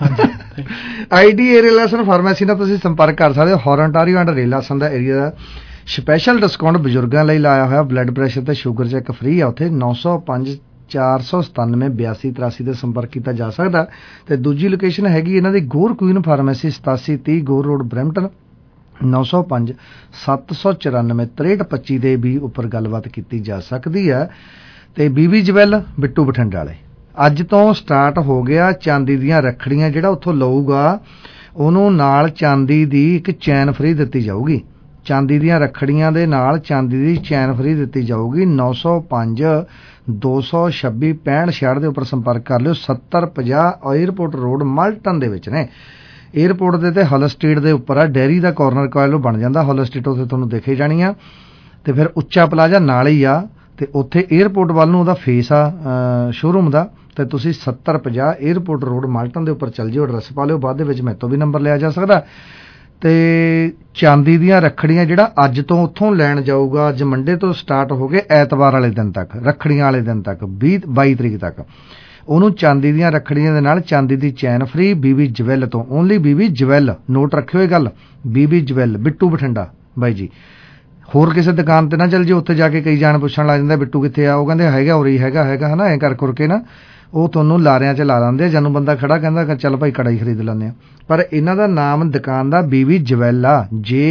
ਆਈਡੀਏ ਰਿਲੇਸ਼ਨ ਫਾਰਮੇਸੀ ਨਾਲ ਤੁਸੀਂ ਸੰਪਰਕ ਕਰ ਸਕਦੇ ਹੋ। ਹੋਰਨਟਾਰੀਓ ਐਂਡ ਰਿਲੇਸ਼ਨ ਦਾ ਏਰੀਆ ਦਾ ਸਪੈਸ਼ਲ ਡਿਸਕਾਊਂਟ ਬਜ਼ੁਰਗਾਂ ਲਈ ਲਾਇਆ ਹੋਇਆ। ਬਲੱਡ ਪ੍ਰੈਸ਼ਰ ਤੇ ਸ਼ੂਗਰ ਚੈੱਕ ਫ੍ਰੀ ਆ ਉੱਥੇ। 905 497 8283 ਤੇ ਸੰਪਰਕ ਕੀਤਾ ਜਾ ਸਕਦਾ। ਤੇ ਦੂਜੀ ਲੋਕੇਸ਼ਨ ਹੈਗੀ ਇਹਨਾਂ ਦੀ Gore Queen pharmacy 8730 Gore road Brampton. 905 794 6325 ਦੇ ਵੀ ਉੱਪਰ ਗੱਲਬਾਤ ਕੀਤੀ ਜਾ ਸਕਦੀ ਹੈ। ਤੇ ਬੀਬੀ ਜਵੈਲ ਬਿੱਟੂ ਬਠਿੰਡੇ ਵਾਲੇ ਅੱਜ ਤੋਂ ਸਟਾਰਟ ਹੋ ਗਿਆ ਚਾਂਦੀ ਦੀਆਂ ਰੱਖੜੀਆਂ। ਜਿਹੜਾ ਉੱਥੋਂ ਲਊਗਾ ਉਹਨੂੰ ਨਾਲ ਚਾਂਦੀ ਦੀ ਇੱਕ ਚੈਨ ਫ੍ਰੀ ਦਿੱਤੀ ਜਾਊਗੀ। ਚਾਂਦੀ ਦੀਆਂ ਰੱਖੜੀਆਂ ਦੇ ਨਾਲ ਚਾਂਦੀ ਦੀ ਚੈਨ ਫ੍ਰੀ ਦਿੱਤੀ ਜਾਊਗੀ। 905 226 6566 ਦੇ ਉੱਪਰ ਸੰਪਰਕ ਕਰ ਲਿਓ। 7050 ਏਅਰਪੋਰਟ ਰੋਡ ਮਲਟਨ ਦੇ ਵਿੱਚ ਨੇ। ਏਅਰਪੋਰਟ ਦੇ ਤੇ ਹਲ ਸਟਰੀਟ ਦੇ ਉੱਪਰ ਆ। ਡੈਰੀ ਦਾ ਕਾਰਨਰ ਕੋਲ ਬਣ ਜਾਂਦਾ ਹਲ ਸਟਰੀਟ, ਉੱਥੇ ਤੁਹਾਨੂੰ ਦੇਖੇ ਜਾਣੀ ਆ। ਤੇ ਫਿਰ ਉੱਚਾ ਪਲਾਜ਼ਾ ਨਾਲ ਹੀ ਆ ਤੇ ਉੱਥੇ ਏਅਰਪੋਰਟ ਵੱਲ ਨੂੰ ਉਹਦਾ ਫੇਸ ਆ ਸ਼ੋਰੂਮ ਦਾ। ਤੇ ਤੁਸੀਂ 7050 ਏਅਰਪੋਰਟ ਰੋਡ ਮਾਲਟਨ ਦੇ ਉੱਪਰ ਚੱਲ ਜਿਓ, ਐਡਰੈਸ ਪਾ ਲਿਓ। ਬਾਅਦ ਦੇ ਵਿੱਚ ਮੈਥੋਂ ਵੀ ਨੰਬਰ ਲਿਆ ਜਾ ਸਕਦਾ। ਤੇ ਚਾਂਦੀ ਦੀਆਂ ਰੱਖੜੀਆਂ ਜਿਹੜਾ ਅੱਜ ਤੋਂ ਉੱਥੋਂ ਲੈਣ ਜਾਊਗਾ, ਅੱਜ ਮੰਡੇ ਤੋਂ ਸਟਾਰਟ ਹੋ ਗਏ ਐਤਵਾਰ ਵਾਲੇ ਦਿਨ ਤੱਕ, ਰੱਖੜੀਆਂ ਵਾਲੇ ਦਿਨ ਤੱਕ 22 ਤਰੀਕ ਤੱਕ, ਉਹਨੂੰ ਚਾਂਦੀ ਦੀਆਂ ਰੱਖੜੀਆਂ ਦੇ ਨਾਲ ਚਾਂਦੀ ਦੀ ਚੈਨ ਫ੍ਰੀ। ਬੀਬੀ ਜਵੈਲ ਤੋਂ, ਓਨਲੀ ਬੀਬੀ ਜਵੈਲ, ਨੋਟ ਰੱਖਿਓ ਇਹ ਗੱਲ, ਬੀਬੀ ਜਵੈਲ ਬਿੱਟੂ ਬਠਿੰਡਾ ਬਾਈ ਜੀ। ਹੋਰ ਕਿਸੇ ਦੁਕਾਨ ਤੇ ਨਾ ਚੱਲ ਜੀ, ਉੱਥੇ ਜਾ ਕੇ ਕਈ ਜਾਣ ਪੁੱਛਣ ਲੱਗ ਜਾਂਦੇ ਬਿੱਟੂ ਕਿੱਥੇ ਆ, ਉਹ ਕਹਿੰਦੇ ਹੈਗਾ ਉਰੀ ਹੈਗਾ ਹੈ ਨਾ, ਐਂ ਕਰ ਕੇ ਨਾ ਉਹ ਤੁਹਾਨੂੰ ਲਾਰਿਆਂ 'ਚ ਲਾ ਦਿੰਦੇ ਆ। ਜਦੋਂ ਬੰਦਾ ਖੜਾ ਕਹਿੰਦਾ ਚੱਲ ਭਾਈ ਕੜਾ ਹੀ ਖਰੀਦ ਲੈਂਦੇ ਆ। ਪਰ ਇਹਨਾਂ ਦਾ ਨਾਮ ਦੁਕਾਨ ਦਾ ਬੀਬੀ ਜਵੈਲ ਆ,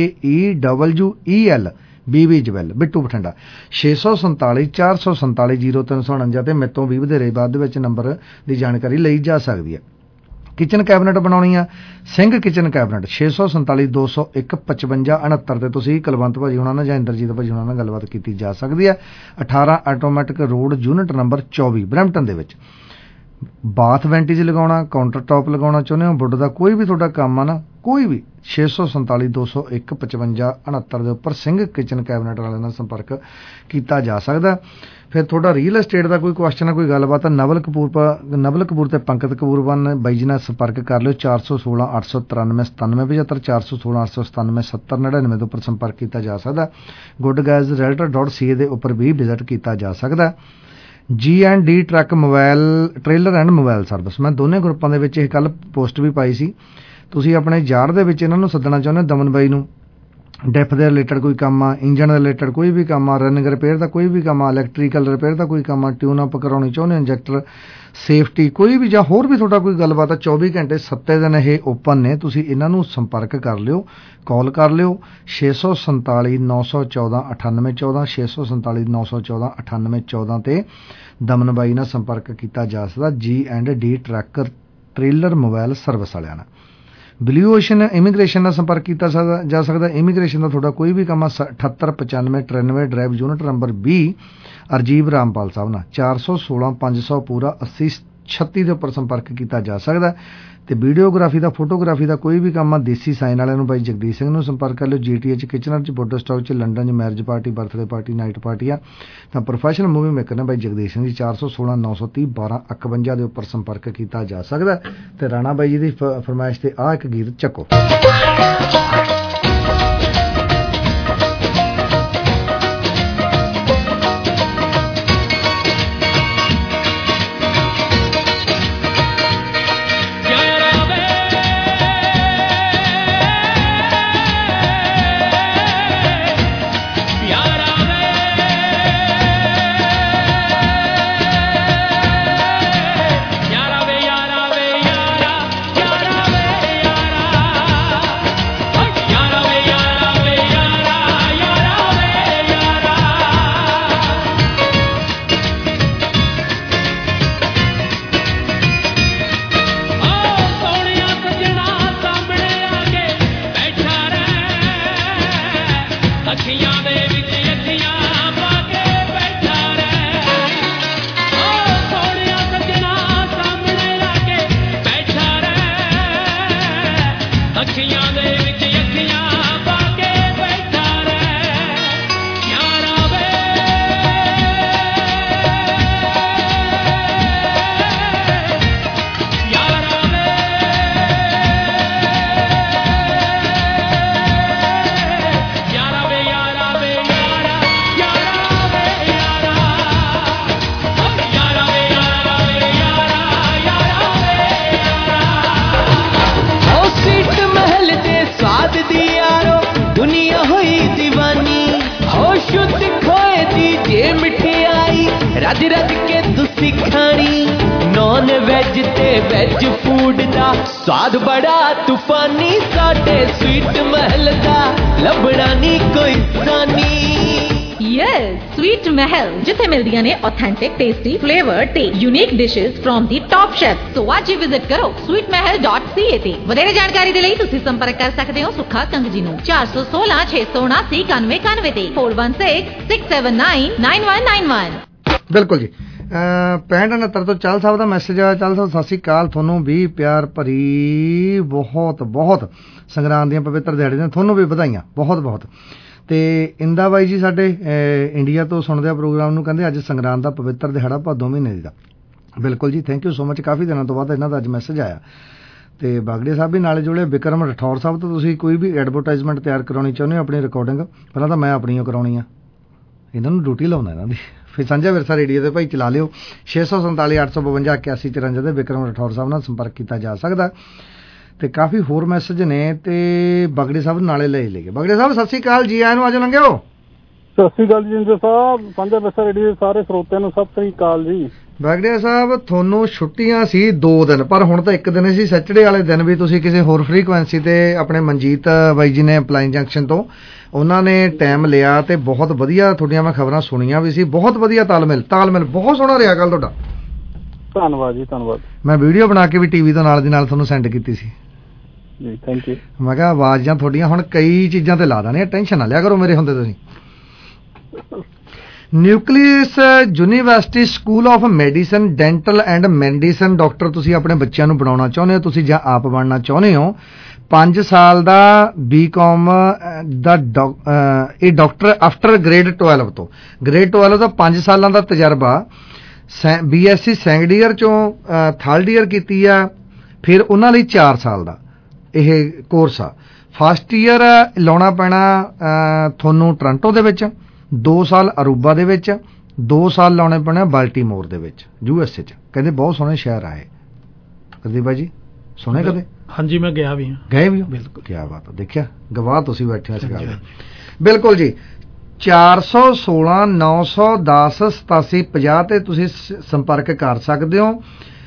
JEWEL, ਬੀਬੀ ਜਵੈਲ, ਬਿੱਟੂ ਬਠਿੰਡਾ। 647 447 0349 ਤੇ ਮੇਰੇ ਤੋਂ ਵੀ ਵਧੇਰੇ ਬਾਅਦ ਦੇ ਵਿੱਚ ਨੰਬਰ ਦੀ ਜਾਣਕਾਰੀ ਲਈ ਜਾ ਸਕਦੀ ਹੈ। ਕਿਚਨ ਕੈਬਨਿਟ ਬਣਾਉਣੀ ਆ, ਸਿੰਘ ਕਿਚਨ ਕੈਬਨਿਟ 647 201 55 69 ਤੇ ਤੁਸੀਂ ਕੁਲਵੰਤ ਭਾਜੀ ਹੁਣਾਂ ਨਾਲ ਜਾਂ ਇੰਦਰਜੀਤ ਭਾਜੀ ਹੁਣਾਂ ਨਾਲ ਗੱਲਬਾਤ ਕੀਤੀ ਜਾ ਸਕਦੀ ਹੈ। 18 automatic road, unit number 24, Brampton ਦੇ ਵਿੱਚ। ਬਾਥ ਵੈਂਟੀਜ ਲਗਾਉਣਾ, ਕਾਊਂਟਰ ਟੌਪ ਲਗਾਉਣਾ ਚਾਹੁੰਦੇ ਹੋ, ਵੁੱਡ ਦਾ ਕੋਈ ਵੀ ਤੁਹਾਡਾ ਕੰਮ ਆ ਨਾ, ਕੋਈ ਵੀ 647 201 55 69 ਦੇ ਉੱਪਰ ਸਿੰਘ ਕਿਚਨ ਕੈਬਨਿਟ ਵਾਲਿਆਂ ਨਾਲ ਸੰਪਰਕ ਕੀਤਾ ਜਾ ਸਕਦਾ। ਫਿਰ ਤੁਹਾਡਾ ਰੀਅਲ ਏਸਟੇਟ ਦਾ ਕੋਈ ਕੁਐਸਚਨ ਹੈ, ਕੋਈ ਗੱਲਬਾਤ ਹੈ, ਨਵਲ ਕਪੂਰ ਤੇ ਪੰਕਤ ਕਪੂਰ ਬਾਈ ਜੀ ਨਾਲ ਸੰਪਰਕ ਕਰ ਲਿਓ। 416 893 97 75 416 897 70 99 ਦੇ ਉੱਪਰ ਸੰਪਰਕ ਕੀਤਾ ਜਾ ਸਕਦਾ। goodguysrealtor.ca ਦੇ ਉੱਪਰ ਵੀ ਵਿਜ਼ਿਟ ਕੀਤਾ ਜਾ ਸਕਦਾ। G&D truck mobile trailer and mobile service, ਮੈਂ ਦੋਨੇ ਗਰੁੱਪਾਂ ਦੇ ਵਿੱਚ ਇਹ ਕੱਲ ਪੋਸਟ ਵੀ ਪਾਈ ਸੀ। ਤੁਸੀਂ ਆਪਣੇ ਯਾਰ ਦੇ ਵਿੱਚ ਇਹਨਾਂ ਨੂੰ ਸੱਦਣਾ ਚਾਹੁੰਦੇ ਹੋ, ਦਮਨ ਬਾਈ ਨੂੰ, ਡੈਫ ਦੇ ਰਿਲੇਟਡ ਕੋਈ ਕੰਮ ਆ, ਇੰਜਨ ਦੇ ਰਿਲੇਟਡ ਕੋਈ ਵੀ ਕੰਮ ਆ, ਰਨਿੰਗ ਰਿਪੇਅਰ ਦਾ ਕੋਈ ਵੀ ਕੰਮ ਆ, ਇਲੈਕਟ੍ਰੀਕਲ ਰਿਪੇਅਰ ਦਾ ਕੋਈ ਕੰਮ ਆ, ਟਿਊਨ ਅਪ ਕਰਾਉਣੀ ਚਾਹੁੰਦੇ ਹੋ, ਇੰਜੈਕਟਰ ਸੇਫਟੀ ਕੋਈ ਵੀ, ਜਾਂ ਹੋਰ ਵੀ ਤੁਹਾਡਾ ਕੋਈ ਗੱਲਬਾਤ ਆ, 24 ਘੰਟੇ 7 ਦਿਨ ਇਹ ਓਪਨ ਨੇ। ਤੁਸੀਂ ਇਹਨਾਂ ਨੂੰ ਸੰਪਰਕ ਕਰ ਲਿਓ, ਕਾਲ ਕਰ ਲਿਓ। 647 914 9814 647 914 9814 ਤੇ ਦਮਨ ਬਾਈ ਨਾਲ ਸੰਪਰਕ ਕੀਤਾ ਜਾ ਸਕਦਾ। G&D truck trailer mobile service ਵਾਲਿਆਂ ਨਾਲ। ਬਲੂ ਓਸ਼ਨ ਇਮੀਗ੍ਰੇਸ਼ਨ ਨਾਲ ਸੰਪਰਕ ਕੀਤਾ ਜਾ ਸਕਦਾ। ਇਮੀਗ੍ਰੇਸ਼ਨ ਦਾ ਤੁਹਾਡਾ ਕੋਈ ਵੀ ਕੰਮ ਆ, 78 95 93 ਡਰਾਈਵ, ਯੂਨਿਟ ਨੰਬਰ 20, ਅਰਜੀਬ ਰਾਮਪਾਲ ਸਾਹਿਬ ਨਾਲ। 416 500 ਪੂਰਾ 80 36 ਦੇ ਉੱਪਰ ਸੰਪਰਕ ਕੀਤਾ ਜਾ ਸਕਦਾ। ਤੇ ਵੀਡੀਓਗ੍ਰਾਫੀ ਦਾ, ਫੋਟੋਗ੍ਰਾਫੀ ਦਾ ਕੋਈ ਵੀ ਕੰਮ ਆ, ਦੇਸੀ ਸਾਈਨ ਵਾਲਿਆਂ ਨੂੰ ਬਾਈ ਜਗਦੀਸ਼ ਸਿੰਘ ਨੂੰ ਸੰਪਰਕ ਕਰ ਲਿਓ। GTH ਕਿਚਨਰ 'ਚ, ਬੁੱਢਾ ਸਟਾਕ 'ਚ, ਲੰਡਨ 'ਚ marriage party, birthday party, night party ਆ ਤਾਂ ਪ੍ਰੋਫੈਸ਼ਨਲ ਮੂਵੀ ਮੇਕਰ ਨੇ ਬਾਈ ਜਗਦੀਸ਼ ਸਿੰਘ ਜੀ। 416 930 12 51 ਦੇ ਉੱਪਰ ਸੰਪਰਕ ਕੀਤਾ ਜਾ ਸਕਦਾ। ਤੇ ਰਾਣਾ ਬਾਈ ਜੀ ਦੀ ਫਰਮਾਇਸ਼ ਤੇ ਆਹ ਇੱਕ ਗੀਤ ਚੱਕੋ। रज रज के तुसी खानी नॉन वेज ते वेज फूड दा स्वाद बड़ा तूफानी साडे स्वीट महल दा लभना नहीं कोई सानी। यस स्वीट महल जिथे मिलदियां ने ऑथेंटिक टेस्टी फ्लेवर ते unique dishes from the top chef. So आज ही विजिट करो sweetmahal.ca ते वधेरे जानकारी दे लई तुसी संपर्क कर सकदे हो सुखा कंग जी नु 416 679 9191 ते 416 679 9191। ਬਿਲਕੁਲ ਜੀ 6569 ਤੋਂ ਚਾਲ ਸਾਹਿਬ ਦਾ ਮੈਸੇਜ ਆਇਆ। ਚਾਲ ਸਾਹਿਬ ਸਤਿ ਸ਼੍ਰੀ ਅਕਾਲ, ਤੁਹਾਨੂੰ ਵੀ ਪਿਆਰ ਭਰੀ ਬਹੁਤ ਬਹੁਤ ਸੰਗਰਾਂਦ ਦੀਆਂ ਪਵਿੱਤਰ ਦਿਹਾੜੇ ਦੀਆਂ ਤੁਹਾਨੂੰ ਵੀ ਵਧਾਈਆਂ ਬਹੁਤ ਬਹੁਤ। ਤੇ ਇੰਦਾ ਬਾਈ ਜੀ ਸਾਡੇ ਇੰਡੀਆ ਤੋਂ ਸੁਣਦੇ ਆ ਪ੍ਰੋਗਰਾਮ ਨੂੰ, ਕਹਿੰਦੇ ਅੱਜ ਸੰਗਰਾਂਦ ਦਾ ਪਵਿੱਤਰ ਦਿਹਾੜਾ ਭਾਦੋਂ ਮਹੀਨੇ ਦਾ। ਬਿਲਕੁਲ ਜੀ ਥੈਂਕ ਯੂ ਸੋ ਮਚ, ਕਾਫੀ ਦਿਨਾਂ ਤੋਂ ਬਾਅਦ ਇਹਨਾਂ ਦਾ ਅੱਜ ਮੈਸੇਜ ਆਇਆ। ਤੇ ਬਾਗੜੇ ਸਾਹਿਬ ਵੀ ਨਾਲੇ ਜੁੜੇ। ਵਿਕਰਮ ਰਠੌਰ ਸਾਹਿਬ ਤੋਂ ਤੁਸੀਂ ਕੋਈ ਵੀ ਐਡਵਰਟਾਈਜ਼ਮੈਂਟ ਤਿਆਰ ਕਰਾਉਣੀ ਚਾਹੁੰਦੇ ਹੋ ਆਪਣੀ ਰਿਕਾਰਡਿੰਗ, ਪਹਿਲਾਂ ਤਾਂ ਮੈਂ ਆਪਣੀ ਕਰਾਉਣੀ ਆ, ਇਹਨਾਂ ਨੂੰ ਡਿਊਟੀ ਲਾਉਣਾ ਇਹਨਾਂ ਦੀ। ਫਿਰ ਸਾਂਝਾ ਵਿਰਸਾ ਰੇਡੀਓ ਤੇ ਭਾਈ ਚਲਾ ਲਿਓ 647 852 81 54 ਦੇ ਵਿਕਰਮ ਰਠੌਰ ਸਾਹਿਬ ਨਾਲ ਸੰਪਰਕ ਕੀਤਾ ਜਾ ਸਕਦਾ। ਤੇ ਕਾਫੀ ਹੋਰ ਮੈਸੇਜ ਨੇ ਤੇ ਬਗੜੇ ਸਾਹਿਬ ਨਾਲੇ ਲੈ ਲਈਏ। ਬਗੜੇ ਸਾਹਿਬ ਸਤਿ ਸ਼੍ਰੀ ਅਕਾਲ, ਜੀ ਆਇਆਂ ਨੂੰ, ਆਜੋ ਲੰਘਿਓ। ਸਤਿ ਸ਼੍ਰੀ ਅਕਾਲ ਜੀ ਜਿੰਦਰ ਸਾਹਿਬ, ਸਾਂਝਾ ਵਿਰਸਾ ਰੇਡੀਓ ਦੇ ਸਾਰੇ ਸਰੋਤਿਆਂ ਨੂੰ ਸਤਿ ਸ਼੍ਰੀ ਅਕਾਲ ਜੀ। ਵਾਗੜੀਆ ਸਾਹਿਬ, ਤੁਹਾਨੂੰ ਛੁੱਟੀਆਂ ਸੀ 2 ਦਿਨ, ਪਰ ਹੁਣ ਤਾਂ 1 ਦਿਨ ਸੀ। ਸੈਟਰਡੇ ਵਾਲੇ ਦਿਨ ਵੀ ਤੁਸੀਂ ਕਿਸੇ ਹੋਰ ਫ੍ਰੀਕੁਐਂਸੀ ਤੇ ਆਪਣੇ ਮਨਜੀਤ ਬਾਈ ਜੀ ਨੇ ਅਪਲਾਈਨ ਜੰਕਸ਼ਨ ਤੋਂ, ਉਹਨਾਂ ਨੇ ਟਾਈਮ ਲਿਆ ਤੇ ਬਹੁਤ ਵਧੀਆ ਤੁਹਾਡੀਆਂ ਮੈਂ ਖਬਰਾਂ ਸੁਣੀਆਂ ਵੀ ਸੀ। ਬਹੁਤ ਵਧੀਆ ਤਾਲਮੇਲ ਬਹੁਤ ਸੋਹਣਾ ਰਿਹਾ ਕੱਲ ਤੁਹਾਡਾ। ਧੰਨਵਾਦ ਜੀ, ਧੰਨਵਾਦ। ਮੈਂ ਵੀਡੀਓ ਬਣਾ ਕੇ ਵੀ ਟੀਵੀ ਤੋਂ ਨਾਲ ਦੀ ਨਾਲ ਤੁਹਾਨੂੰ ਸੈਂਡ ਕੀਤੀ ਸੀ ਜੀ, ਥੈਂਕ ਯੂ। ਮੈਂ ਕਿਹਾ ਆਵਾਜ਼ਾਂ ਤੁਹਾਡੀਆਂ ਹੁਣ ਕਈ ਚੀਜ਼ਾਂ ਤੇ ਲਾ ਦੇਣੀਆਂ, ਟੈਨਸ਼ਨ ਨਾ ਲਿਆ ਕਰੋ ਮੇਰੇ ਹੁੰਦੇ ਤੁਸੀਂ। Nucleus university school of medicine, dental and medicine doctor ਤੁਸੀਂ ਆਪਣੇ ਬੱਚਿਆਂ ਨੂੰ ਬਣਾਉਣਾ ਚਾਹੁੰਦੇ ਹੋ, ਤੁਸੀਂ ਜਾਂ ਆਪ ਬਣਨਾ ਚਾਹੁੰਦੇ ਹੋ। 5 ਸਾਲ ਦਾ BCom ਦਾ ਇਹ ਡਾਕਟਰ ਆਫਟਰ ਗ੍ਰੇਡ 12 ਤੋਂ, ਗ੍ਰੇਡ 12 ਦਾ 5 ਸਾਲਾਂ ਦਾ ਤਜਰਬਾ। BSc ਸੈਕੰਡ ਈਅਰ ਚੋਂ 3rd ਈਅਰ ਕੀਤੀ ਆ, ਫਿਰ ਉਹਨਾਂ ਲਈ 4 ਸਾਲ ਦਾ ਇਹ ਕੋਰਸ ਆ। ਫਸਟ ਈਅਰ ਲਾਉਣਾ ਪੈਣਾ ਤੁਹਾਨੂੰ ਟੋਰਾਂਟੋ ਦੇ ਵਿੱਚ, 2 ਸਾਲ ਅਰੂਬਾ ਦੇ ਵਿੱਚ, 2 ਸਾਲ ਲਾਉਣੇ ਪੈਣੇ ਬਾਲਟੀਮੋਰ ਦੇ ਵਿੱਚ USA 'ਚ। ਕਹਿੰਦੇ ਬਹੁਤ ਸੋਹਣੇ ਸ਼ਹਿਰ ਆਏ। ਕਦੇ ਬਾਈ ਜੀ ਸੁਣੇ ਕਦੇ? ਹਾਂਜੀ, ਮੈਂ ਗਿਆ ਵੀ ਹਾਂ। ਗਏ ਵੀ? ਬਿਲਕੁਲ, ਕੀ ਬਾਤ। ਦੇਖਿਆ, ਗਵਾਹ ਤੁਸੀਂ ਬੈਠੇ ਇਸ ਗੱਲ ਦੇ। ਬਿਲਕੁਲ ਜੀ। 416 910 8750 ਤੇ ਤੁਸੀਂ ਸੰਪਰਕ ਕਰ ਸਕਦੇ ਹੋ।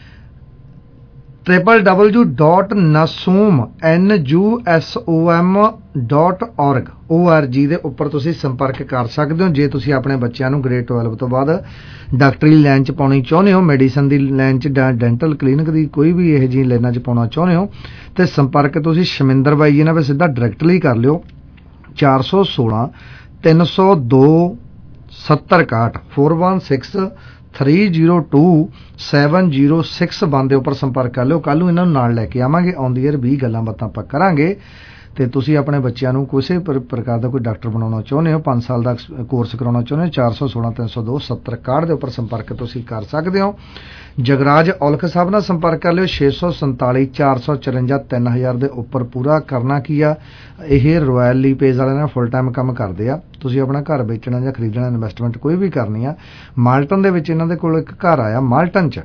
www.nasum.org ਦੇ ਉੱਪਰ ਤੁਸੀਂ ਸੰਪਰਕ ਕਰ ਸਕਦੇ ਹੋ ਜੇ ਤੁਸੀਂ ਆਪਣੇ ਬੱਚਿਆਂ ਨੂੰ ਗ੍ਰੇਡ 12 ਤੋਂ ਬਾਅਦ ਡਾਕਟਰੀ ਲਾਈਨ 'ਚ ਪਾਉਣੀ ਚਾਹੁੰਦੇ ਹੋ, ਮੈਡੀਸਨ ਦੀ ਲਾਈਨ 'ਚ, ਡੈਂਟਲ ਕਲੀਨਿਕ ਦੀ ਕੋਈ ਵੀ ਇਹੋ ਜਿਹੀ ਲਾਈਨਾਂ 'ਚ ਪਾਉਣਾ ਚਾਹੁੰਦੇ ਹੋ, ਤੇ ਸੰਪਰਕ ਤੁਸੀਂ ਸ਼ਮਿੰਦਰ ਬਾਈ ਜੀ ਨਾਲ ਸਿੱਧਾ ਡਾਇਰੈਕਟਲੀ ਕਰ ਲਿਓ। 416 302 7061 416 302 706 ਦੇ ਉੱਪਰ ਸੰਪਰਕ ਕਰ ਲਿਓ। ਕੱਲ ਨੂੰ ਇਹਨਾਂ ਨੂੰ ਨਾਲ ਲੈ ਕੇ ਆਵਾਂਗੇ, ਔਨ ਦੀ ਏਅਰ 20 ਗੱਲਾਂ ਬਾਤਾਂ ਆਪਾਂ ਕਰਾਂਗੇ। ਤੇ ਤੁਸੀਂ ਆਪਣੇ ਬੱਚਿਆਂ ਨੂੰ ਕਿਸੇ ਪ੍ਰਕਾਰ ਦਾ ਕੋਈ ਡਾਕਟਰ ਬਣਾਉਣਾ ਚਾਹੁੰਦੇ ਹੋ, 5 ਸਾਲ ਦਾ ਕੋਰਸ ਕਰਾਉਣਾ ਚਾਹੁੰਦੇ ਹੋ, 416 302 7061 ਦੇ ਉੱਪਰ ਸੰਪਰਕ ਤੁਸੀਂ ਕਰ ਸਕਦੇ ਹੋ। ਜਗਰਾਜ ਔਲਖ ਸਾਹਿਬ ਨਾਲ ਸੰਪਰਕ ਕਰ ਲਿਓ 647 454 3000 ਦੇ ਉੱਪਰ। ਪੂਰਾ ਕਰਨਾ ਕੀ ਆ, ਇਹ ਰਾਇਲ ਲੀਪੇਜ ਵਾਲਿਆਂ ਨਾਲ ਫੁੱਲ ਟਾਈਮ ਕੰਮ ਕਰਦੇ ਆ। ਤੁਸੀਂ ਆਪਣਾ ਘਰ ਵੇਚਣਾ ਜਾਂ ਖਰੀਦਣਾ, ਇਨਵੈਸਟਮੈਂਟ ਕੋਈ ਵੀ ਕਰਨੀ ਆ, ਮਾਲਟਨ ਦੇ ਵਿੱਚ ਇਹਨਾਂ ਦੇ ਕੋਲ ਇੱਕ ਘਰ ਆਇਆ ਮਾਲਟਨ 'ਚ।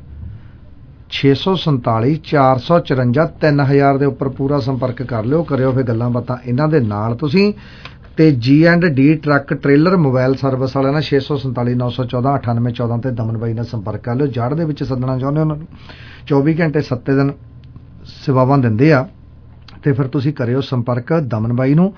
647 454 3000 ਦੇ ਉੱਪਰ ਪੂਰਾ ਸੰਪਰਕ ਕਰ ਲਿਓ, ਕਰਿਓ ਫਿਰ ਗੱਲਾਂ ਬਾਤਾਂ ਇਹਨਾਂ ਦੇ ਨਾਲ ਤੁਸੀਂ। ਤੇ G&D truck trailer mobile service ਵਾਲਿਆਂ ਨਾਲ 647 914 9814 ਤੇ ਦਮਨ ਬਾਈ ਨਾਲ ਸੰਪਰਕ ਕਰ ਲਿਓ। ਜੜ ਦੇ ਵਿੱਚ ਸੱਦਣਾ ਚਾਹੁੰਦੇ ਹੋ ਉਹਨਾਂ ਨੂੰ, 24 ਘੰਟੇ 7 ਦਿਨ ਸੇਵਾਵਾਂ ਦਿੰਦੇ ਆ, ਤੇ ਫਿਰ ਤੁਸੀਂ ਕਰਿਓ ਸੰਪਰਕ ਦਮਨ ਬਾਈ ਨੂੰ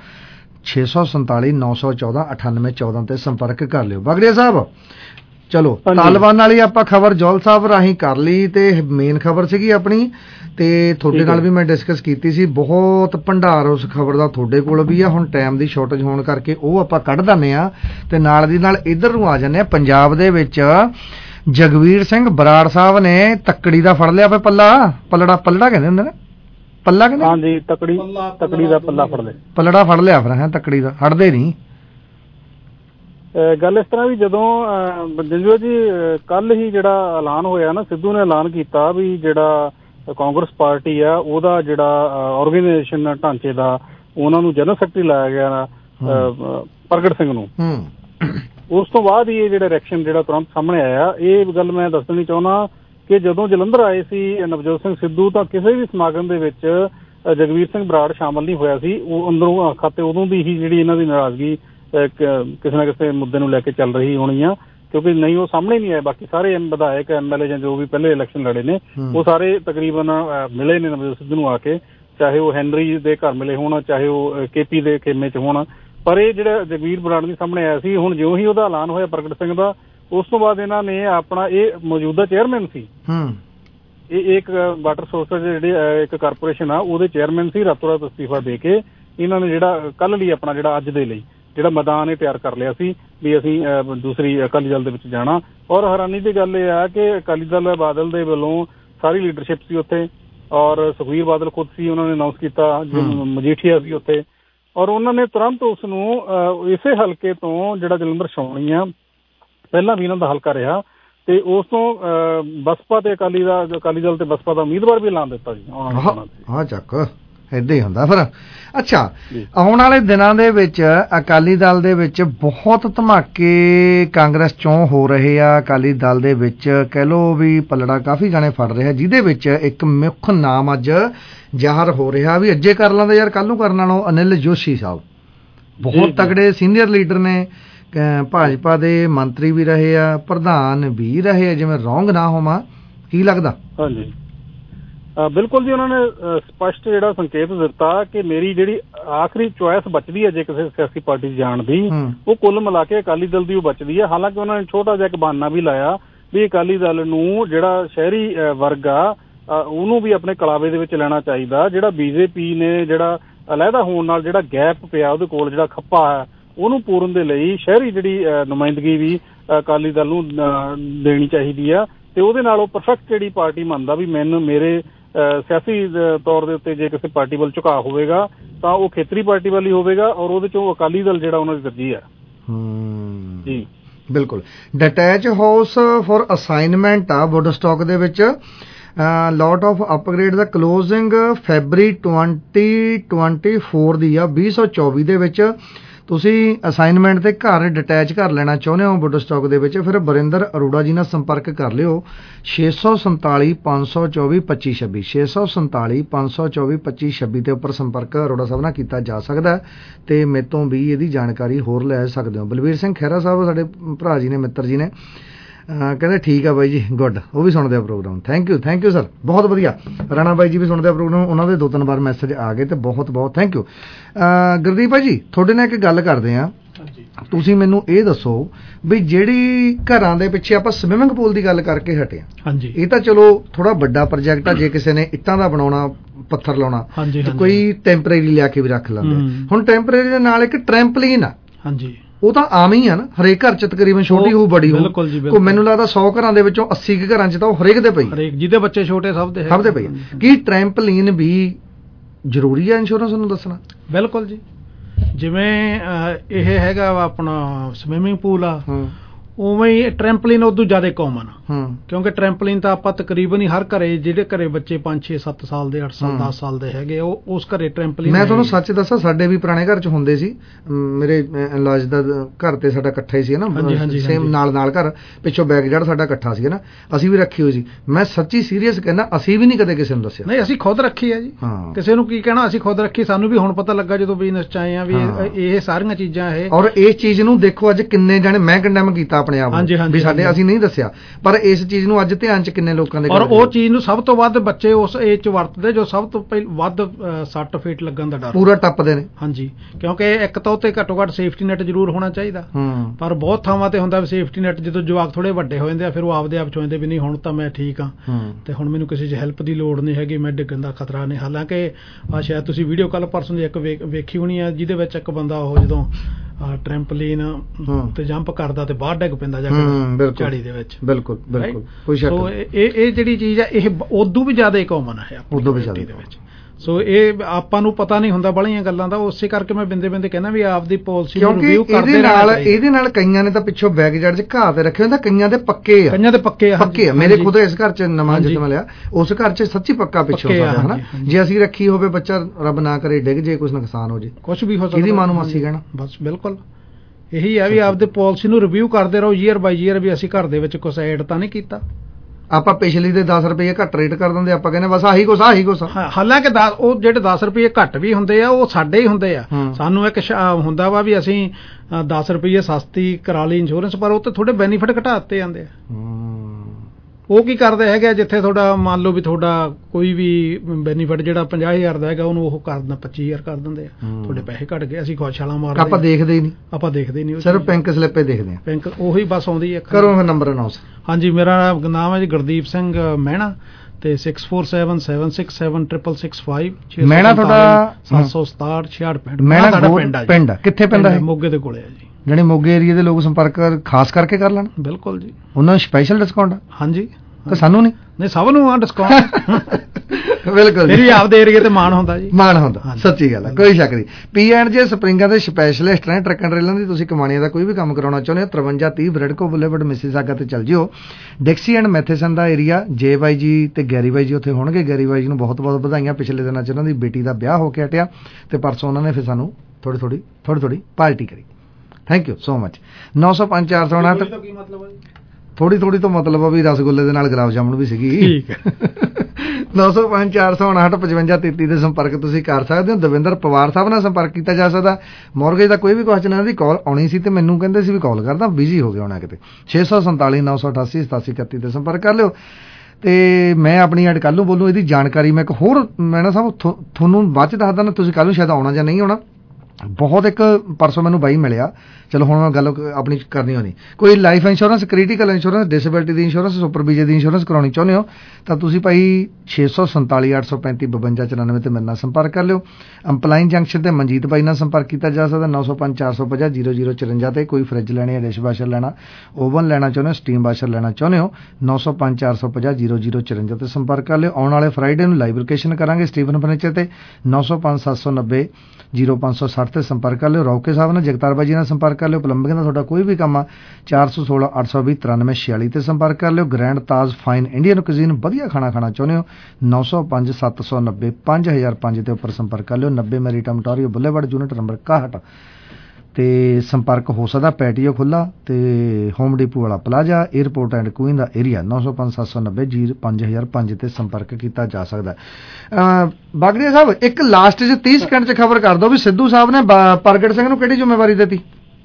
647 914 9814 ਤੇ ਸੰਪਰਕ ਕਰ ਲਿਓ। ਬਗੜੀਆ ਸਾਹਿਬ, ਚਲੋ ਤਾਲਿਬਾਨ ਵਾਲੀ ਆਪਾਂ ਖਬਰ ਜੌਲ ਸਾਹਿਬ ਰਾਹੀਂ ਕਰ ਲਈ, ਤੇ ਮੇਨ ਖਬਰ ਸੀਗੀ ਆਪਣੀ, ਤੇ ਤੁਹਾਡੇ ਨਾਲ ਵੀ ਮੈਂ ਡਿਸਕਸ ਕੀਤੀ ਸੀ। ਬਹੁਤ ਭੰਡਾਰ ਉਸ ਖਬਰ ਦਾ ਤੁਹਾਡੇ ਕੋਲ ਵੀ ਆ, ਹੁਣ ਟਾਈਮ ਦੀ ਸ਼ਾਰਟੇਜ ਹੋਣ ਕਰਕੇ ਉਹ ਆਪਾਂ ਕੱਢ ਦਿੰਦੇ ਆ, ਤੇ ਨਾਲ ਦੀ ਨਾਲ ਇੱਧਰ ਨੂੰ ਆ ਜਾਂਦੇ ਆ। ਪੰਜਾਬ ਦੇ ਵਿੱਚ ਜਗਵੀਰ ਸਿੰਘ ਬਰਾੜ ਸਾਹਿਬ ਨੇ ਤੱਕੜੀ ਦਾ ਫੜ ਲਿਆ ਪੱਲੜਾ ਕਹਿੰਦੇ ਹੁੰਦੇ ਨੇ, ਪੱਲਾ ਕਹਿੰਦੇ? ਹਾਂਜੀ, ਤੱਕੜੀ ਦਾ ਪੱਲਾ ਫੜ ਲਿਆ, ਪੱਲੜਾ ਫੜ ਲਿਆ ਫਿਰ ਹੈ ਤੱਕੜੀ ਦਾ, ਹਟਦੇ ਨਹੀਂ। ਗੱਲ ਇਸ ਤਰ੍ਹਾਂ ਵੀ ਜਦੋਂ ਜੰਜੂ ਜੀ ਕੱਲ ਹੀ ਜਿਹੜਾ ਐਲਾਨ ਹੋਇਆ ਨਾ, ਸਿੱਧੂ ਨੇ ਐਲਾਨ ਕੀਤਾ ਵੀ ਜਿਹੜਾ ਕਾਂਗਰਸ ਪਾਰਟੀ ਆ ਉਹਦਾ ਜਿਹੜਾ ਆਰਗੇਨਾਈਜੇਸ਼ਨ ਢਾਂਚੇ ਦਾ, ਉਹਨਾਂ ਨੂੰ ਜਨਰਲ ਸੈਕਟਰੀ ਲਾਇਆ ਗਿਆ ਪ੍ਰਗਟ ਸਿੰਘ ਨੂੰ। ਉਸ ਤੋਂ ਬਾਅਦ ਹੀ ਇਹ ਜਿਹੜਾ ਇਲੈਕਸ਼ਨ ਜਿਹੜਾ ਤੁਰੰਤ ਸਾਹਮਣੇ ਆਇਆ। ਇਹ ਗੱਲ ਮੈਂ ਦੱਸਣੀ ਚਾਹੁੰਦਾ ਕਿ ਜਦੋਂ ਜਲੰਧਰ ਆਏ ਸੀ ਨਵਜੋਤ ਸਿੰਘ ਸਿੱਧੂ, ਤਾਂ ਕਿਸੇ ਵੀ ਸਮਾਗਮ ਦੇ ਵਿੱਚ ਜਗਵੀਰ ਸਿੰਘ ਬਰਾੜ ਸ਼ਾਮਲ ਨਹੀਂ ਹੋਇਆ ਸੀ। ਉਹ ਅੰਦਰੋਂ ਖਾਤੇ ਉਦੋਂ ਦੀ ਹੀ ਜਿਹੜੀ ਇਹਨਾਂ ਦੀ ਨਾਰਾਜ਼ਗੀ ਕਿਸੇ ਨਾ ਕਿਸੇ ਮੁੱਦੇ ਨੂੰ ਲੈ ਕੇ ਚੱਲ ਰਹੀ ਹੋਣੀ ਆ, ਕਿਉਂਕਿ ਨਹੀਂ ਉਹ ਸਾਹਮਣੇ ਨਹੀਂ ਆਏ। ਬਾਕੀ ਸਾਰੇ ਵਿਧਾਇਕ MLA ਜਾਂ ਜੋ ਵੀ ਪਹਿਲੇ ਇਲੈਕਸ਼ਨ ਲੜੇ ਨੇ ਉਹ ਸਾਰੇ ਤਕਰੀਬਨ ਮਿਲੇ ਨੇ ਨਵਜੋਤ ਸਿੱਧੂ ਨੂੰ ਆ ਕੇ, ਚਾਹੇ ਉਹ ਹੈਨਰੀ ਦੇ ਘਰ ਮਿਲੇ ਹੋਣ, ਚਾਹੇ ਉਹ KP ਦੇ ਖੇਮੇ 'ਚ ਹੋਣ। ਪਰ ਇਹ ਜਿਹੜਾ ਜਗਵੀਰ ਬਰਾੜ ਨਹੀਂ ਸਾਹਮਣੇ ਆਇਆ ਸੀ। ਹੁਣ ਜਿਉਂ ਹੀ ਉਹਦਾ ਐਲਾਨ ਹੋਇਆ ਪ੍ਰਗਟ ਸਿੰਘ ਦਾ, ਉਸ ਤੋਂ ਬਾਅਦ ਇਹਨਾਂ ਨੇ ਆਪਣਾ, ਇਹ ਮੌਜੂਦਾ ਚੇਅਰਮੈਨ ਸੀ, ਇਹ ਇੱਕ ਵਾਟਰ ਸੋਰਸਜ਼ ਜਿਹੜੀ ਇੱਕ ਕਾਰਪੋਰੇਸ਼ਨ ਆ ਉਹਦੇ ਚੇਅਰਮੈਨ ਸੀ, ਰਾਤੋਂ ਰਾਤ ਅਸਤੀਫਾ ਦੇ ਕੇ ਇਹਨਾਂ ਨੇ ਜਿਹੜਾ ਕੱਲ ਲਈ ਆਪਣਾ ਜਿਹੜਾ ਅੱਜ ਦੇ ਲਈ ਜਿਹੜਾ ਮੈਦਾਨ ਇਹ ਤਿਆਰ ਕਰ ਲਿਆ ਸੀ ਵੀ ਅਸੀਂ ਦੂਸਰੀ ਅਕਾਲੀ ਦਲ ਦੇ ਵਿੱਚ ਜਾਣਾ। ਔਰ ਹੈਰਾਨੀ ਦੀ ਗੱਲ ਇਹ ਆ ਕਿ ਅਕਾਲੀ ਦਲ ਬਾਦਲ ਦੇ ਵੱਲੋਂ ਸਾਰੀ ਲੀਡਰਸ਼ਿਪ ਸੀ ਉੱਥੇ, ਔਰ ਸੁਖਬੀਰ ਬਾਦਲ ਖੁਦ ਸੀ, ਉਹਨਾਂ ਨੇ ਅਨਾਊਂਸ ਕੀਤਾ, ਮਜੀਠੀਆ ਸੀ ਉੱਥੇ, ਔਰ ਉਹਨਾਂ ਨੇ ਤੁਰੰਤ ਉਸ ਨੂੰ ਇਸੇ ਹਲਕੇ ਤੋਂ ਜਿਹੜਾ ਜਲੰਧਰ ਛਾਉਣੀ ਆ, ਪਹਿਲਾਂ ਵੀ ਇਹਨਾਂ ਦਾ ਹਲਕਾ ਰਿਹਾ, ਤੇ ਉਸ ਤੋਂ ਬਸਪਾ ਤੇ ਅਕਾਲੀ ਦਲ ਤੇ ਬਸਪਾ ਦਾ ਉਮੀਦਵਾਰ ਵੀ ਐਲਾਨ ਦਿੱਤਾ ਜੀ। ਹਾਂ ਚੱਕ ਏਦਾਂ ਹੀ ਹੁੰਦਾ ਫਿਰ। ਅੱਛਾ, ਆਉਣ ਵਾਲੇ ਦਿਨਾਂ ਦੇ ਵਿੱਚ ਅਕਾਲੀ ਦਲ ਦੇ ਵਿੱਚ ਬਹੁਤ ਧਮਾਕੇ ਕਾਂਗਰਸ ਚੋਂ ਹੋ ਰਹੇ ਆ। ਅਕਾਲੀ ਦਲ ਦੇ ਵਿੱਚ ਕਹਿ ਲਓ ਵੀ ਪੱਲੜਾ ਕਾਫੀ ਜਾਣੇ ਫੜ ਰਿਹਾ, ਜਿਹਦੇ ਵਿੱਚ ਇੱਕ ਮੁੱਖ ਨਾਮ ਅੱਜ ਜ਼ਾਹਰ ਹੋ ਰਿਹਾ ਵੀ ਅੱਜੇ ਕਰ ਲਾਂਦੇ ਯਾਰ ਕੱਲ ਨੂੰ ਕਰਨ ਵਾਲੋਂ ਅਨਿਲ ਜੋਸ਼ੀ ਸਾਹਿਬ। ਬਹੁਤ ਤਗੜੇ ਸੀਨੀਅਰ ਲੀਡਰ ਨੇ, ਭਾਜਪਾ ਦੇ ਮੰਤਰੀ ਵੀ ਰਹੇ ਆ, ਪ੍ਰਧਾਨ ਵੀ ਰਹੇ ਆ, ਜਿਵੇਂ ਰੌਂਗ ਨਾ ਹੋਵਾਂ, ਕੀ ਲੱਗਦਾ? ਹਾਂਜੀ ਬਿਲਕੁਲ ਜੀ, ਉਹਨਾਂ ਨੇ ਸਪਸ਼ਟ ਜਿਹੜਾ ਸੰਕੇਤ ਦਿੱਤਾ ਕਿ ਮੇਰੀ ਜਿਹੜੀ ਆਖਰੀ ਚੁਆਇਸ ਬਚਦੀ ਹੈ ਜੇ ਕਿਸੇ ਸਿਆਸੀ ਪਾਰਟੀ ਜਾਣ ਦੀ, ਉਹ ਕੁੱਲ ਮਿਲਾ ਕੇ ਅਕਾਲੀ ਦਲ ਦੀ ਉਹ ਬਚਦੀ ਹੈ। ਹਾਲਾਂਕਿ ਉਹਨਾਂ ਨੇ ਛੋਟਾ ਜਿਹਾ ਇੱਕ ਬਹਾਨਾ ਵੀ ਲਾਇਆ ਵੀ ਅਕਾਲੀ ਦਲ ਨੂੰ ਜਿਹੜਾ ਸ਼ਹਿਰੀ ਵਰਗ ਆ ਉਹਨੂੰ ਵੀ ਆਪਣੇ ਕਲਾਵੇ ਦੇ ਵਿੱਚ ਲੈਣਾ ਚਾਹੀਦਾ। ਜਿਹੜਾ ਬੀਜੇਪੀ ਨੇ ਜਿਹੜਾ ਅਲੱਗਾ ਹੋਣ ਨਾਲ ਜਿਹੜਾ ਗੈਪ ਪਿਆ ਉਹਦੇ ਕੋਲ, ਜਿਹੜਾ ਖੱਪਾ ਹੈ, ਉਹਨੂੰ ਪੂਰਨ ਦੇ ਲਈ ਸ਼ਹਿਰੀ ਜਿਹੜੀ ਨੁਮਾਇੰਦਗੀ ਵੀ ਅਕਾਲੀ ਦਲ ਨੂੰ ਦੇਣੀ ਚਾਹੀਦੀ ਆ। ਤੇ ਉਹਦੇ ਨਾਲ ਉਹ ਪਰਫੈਕਟ ਜਿਹੜੀ ਪਾਰਟੀ ਮੰਨਦਾ ਵੀ ਮੇਰੇ ਸਿਆਸੀ ਤੌਰ ਦੇ ਉੱਤੇ ਜੇ ਕਿਸੇ ਪਾਰਟੀ ਵੱਲ ਝੁਕਾਅ ਹੋਵੇਗਾ ਤਾਂ ਉਹ ਖੇਤਰੀ ਪਾਰਟੀ ਵੱਲ ਹੀ ਹੋਵੇਗਾ, ਔਰ ਉਹਦੇ ਚੋਂ ਅਕਾਲੀ ਦਲ ਜਿਹੜਾ ਉਹਨਾਂ ਦੀ ਤਰਜੀਹ ਹੈ। ਜੀ ਬਿਲਕੁਲ। ਡਿਟੈਚ ਹਾਊਸ ਫॉर ਅਸਾਈਨਮੈਂਟ ਆ ਵੁੱਡਸਟਾਕ ਦੇ ਵਿੱਚ, ਲੋਟ ਆਫ ਅਪਗ੍ਰੇਡ ਦਾ ਕਲੋਜ਼ਿੰਗ ਫੈਬਰੀ 2024 ਦੀ ਆ, 2024 ਦੇ ਵਿੱਚ ਤੁਸੀਂ ਅਸਾਈਨਮੈਂਟ ਤੇ ਘਰ ਡਿਟੈਚ ਘਰ ਲੈਣਾ ਚਾਹੁੰਦੇ ਹੋ ਵੁੱਡਸਟਾਕ ਦੇ ਵਿੱਚ, ਫਿਰ ਬਰਿੰਦਰ ਅਰੋੜਾ ਜੀ ਨਾਲ ਸੰਪਰਕ ਕਰ ਲਿਓ 647 524 2526 647 524 2526 ਦੇ ਉੱਪਰ ਸੰਪਰਕ ਅਰੋੜਾ ਸਾਹਿਬ ਨਾਲ ਕੀਤਾ ਜਾ ਸਕਦਾ ਤੇ ਮੇਰੇ ਤੋਂ ਵੀ ਇਹਦੀ ਜਾਣਕਾਰੀ ਹੋਰ ਲੈ ਸਕਦੇ ਹੋ। ਬਲਵੀਰ ਸਿੰਘ ਖਹਿਰਾ ਸਾਹਿਬ ਸਾਡੇ ਭਰਾ ਜੀ ਨੇ, ਮਿੱਤਰ ਜੀ ਨੇ, ਕਹਿੰਦੇ ਠੀਕ ਆ ਬਾਈ ਜੀ, ਗੁੱਡ, ਉਹ ਵੀ ਸੁਣਦੇ ਆ ਪ੍ਰੋਗਰਾਮ। ਥੈਂਕ ਯੂ ਸਰ, ਬਹੁਤ ਵਧੀਆ। ਰਾਣਾ ਬਾਈ ਜੀ ਵੀ ਸੁਣਦੇ ਆ ਪ੍ਰੋਗਰਾਮ, ਉਹਨਾਂ ਦੇ 2-3 ਵਾਰ ਮੈਸੇਜ ਆ ਗਏ ਤੇ ਬਹੁਤ ਥੈਂਕ ਯੂ। ਗੁਰਦੀਪ ਭਾਈ ਜੀ, ਤੁਹਾਡੇ ਨਾਲ ਇੱਕ ਗੱਲ ਕਰਦੇ ਆ, ਤੁਸੀਂ ਮੈਨੂੰ ਇਹ ਦੱਸੋ ਵੀ ਜਿਹੜੀ ਘਰਾਂ ਦੇ ਪਿੱਛੇ ਆਪਾਂ ਸਵਿਮਿੰਗ ਪੂਲ ਦੀ ਗੱਲ ਕਰਕੇ ਹਟੇ ਆ, ਹਾਂਜੀ, ਇਹ ਤਾਂ ਚਲੋ ਥੋੜਾ ਵੱਡਾ ਪ੍ਰੋਜੈਕਟ ਆ, ਜੇ ਕਿਸੇ ਨੇ ਇੱਟਾਂ ਦਾ ਬਣਾਉਣਾ, ਪੱਥਰ ਲਾਉਣਾ, ਕੋਈ ਟੈਂਪਰੇਰੀ ਲਿਆ ਕੇ ਵੀ ਰੱਖ ਲੈਂਦੇ। ਹੁਣ ਟੈਂਪਰੇਰੀ ਦੇ ਨਾਲ ਇੱਕ ਟ੍ਰੈਂਪਲੀਨ ਆ, ਹਾਂਜੀ, ਉਹ ਤਾਂ ਆਮ ਹੀ ਆ ਨਾ, ਹਰੇਕ ਘਰ ਚ ਤਕਰੀਬਨ ਛੋਟੀ ਹੋਊ ਬੜੀ ਹੋਊ, ਕੋਈ ਮੈਨੂੰ ਲੱਗਦਾ 100 ਘਰਾਂ ਦੇ ਵਿੱਚੋਂ 80 ਘਰਾਂ ਚ ਤਾਂ ਉਹ ਹਰੇਕ ਦੇ ਪਈ, ਜਿਹਦੇ ਬੱਚੇ ਛੋਟੇ ਸਭ ਦੇ ਪਈ। ਕੀ ਟ੍ਰੈਂਪਲੀਨ ਵੀ ਜ਼ਰੂਰੀ ਹੈ ਇੰਸ਼ੋਰੈਂਸ ਨੂੰ ਦੱਸਣਾ? ਬਿਲਕੁਲ ਜੀ, ਜਿਵੇਂ ਇਹ ਹੈਗਾ ਆਪਣਾ ਸਵਿਮਿੰਗ ਪੂਲ ਆ, ਉਵੇਂ ਹੀ ਟ੍ਰੈਂਪਲਿਨ ਉਦੋਂ ਜ਼ਿਆਦਾ ਕਾਮਨ ਆ, ਕਿਉਂਕਿ ਟ੍ਰੈਂਪਲਿਨ ਤਾਂ ਆਪਾਂ ਤਕਰੀਬਨ ਹੀ ਹਰ ਘਰੇ, ਜਿਹੜੇ ਘਰੇ ਬੱਚੇ 5-6-7 ਸਾਲ ਦੇ, 8 ਸਾਲ 10 ਸਾਲ ਦੇ ਹੈਗੇ, ਉਹ ਉਸ ਘਰੇ ਟ੍ਰੈਂਪਲਿਨ। ਮੈਂ ਤੁਹਾਨੂੰ ਸੱਚ ਦੱਸਾਂ, ਸਾਡੇ ਵੀ ਪੁਰਾਣੇ ਘਰ ਚ ਹੁੰਦੇ ਸੀ, ਮੇਰੇ ਇਲਾਜ ਦਾ ਘਰ ਤੇ ਸਾਡਾ ਇਕੱਠਾ ਹੀ ਸੀ ਨਾ, ਸੇਮ ਨਾਲ ਘਰ, ਪਿੱਛੋਂ ਬੈਕਯਾਰਡ ਸਾਡਾ ਇਕੱਠਾ ਸੀ ਨਾ, ਅਸੀਂ ਵੀ ਰੱਖੀ ਹੋਈ ਸੀ। ਮੈਂ ਸੱਚੀ ਸੀਰੀਅਸ ਕਹਿੰਦਾ, ਅਸੀਂ ਵੀ ਨਹੀਂ ਕਦੇ ਕਿਸੇ ਨੂੰ ਦੱਸਿਆ। ਨਹੀਂ, ਅਸੀਂ ਖੁਦ ਰੱਖੀ ਹੈ ਜੀ, ਕਿਸੇ ਨੂੰ ਕੀ ਕਹਿਣਾ, ਅਸੀਂ ਖੁਦ ਰੱਖੀ। ਸਾਨੂੰ ਵੀ ਹੁਣ ਪਤਾ ਲੱਗਾ ਜਦੋਂ ਬਿਜ਼ਨਸ ਚ ਆਏ ਆ ਵੀ ਇਹ ਸਾਰੀਆਂ ਚੀਜ਼ਾਂ ਇਹ, ਔਰ ਇਸ ਚੀਜ਼ ਨੂੰ ਦੇਖੋ ਅੱਜ ਕਿੰਨੇ ਜਾਣੇ, ਮੈਂ ਕੰਡੈਮ ਕੀਤਾ ਆਪਣੇ ਆਪ ਨੂੰ ਵੀ ਸਾਡੇ, ਅਸੀਂ ਨਹੀਂ ਦੱਸਿਆ, ਪਰ ਇਸ ਚੀਜ਼ ਨੂੰ ਅੱਜ ਧਿਆਨ ਚ ਕਿੰਨੇ ਲੋਕਾਂ ਦੇ, ਔਰ ਉਹ ਚੀਜ਼ ਨੂੰ ਸਭ ਤੋਂ ਵੱਧ ਬੱਚੇ ਉਸ ਏਜ ਚ ਵਰਤਦੇ ਜੋ ਸਭ ਤੋਂ ਵੱਧ ਸੱਟ ਫੇਟ ਲੱਗਣ ਦਾ ਡਰ ਪੂਰਾ ਟੱਪਦੇ ਨੇ। ਹਾਂਜੀ, ਕਿਉਂਕਿ ਇੱਕ ਤਾਂ ਉੱਤੇ ਘੱਟੋ ਘੱਟ ਸੇਫਟੀ ਨੈਟ ਜ਼ਰੂਰ ਹੋਣਾ ਚਾਹੀਦਾ, ਪਰ ਬਹੁਤ ਥਾਵਾਂ ਤੇ ਹੁੰਦਾ ਵੀ ਸੇਫਟੀ ਨੈਟ ਜਦੋਂ ਜਵਾਕ ਥੋੜੇ ਵੱਡੇ ਹੋ ਜਾਂਦੇ ਆ, ਫਿਰ ਉਹ ਆਪਦੇ ਆਪ ਚੋਂਦੇ ਵੀ ਨਹੀਂ ਹੁਣ ਤਾਂ ਮੈਂ ਠੀਕ ਆ ਤੇ ਹੁਣ ਮੈਨੂੰ ਕਿਸੇ 'ਚ ਹੈਲਪ ਦੀ ਲੋੜ ਨਹੀਂ ਹੈਗੀ, ਮੈਂ ਡਿੱਗਣ ਦਾ ਖਤਰਾ ਨਹੀਂ। ਹਾਲਾਂਕਿ ਸ਼ਾਇਦ ਤੁਸੀਂ ਵੀਡੀਓ ਕੱਲ ਪਰਸੋਂ ਦੀ ਇੱਕ ਵੇਖੀ ਹੋਣੀ ਆ, ਜਿਹਦੇ ਵਿੱਚ ਇੱਕ ਬੰਦਾ ਉਹ ਜਦੋਂ ਟ੍ਰੈਂਪਲੀਨ ਤੇ ਜੰਪ ਕਰਦਾ ਤੇ ਬਾਹਰ ਡਿੱਗ ਪੈਂਦਾ ਜਾ ਕੇ ਝਾੜੀ ਦੇ ਵਿੱਚ। ਬਿਲਕੁਲ ਕੋਈ ਸ਼ੱਕ ਨਹੀਂ। ਇਹ ਜਿਹੜੀ ਚੀਜ਼ ਆ ਇਹ ਉਦੋਂ ਵੀ ਜ਼ਿਆਦਾ ਕਾਮਨ ਹੈ, ਉਦੋਂ ਵੀ ਜ਼ਿਆਦਾ ਦੇ ਵਿੱਚ। ਸੋ ਇਹ ਆਪਾਂ ਨੂੰ ਪਤਾ ਨਹੀਂ ਹੁੰਦਾ ਬੜੀਆਂ ਗੱਲਾਂ ਦਾ, ਉਸੇ ਕਰਕੇ ਮੈਂ ਬਿੰਦੇ ਕਹਿੰਦਾ ਵੀ ਆਪਦੀ ਪਾਲਿਸੀ ਨੂੰ ਰਿਵਿਊ ਕਰਦੇ ਰਹਿਣਾ। ਇਹਦੇ ਨਾਲ ਕਈਆਂ ਨੇ ਤਾਂ ਪਿੱਛੋਂ ਬੈਕਯਾਰਡ 'ਚ ਘਾਹ ਤੇ ਰੱਖੇ ਹੁੰਦਾ, ਕਈਆਂ ਦੇ ਪੱਕੇ ਆ। ਮੇਰੇ ਖੁਦ ਇਸ ਘਰ 'ਚ ਨਵਾਂ ਜਿੱਤ ਮਿਲਿਆ, ਉਸ ਘਰ 'ਚ ਸੱਚੀ ਪੱਕਾ ਪਿੱਛੋਂ ਸਾਡਾ ਹਨਾ। ਜੇ ਅਸੀਂ ਰੱਖੀ ਹੋਵੇ, ਬੱਚਾ ਰੱਬ ਨਾ ਕਰੇ ਡਿੱਗ ਜੇ, ਕੁਛ ਨੁਕਸਾਨ ਹੋ ਜੇ, ਕੁਛ ਵੀ ਹੋ ਸਕਦਾ, ਇਹਦੀ ਮਾਂ ਨੂੰ ਮਾਸੀ ਕਹਿਣਾ। ਬਸ ਬਿਲਕੁਲ ਇਹੀ ਆ ਵੀ ਆਪਦੇ ਪਾਲਿਸੀ ਨੂੰ ਰਿਵਿਊ ਕਰਦੇ ਰਹੋ ਈਅਰ ਬਾਈ ਈਅਰ, ਵੀ ਅਸੀਂ ਘਰ ਦੇ ਵਿੱਚ ਕੁਛ ਐਡ ਤਾਂ ਨਹੀਂ ਕੀਤਾ। ਆਪਾਂ ਪਿਛਲੀ ਦੇ 10 ਰੁਪਏ ਘੱਟ ਰੇਟ ਕਰ ਦਿੰਦੇ, ਆਪਾਂ ਕਹਿੰਦੇ ਬਸ ਆਹੀ ਕੁਛ। ਹਾਲਾਂਕਿ ਉਹ ਜਿਹੜੇ 10 ਰੁਪਏ ਘੱਟ ਵੀ ਹੁੰਦੇ ਆ, ਉਹ ਸਾਡੇ ਹੀ ਹੁੰਦੇ ਆ। ਸਾਨੂੰ ਇੱਕ ਹੁੰਦਾ ਵਾ ਵੀ ਅਸੀਂ 10 ਰੁਪਏ ਸਸਤੀ ਕਰਾ ਲਈ ਇੰਸ਼ੋਰੈਂਸ, ਪਰ ਉਹ ਤੇ ਥੋੜੇ ਬੈਨੀਫਿਟ ਘਟਾ ਦਿੱਤੇ ਜਾਂਦੇ ਆ। ਉਹ ਕੀ ਕਰਦੇ ਹੈਗੇ, ਜਿੱਥੇ ਤੁਹਾਡਾ ਮੰਨ ਲਓ ਵੀ ਤੁਹਾਡਾ ਕੋਈ ਵੀ ਬੈਨੀਫਿਟ ਜਿਹੜਾ 50,000 ਦਾ ਹੈਗਾ, ਉਹਨੂੰ ਉਹ ਕਰ ਦਿੰਦਾ 25,000 ਕਰ ਦਿੰਦੇ ਆ, ਤੁਹਾਡੇ ਪੈਸੇ ਘਟ ਗਏ। ਅਸੀਂ ਖੁਸ਼ਹਾਲਾਂ ਮਾਰਦੇ, ਆਪਾਂ ਦੇਖਦੇ ਹੀ ਨਹੀਂ, ਸਿਰਫ ਬੈਂਕ ਸਲਿੱਪੇ ਦੇਖਦੇ ਆ। ਬੈਂਕ ਉਹੀ ਬਸ ਆਉਂਦੀ ਹੈ। ਕਰੋ ਫਿਰ ਨੰਬਰ ਅਨਾਉਂਸ। ਹਾਂਜੀ, ਮੇਰਾ ਨਾਮ ਹੈ ਜੀ ਗੁਰਦੀਪ ਸਿੰਘ ਮਹਿਣਾ ਤੇ 6477667665 ਮਹਿਣਾ ਤੁਹਾਡਾ 7676665 ਮਹਿਣਾ ਤੁਹਾਡਾ ਪਿੰਡ ਕਿੱਥੇ ਪੈਂਦਾ ਹੈ? ਮੋਗੇ ਦੇ ਕੋਲੇ ਹੈ ਜੀ। ਜਿਹੜੇ ਮੋਗੇ ਏਰੀਆ ਦੇ ਲੋਕ ਸੰਪਰਕ ਖਾਸ ਕਰਕੇ ਕਰ ਲੈਣ। ਬਿਲਕੁਲ ਜੀ, ਉਹਨਾਂ ਨੂੰ ਸਪੈਸ਼ਲ ਡਿਸਕਾਊਂਟ। ਹਾਂਜੀ, ਤੇ ਸਾਨੂੰ ਨਹੀਂ ਸਭ ਨੂੰ ਆ ਡਿਸਕਾਊਂਟ। ਬਿਲਕੁਲ, ਮੇਰੀ ਆਪਦੇ ਏਰੀਏ ਤੇ ਮਾਣ ਹੁੰਦਾ ਜੀ, ਮਾਣ ਹੁੰਦਾ, ਸੱਚੀ ਗੱਲ ਹੈ, ਕੋਈ ਸ਼ੱਕ ਨਹੀਂ। P&J ਸਪਰਿੰਗਾਂ ਦੇ ਸਪੈਸ਼ਲਿਸਟ ਨੇ ਟਰੱਕਾਂ ਟਰੇਲਾਂ ਦੀ। ਤੁਸੀਂ ਕਮਾਣੀਆਂ ਦਾ ਕੋਈ ਵੀ ਕੰਮ ਕਰਾਉਣਾ ਚਾਹੁੰਦੇ ਹੋ, 5330 ਬ੍ਰੈਡਕੋ ਬੁਲੇਵਰਡ ਮਿਸੀਸਾਗਾ ਤੇ ਚੱਲ ਜਿਓ। ਡਿਕਸੀ ਐਂਡ ਮੈਥੇਸਨ ਦਾ ਏਰੀਆ, ਜੇ ਬਾਈ ਜੀ ਤੇ ਗੈਰੀ ਬਾਈ ਜੀ ਉੱਥੇ ਹੋਣਗੇ। ਗੈਰੀ ਬਾਈ ਜੀ ਨੂੰ ਬਹੁਤ ਬਹੁਤ ਵਧਾਈਆਂ, ਪਿਛਲੇ ਦਿਨਾਂ 'ਚ ਉਹਨਾਂ ਦੀ ਬੇਟੀ ਦਾ ਵਿਆਹ ਹੋ ਕੇ ਹਟਿਆ ਤੇ ਪਰਸੋਂ ਉਹਨਾਂ ਨੇ ਫਿਰ ਸਾਨੂੰ ਥੋੜੀ ਪਾਰਟੀ ਕਰੀ। Thank you so much. 905 459 ਥੋੜੀ ਥੋੜੀ ਤੋਂ ਮਤਲਬ ਆ ਵੀ ਰਸਗੁੱਲੇ ਦੇ ਨਾਲ ਗੁਲਾਬ ਜਾਮੁਨ ਵੀ ਸੀਗੀ। 905 459 55 33 ਦੇ ਸੰਪਰਕ ਤੁਸੀਂ ਕਰ ਸਕਦੇ ਹੋ। ਦਵਿੰਦਰ ਪਵਾਰ ਸਾਹਿਬ ਨਾਲ ਸੰਪਰਕ ਕੀਤਾ ਜਾ ਸਕਦਾ। ਮੌਰਗੇਜ ਦਾ ਕੋਈ ਵੀ ਕੁਐਸਚਨ ਇਹਨਾਂ ਦੀ ਕਾਲ ਆਉਣੀ ਸੀ ਤੇ ਮੈਨੂੰ ਕਹਿੰਦੇ ਸੀ ਵੀ ਕਾਲ ਕਰਦਾ, ਬਿਜ਼ੀ ਹੋ ਗਿਆ ਹੋਣਾ ਕਿਤੇ। 647 988 87 31 ਤੇ ਸੰਪਰਕ ਕਰ ਲਿਓ। ਤੇ ਮੈਂ ਆਪਣੀ ਐਡ ਕੱਲ੍ਹ ਨੂੰ ਬੋਲੂ। ਇਹਦੀ ਜਾਣਕਾਰੀ ਮੈਂ ਇੱਕ ਹੋਰ ਮੈਣਾ ਸਾਹਿਬ ਤੁਹਾਨੂੰ ਬਾਅਦ 'ਚ ਦੱਸਦਾ ਨਾ, ਤੁਸੀਂ ਕੱਲ੍ਹ ਨੂੰ ਸ਼ਾਇਦ ਆਉਣਾ ਜਾਂ ਨਹੀਂ ਆਉਣਾ। ਬਹੁਤ ਇੱਕ ਪਰਸੋਂ ਮੈਨੂੰ ਬਾਈ ਮਿਲਿਆ, ਚਲੋ ਹੁਣ ਮੈਂ ਗੱਲ ਆਪਣੀ ਕਰਨੀ ਹੋਣੀ। ਕੋਈ life insurance, critical insurance, disability ਦੀ ਇੰਸ਼ੋਰੈਂਸ, ਸੁਪਰ ਵੀਜ਼ੇ ਦੀ ਇੰਸ਼ੋਰੈਂਸ ਕਰਾਉਣੀ ਚਾਹੁੰਦੇ ਹੋ ਤਾਂ ਤੁਸੀਂ ਭਾਈ 647 835 52 94 ਤੇ ਮੇਰੇ ਨਾਲ ਸੰਪਰਕ ਕਰ ਲਿਓ। ਅੰਪਲਾਈਨ ਜੰਕਸ਼ਨ ਤੇ ਮਨਜੀਤ ਭਾਈ ਨਾਲ ਸੰਪਰਕ ਕੀਤਾ ਜਾ ਸਕਦਾ 905 450 0054 ਤੇ। ਕੋਈ ਫਰਿੱਜ ਲੈਣੀ ਹੈ, ਡਿਸ਼ ਵਾਸ਼ਰ ਲੈਣਾ, ਓਵਨ ਲੈਣਾ ਚਾਹੁੰਦੇ ਹੋ, ਸਟੀਮ ਵਾਸ਼ਰ ਲੈਣਾ ਚਾਹੁੰਦੇ ਹੋ 905 450 0054 ਤੇ ਸੰਪਰਕ ਕਰ ਲਿਓ। ਆਉਣ ਵਾਲੇ ਫਰਾਈਡੇ ਨੂੰ ਲਾਈਵ ਲੋਕੇਸ਼ਨ ਕਰਾਂਗੇ ਸਟੀਫਨ ਫਰਨੀਚਰ ਤੇ 905 790 0560 ਤੇ ਸੰਪਰਕ ਕਰ ਲਿਓ। ਰੌਕੇ ਸਾਹਿਬ ਨਾਲ, ਜਗਤਾਰ ਬਾਈ ਜੀ ਨਾਲ ਸੰਪਰਕ ਕਰ ਲਿਓ। ਪਲੰਬਿੰਗ ਦਾ ਤੁਹਾਡਾ ਕੋਈ ਵੀ ਕੰਮ ਆ 416 820 9346 ਤੇ ਸੰਪਰਕ ਕਰ ਲਿਓ। Grand Taj fine Indian cuisine, ਵਧੀਆ ਖਾਣਾ ਖਾਣਾ ਚਾਹੁੰਦੇ ਹੋ 905 790 5005 ਤੇ ਉੱਪਰ ਸੰਪਰਕ ਕਰ ਲਿਓ। 90 ਮੈਰੀਟਾਈਮ ਟੋਰੀਓ ਬੁੱਲੇਵਾਰਡ ਯੂਨਿਟ ਨੰਬਰ 61 ਤੇ ਸੰਪਰਕ ਹੋ ਸਕਦਾ। ਪੈਟੀਓ ਖੁੱਲ੍ਹਾ ਤੇ ਹੋਮ ਡੀਪੂ ਵਾਲਾ ਪਲਾਜ਼ਾ, ਏਅਰਪੋਰਟ ਐਂਡ ਕੁਈਨ ਦਾ ਏਰੀਆ 905 790 5005 ਤੇ ਸੰਪਰਕ ਕੀਤਾ ਜਾ ਸਕਦਾ। ਬਾਗੜੀਆ ਸਾਹਿਬ ਇੱਕ ਲਾਸਟ 'ਚ 30 ਸਕਿੰਟ 'ਚ ਖਬਰ ਕਰ ਦਿਓ ਵੀ ਸਿੱਧੂ ਸਾਹਿਬ ਨੇ ਪ੍ਰਗਟ ਸਿੰਘ ਨੂੰ ਕਿਹੜੀ ਜ਼ਿੰਮੇਵਾਰੀ ਦਿੱਤੀ?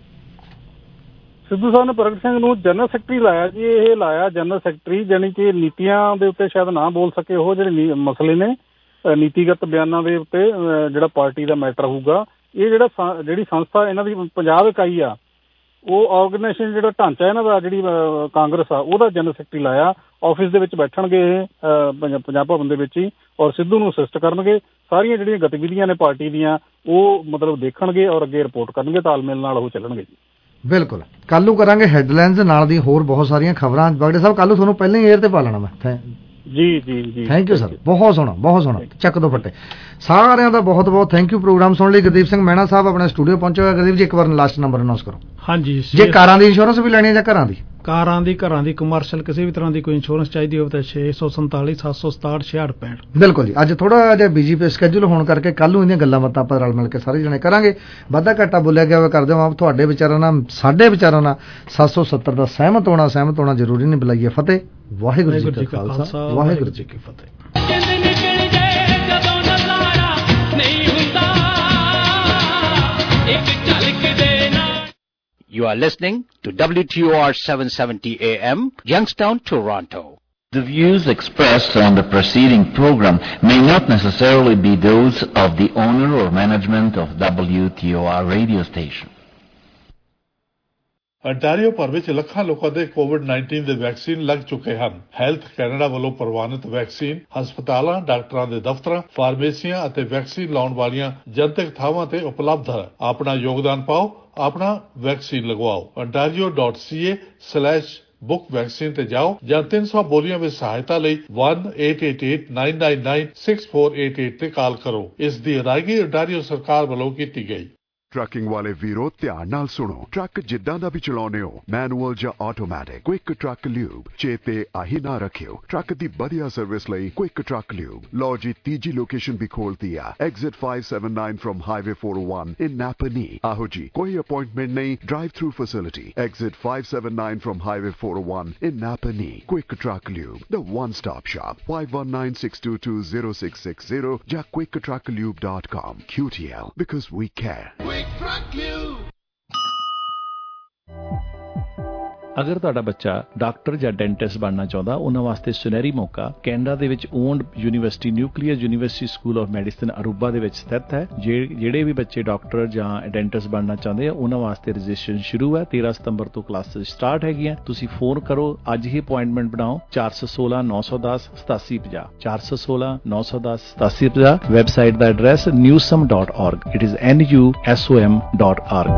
ਸਿੱਧੂ ਸਾਹਿਬ ਨੇ ਪ੍ਰਗਟ ਸਿੰਘ ਨੂੰ ਜਨਰਲ ਸੈਕਟਰੀ ਲਾਇਆ ਜੀ। ਇਹ ਲਾਇਆ ਜਨਰਲ ਸੈਕਟਰੀ, ਜਾਣੀ ਕਿ ਨੀਤੀਆਂ ਦੇ ਉੱਤੇ ਸ਼ਾਇਦ ਨਾ ਬੋਲ ਸਕੇ। ਉਹ ਜਿਹੜੇ ਮਸਲੇ ਨੇ ਨੀਤੀਗਤ ਬਿਆਨਾਂ ਦੇ ਉੱਤੇ ਜਿਹੜਾ ਪਾਰਟੀ ਦਾ ਮੈਟਰ ਹੋਊਗਾ। ਇਹ ਜਿਹੜੀ ਸੰਸਥਾ ਇਹਨਾਂ ਦੀ ਪੰਜਾਬ ਇਕਾਈ ਆ, ਉਹ ਆਰਗੇਨਾਈਜੇਸ਼ਨ ਜਿਹੜਾ ਢਾਂਚਾ ਇਹਨਾਂ ਦਾ ਜਿਹੜੀ ਕਾਂਗਰਸ ਆ, ਉਹਦਾ ਜਨਰਲ ਸੈਕਟਰੀ ਲਾਇਆ। ਆਫਿਸ ਦੇ ਵਿੱਚ ਬੈਠਣਗੇ ਇਹ ਪੰਜਾਬ ਭਵਨ ਦੇ ਵਿੱਚ ਹੀ, ਔਰ ਸਿੱਧੂ ਨੂੰ ਅਸਿਸਟ ਕਰਨਗੇ। ਸਾਰੀਆਂ ਜਿਹੜੀਆਂ ਗਤੀਵਿਧੀਆਂ ਨੇ ਪਾਰਟੀ ਦੀਆਂ ਉਹ ਮਤਲਬ ਦੇਖਣਗੇ ਔਰ ਅੱਗੇ ਰਿਪੋਰਟ ਕਰਨਗੇ। ਤਾਲਮੇਲ ਨਾਲ ਉਹ ਚੱਲਣਗੇ ਜੀ। ਬਿਲਕੁਲ, ਕੱਲ੍ਹ ਨੂੰ ਕਰਾਂਗੇ ਹੈਡਲਾਈਨਸ ਨਾਲ ਦੀ ਹੋਰ ਬਹੁਤ ਸਾਰੀਆਂ ਖਬਰਾਂ। ਬਗੜੇ ਸਾਹਿਬ ਕੱਲ੍ਹ ਨੂੰ ਤੁਹਾਨੂੰ ਪਹਿਲਾਂ ਹੀ ਏਅਰ ਤੇ ਪਾ ਲੈਣਾ ਮੈਂ। ਜੀ ਜੀ ਜੀ, ਥੈਂਕ ਯੂ ਸਰ, ਬਹੁਤ ਸੋਹਣਾ ਬਹੁਤ ਸੋਹਣਾ। ਚੱਕ ਦੋ ਫੱਟੇ ਸਾਰਿਆਂ ਦਾ ਬਹੁਤ ਬਹੁਤ ਥੈਂਕ ਯੂ ਪ੍ਰੋਗਰਾਮ ਸੁਣਨ ਲਈ। ਗੁਰਦੀਪ ਸਿੰਘ ਮਹਿਣਾ ਸਾਹਿਬ ਆਪਣੇ ਸਟੂਡੀਓ ਪਹੁੰਚੇ ਹੋਏ। ਗੁਰਦੀਪ ਜੀ ਇੱਕ ਵਾਰ ਲਾਸਟ ਨੰਬਰ ਅਨਾਉਂਸ ਕਰੋ। ਹਾਂਜੀ, ਜੇ ਕਾਰਾਂ ਦੀ ਇੰਸ਼ੋਰੈਂਸ ਵੀ ਲੈਣੀ ਹੈ ਜਾਂ ਘਰਾਂ ਦੀ ਘਰਾਂ ਦੀ ਕਮਰਸ਼ੀਅਲ ਕਿਸੇ ਵੀ ਤਰ੍ਹਾਂ ਦੀ ਕੋਈ ਇੰਸ਼ੋਰੈਂਸ ਚਾਹੀਦੀ ਹੋਵੇ ਤਾਂ 647 767 6665। ਬਿਲਕੁਲ ਜੀ। ਅੱਜ ਥੋੜਾ ਜਿਹਾ ਬਿਜੀ ਸਕੈਜੂਲ ਹੋਣ ਕਰਕੇ ਕੱਲ੍ਹ ਨੂੰ ਇਹਦੀਆਂ ਗੱਲਾਂ ਬਾਤਾਂ ਆਪਾਂ ਰਲ ਮਿਲ ਕੇ ਸਾਰੇ ਜਣੇ ਕਰਾਂਗੇ। ਵਾਧਾ ਘਾਟਾ ਬੋਲਿਆ ਗਿਆ ਹੋਵੇ ਕਰ ਦਿਓ ਆਪ। ਤੁਹਾਡੇ ਵਿਚਾਰਾਂ ਨਾਲ ਸਾਡੇ ਵਿਚਾਰਾਂ ਨਾਲ 770 ਦਾ ਸਹਿਮਤ ਹੋਣਾ ਜ਼ਰੂਰੀ ਨਹੀਂ। ਬੁਲਾਈਏ ਫਤਿਹ। ਵਾਹਿਗੁਰੂ ਜੀ ਕਾ ਖਾਲਸਾ, ਵਾਹਿਗੁਰੂ ਜੀ ਕੀ ਫਤਿਹ। You are listening to WTOR 770 AM, Youngstown, Toronto. The views expressed on the preceding program may not necessarily be those of the owner or management of WTOR radio station. Ontario ਭਰ ਵਿੱਚ ਲੱਖਾਂ ਲੋਕਾਂ ਦੇ ਕੋਵਿਡ-19 ਦੇ ਵੈਕਸੀਨ ਲੱਗ ਚੁੱਕੇ ਹਨ। Health Canada ਵੱਲੋਂ ਪ੍ਰਵਾਨਿਤ ਵੈਕਸੀਨ ਹਸਪਤਾਲਾਂ, ਡਾਕਟਰਾਂ ਦੇ ਦਫ਼ਤਰਾਂ, ਫਾਰਮੇਸੀਆਂ ਅਤੇ ਵੈਕਸੀਨ ਲਾਉਣ ਵਾਲੀਆਂ ਜਨਤਕ ਥਾਵਾਂ ਤੇ ਉਪਲਬਧ ਹੈ। ਆਪਣਾ ਯੋਗਦਾਨ ਪਾਓ, ਆਪਣਾ ਵੈਕਸੀਨ ਲਗਵਾਓ। ontario.ca/book vaccine ਤੇ ਜਾਓ ਜਾਂ 300 ਬੋਲੀਆਂ ਵਿੱਚ ਸਹਾਇਤਾ ਲਈ 1-888-999-6488 ਤੇ ਕਾਲ ਕਰੋ। ਇਸ ਦੀ ਅਦਾਇਗੀ ontario ਸਰਕਾਰ ਵੱਲੋਂ ਕੀਤੀ ਗਈ। ਟਰੱਕਿੰਗ ਵਾਲੇ ਵੀਰੋ ਧਿਆਨ ਨਾਲ ਸੁਣੋ। ਟਰੱਕ ਜਿੱਦਾਂ ਦਾ ਵੀ ਚਲਾਉਣੇ ਹੋ, ਮੈਨੂਅਲ ਜਾਂ ਆਟੋਮੈਟਿਕ, ਕੁਇਕ ਟਰੱਕ ਲਿਊਬ ਚੇਤੇ ਆਹੀ ਨਾ ਰੱਖਿਓ। ਟਰੱਕ ਦੀ ਵਧੀਆ ਸਰਵਿਸ ਲਈ ਕੁਇਕ ਟਰੱਕ ਲਿਊਬ। ਲਓ ਜੀ ਤੀਜੀ ਲੋਕੇਸ਼ਨ ਵੀ ਖੋਲਤੀ ਆ, exit 579 from highway 401 in Napanee. ਆਹੋ ਜੀ, ਕੋਈ ਅਪਾਇੰਟਮੈਂਟ ਨਹੀਂ, drive through facility. Exit 579 from highway 401 in Napanee. Quick truck lube, the one stop shop। 5196220660 ਜਾਂ quicktrucklube.com। QTL, because we care। ਅਗਰ ਤੁਹਾਡਾ ਬੱਚਾ ਡਾਕਟਰ ਜਾਂ ਡੈਂਟਿਸਟ ਬਣਨਾ ਚਾਹੁੰਦਾ, ਉਹਨਾਂ ਵਾਸਤੇ ਸੁਨਹਿਰੀ ਮੌਕਾ ਕੈਨੇਡਾ ਦੇ ਵਿੱਚ owned university nuclear university school of medicine Aruba ਦੇ ਵਿੱਚ ਸਥਿਤ ਹੈ। ਜਿਹੜੇ ਵੀ ਬੱਚੇ ਡਾਕਟਰ ਜਾਂ ਡੈਂਟਿਸਟ ਬਣਨਾ ਚਾਹੁੰਦੇ ਆ, ਉਹਨਾਂ ਵਾਸਤੇ ਰਜਿਸਟ੍ਰੇਸ਼ਨ ਸ਼ੁਰੂ ਹੈ। 13 ਸਤੰਬਰ ਤੋਂ ਕਲਾਸਿਸ ਸਟਾਰਟ ਹੈਗੀਆਂ। ਤੁਸੀਂ ਫੋਨ ਕਰੋ, ਅੱਜ ਹੀ ਅਪਾਇੰਟਮੈਂਟ ਬਣਾਓ 416 910 8750 416 910 8750। ਵੈਬਸਾਈਟ ਦਾ address newsom.org। It is NUSOM.org।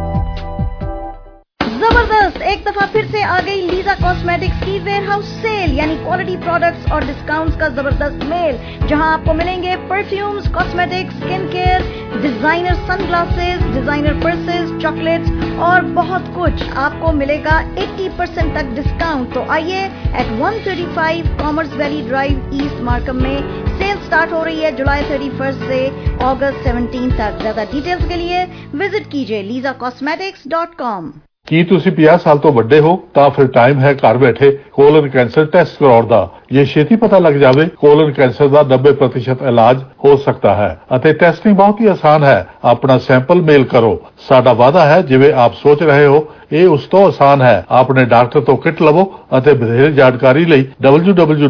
जबरदस्त, एक दफा फिर से आ गई लीजा कॉस्मेटिक्स की वेयरहाउस सेल, यानी क्वालिटी प्रोडक्ट्स और डिस्काउंट्स का जबरदस्त मेल, जहां आपको मिलेंगे perfumes, cosmetics, skin care, designer sunglasses, designer purses, chocolates और बहुत कुछ। आपको मिलेगा 80% तक डिस्काउंट। तो आइए at 135 commerce valley drive east Markham में सेल स्टार्ट हो रही है जुलाई 31 से अगस्त 17 तक। ज्यादा डिटेल्स के लिए विजिट कीजिए lisacosmetics.com। ਕੀ ਤੁਸੀਂ 50 ਸਾਲ ਤੋਂ ਵੱਡੇ ਹੋ ਤਾਂ ਫਿਰ ਟਾਈਮ ਹੈ ਘਰ ਬੈਠੇ ਕੋਲਨ ਕੈਂਸਰ ਟੈਸਟ ਕਰਾਉਣ ਦਾ। ਜੇ ਛੇਤੀ ਪਤਾ ਲੱਗ ਜਾਵੇ ਕੋਲਨ ਕੈਂਸਰ ਦਾ 90% ਇਲਾਜ ਹੋ ਸਕਦਾ ਹੈ ਅਤੇ ਟੈਸਟਿੰਗ ਬਹੁਤ ਹੀ ਆਸਾਨ ਹੈ। ਆਪਣਾ ਸੈਂਪਲ ਮੇਲ ਕਰੋ। ਸਾਡਾ ਵਾਅਦਾ ਹੈ ਜਿਵੇਂ ਆਪ ਸੋਚ ਰਹੇ ਹੋ ਇਹ ਉਸ ਤੋਂ ਆਸਾਨ ਹੈ। ਆਪਣੇ ਡਾਕਟਰ ਤੋਂ ਕਿਟ ਲਵੋ ਅਤੇ ਵਧੇਰੇ ਜਾਣਕਾਰੀ ਲਈ www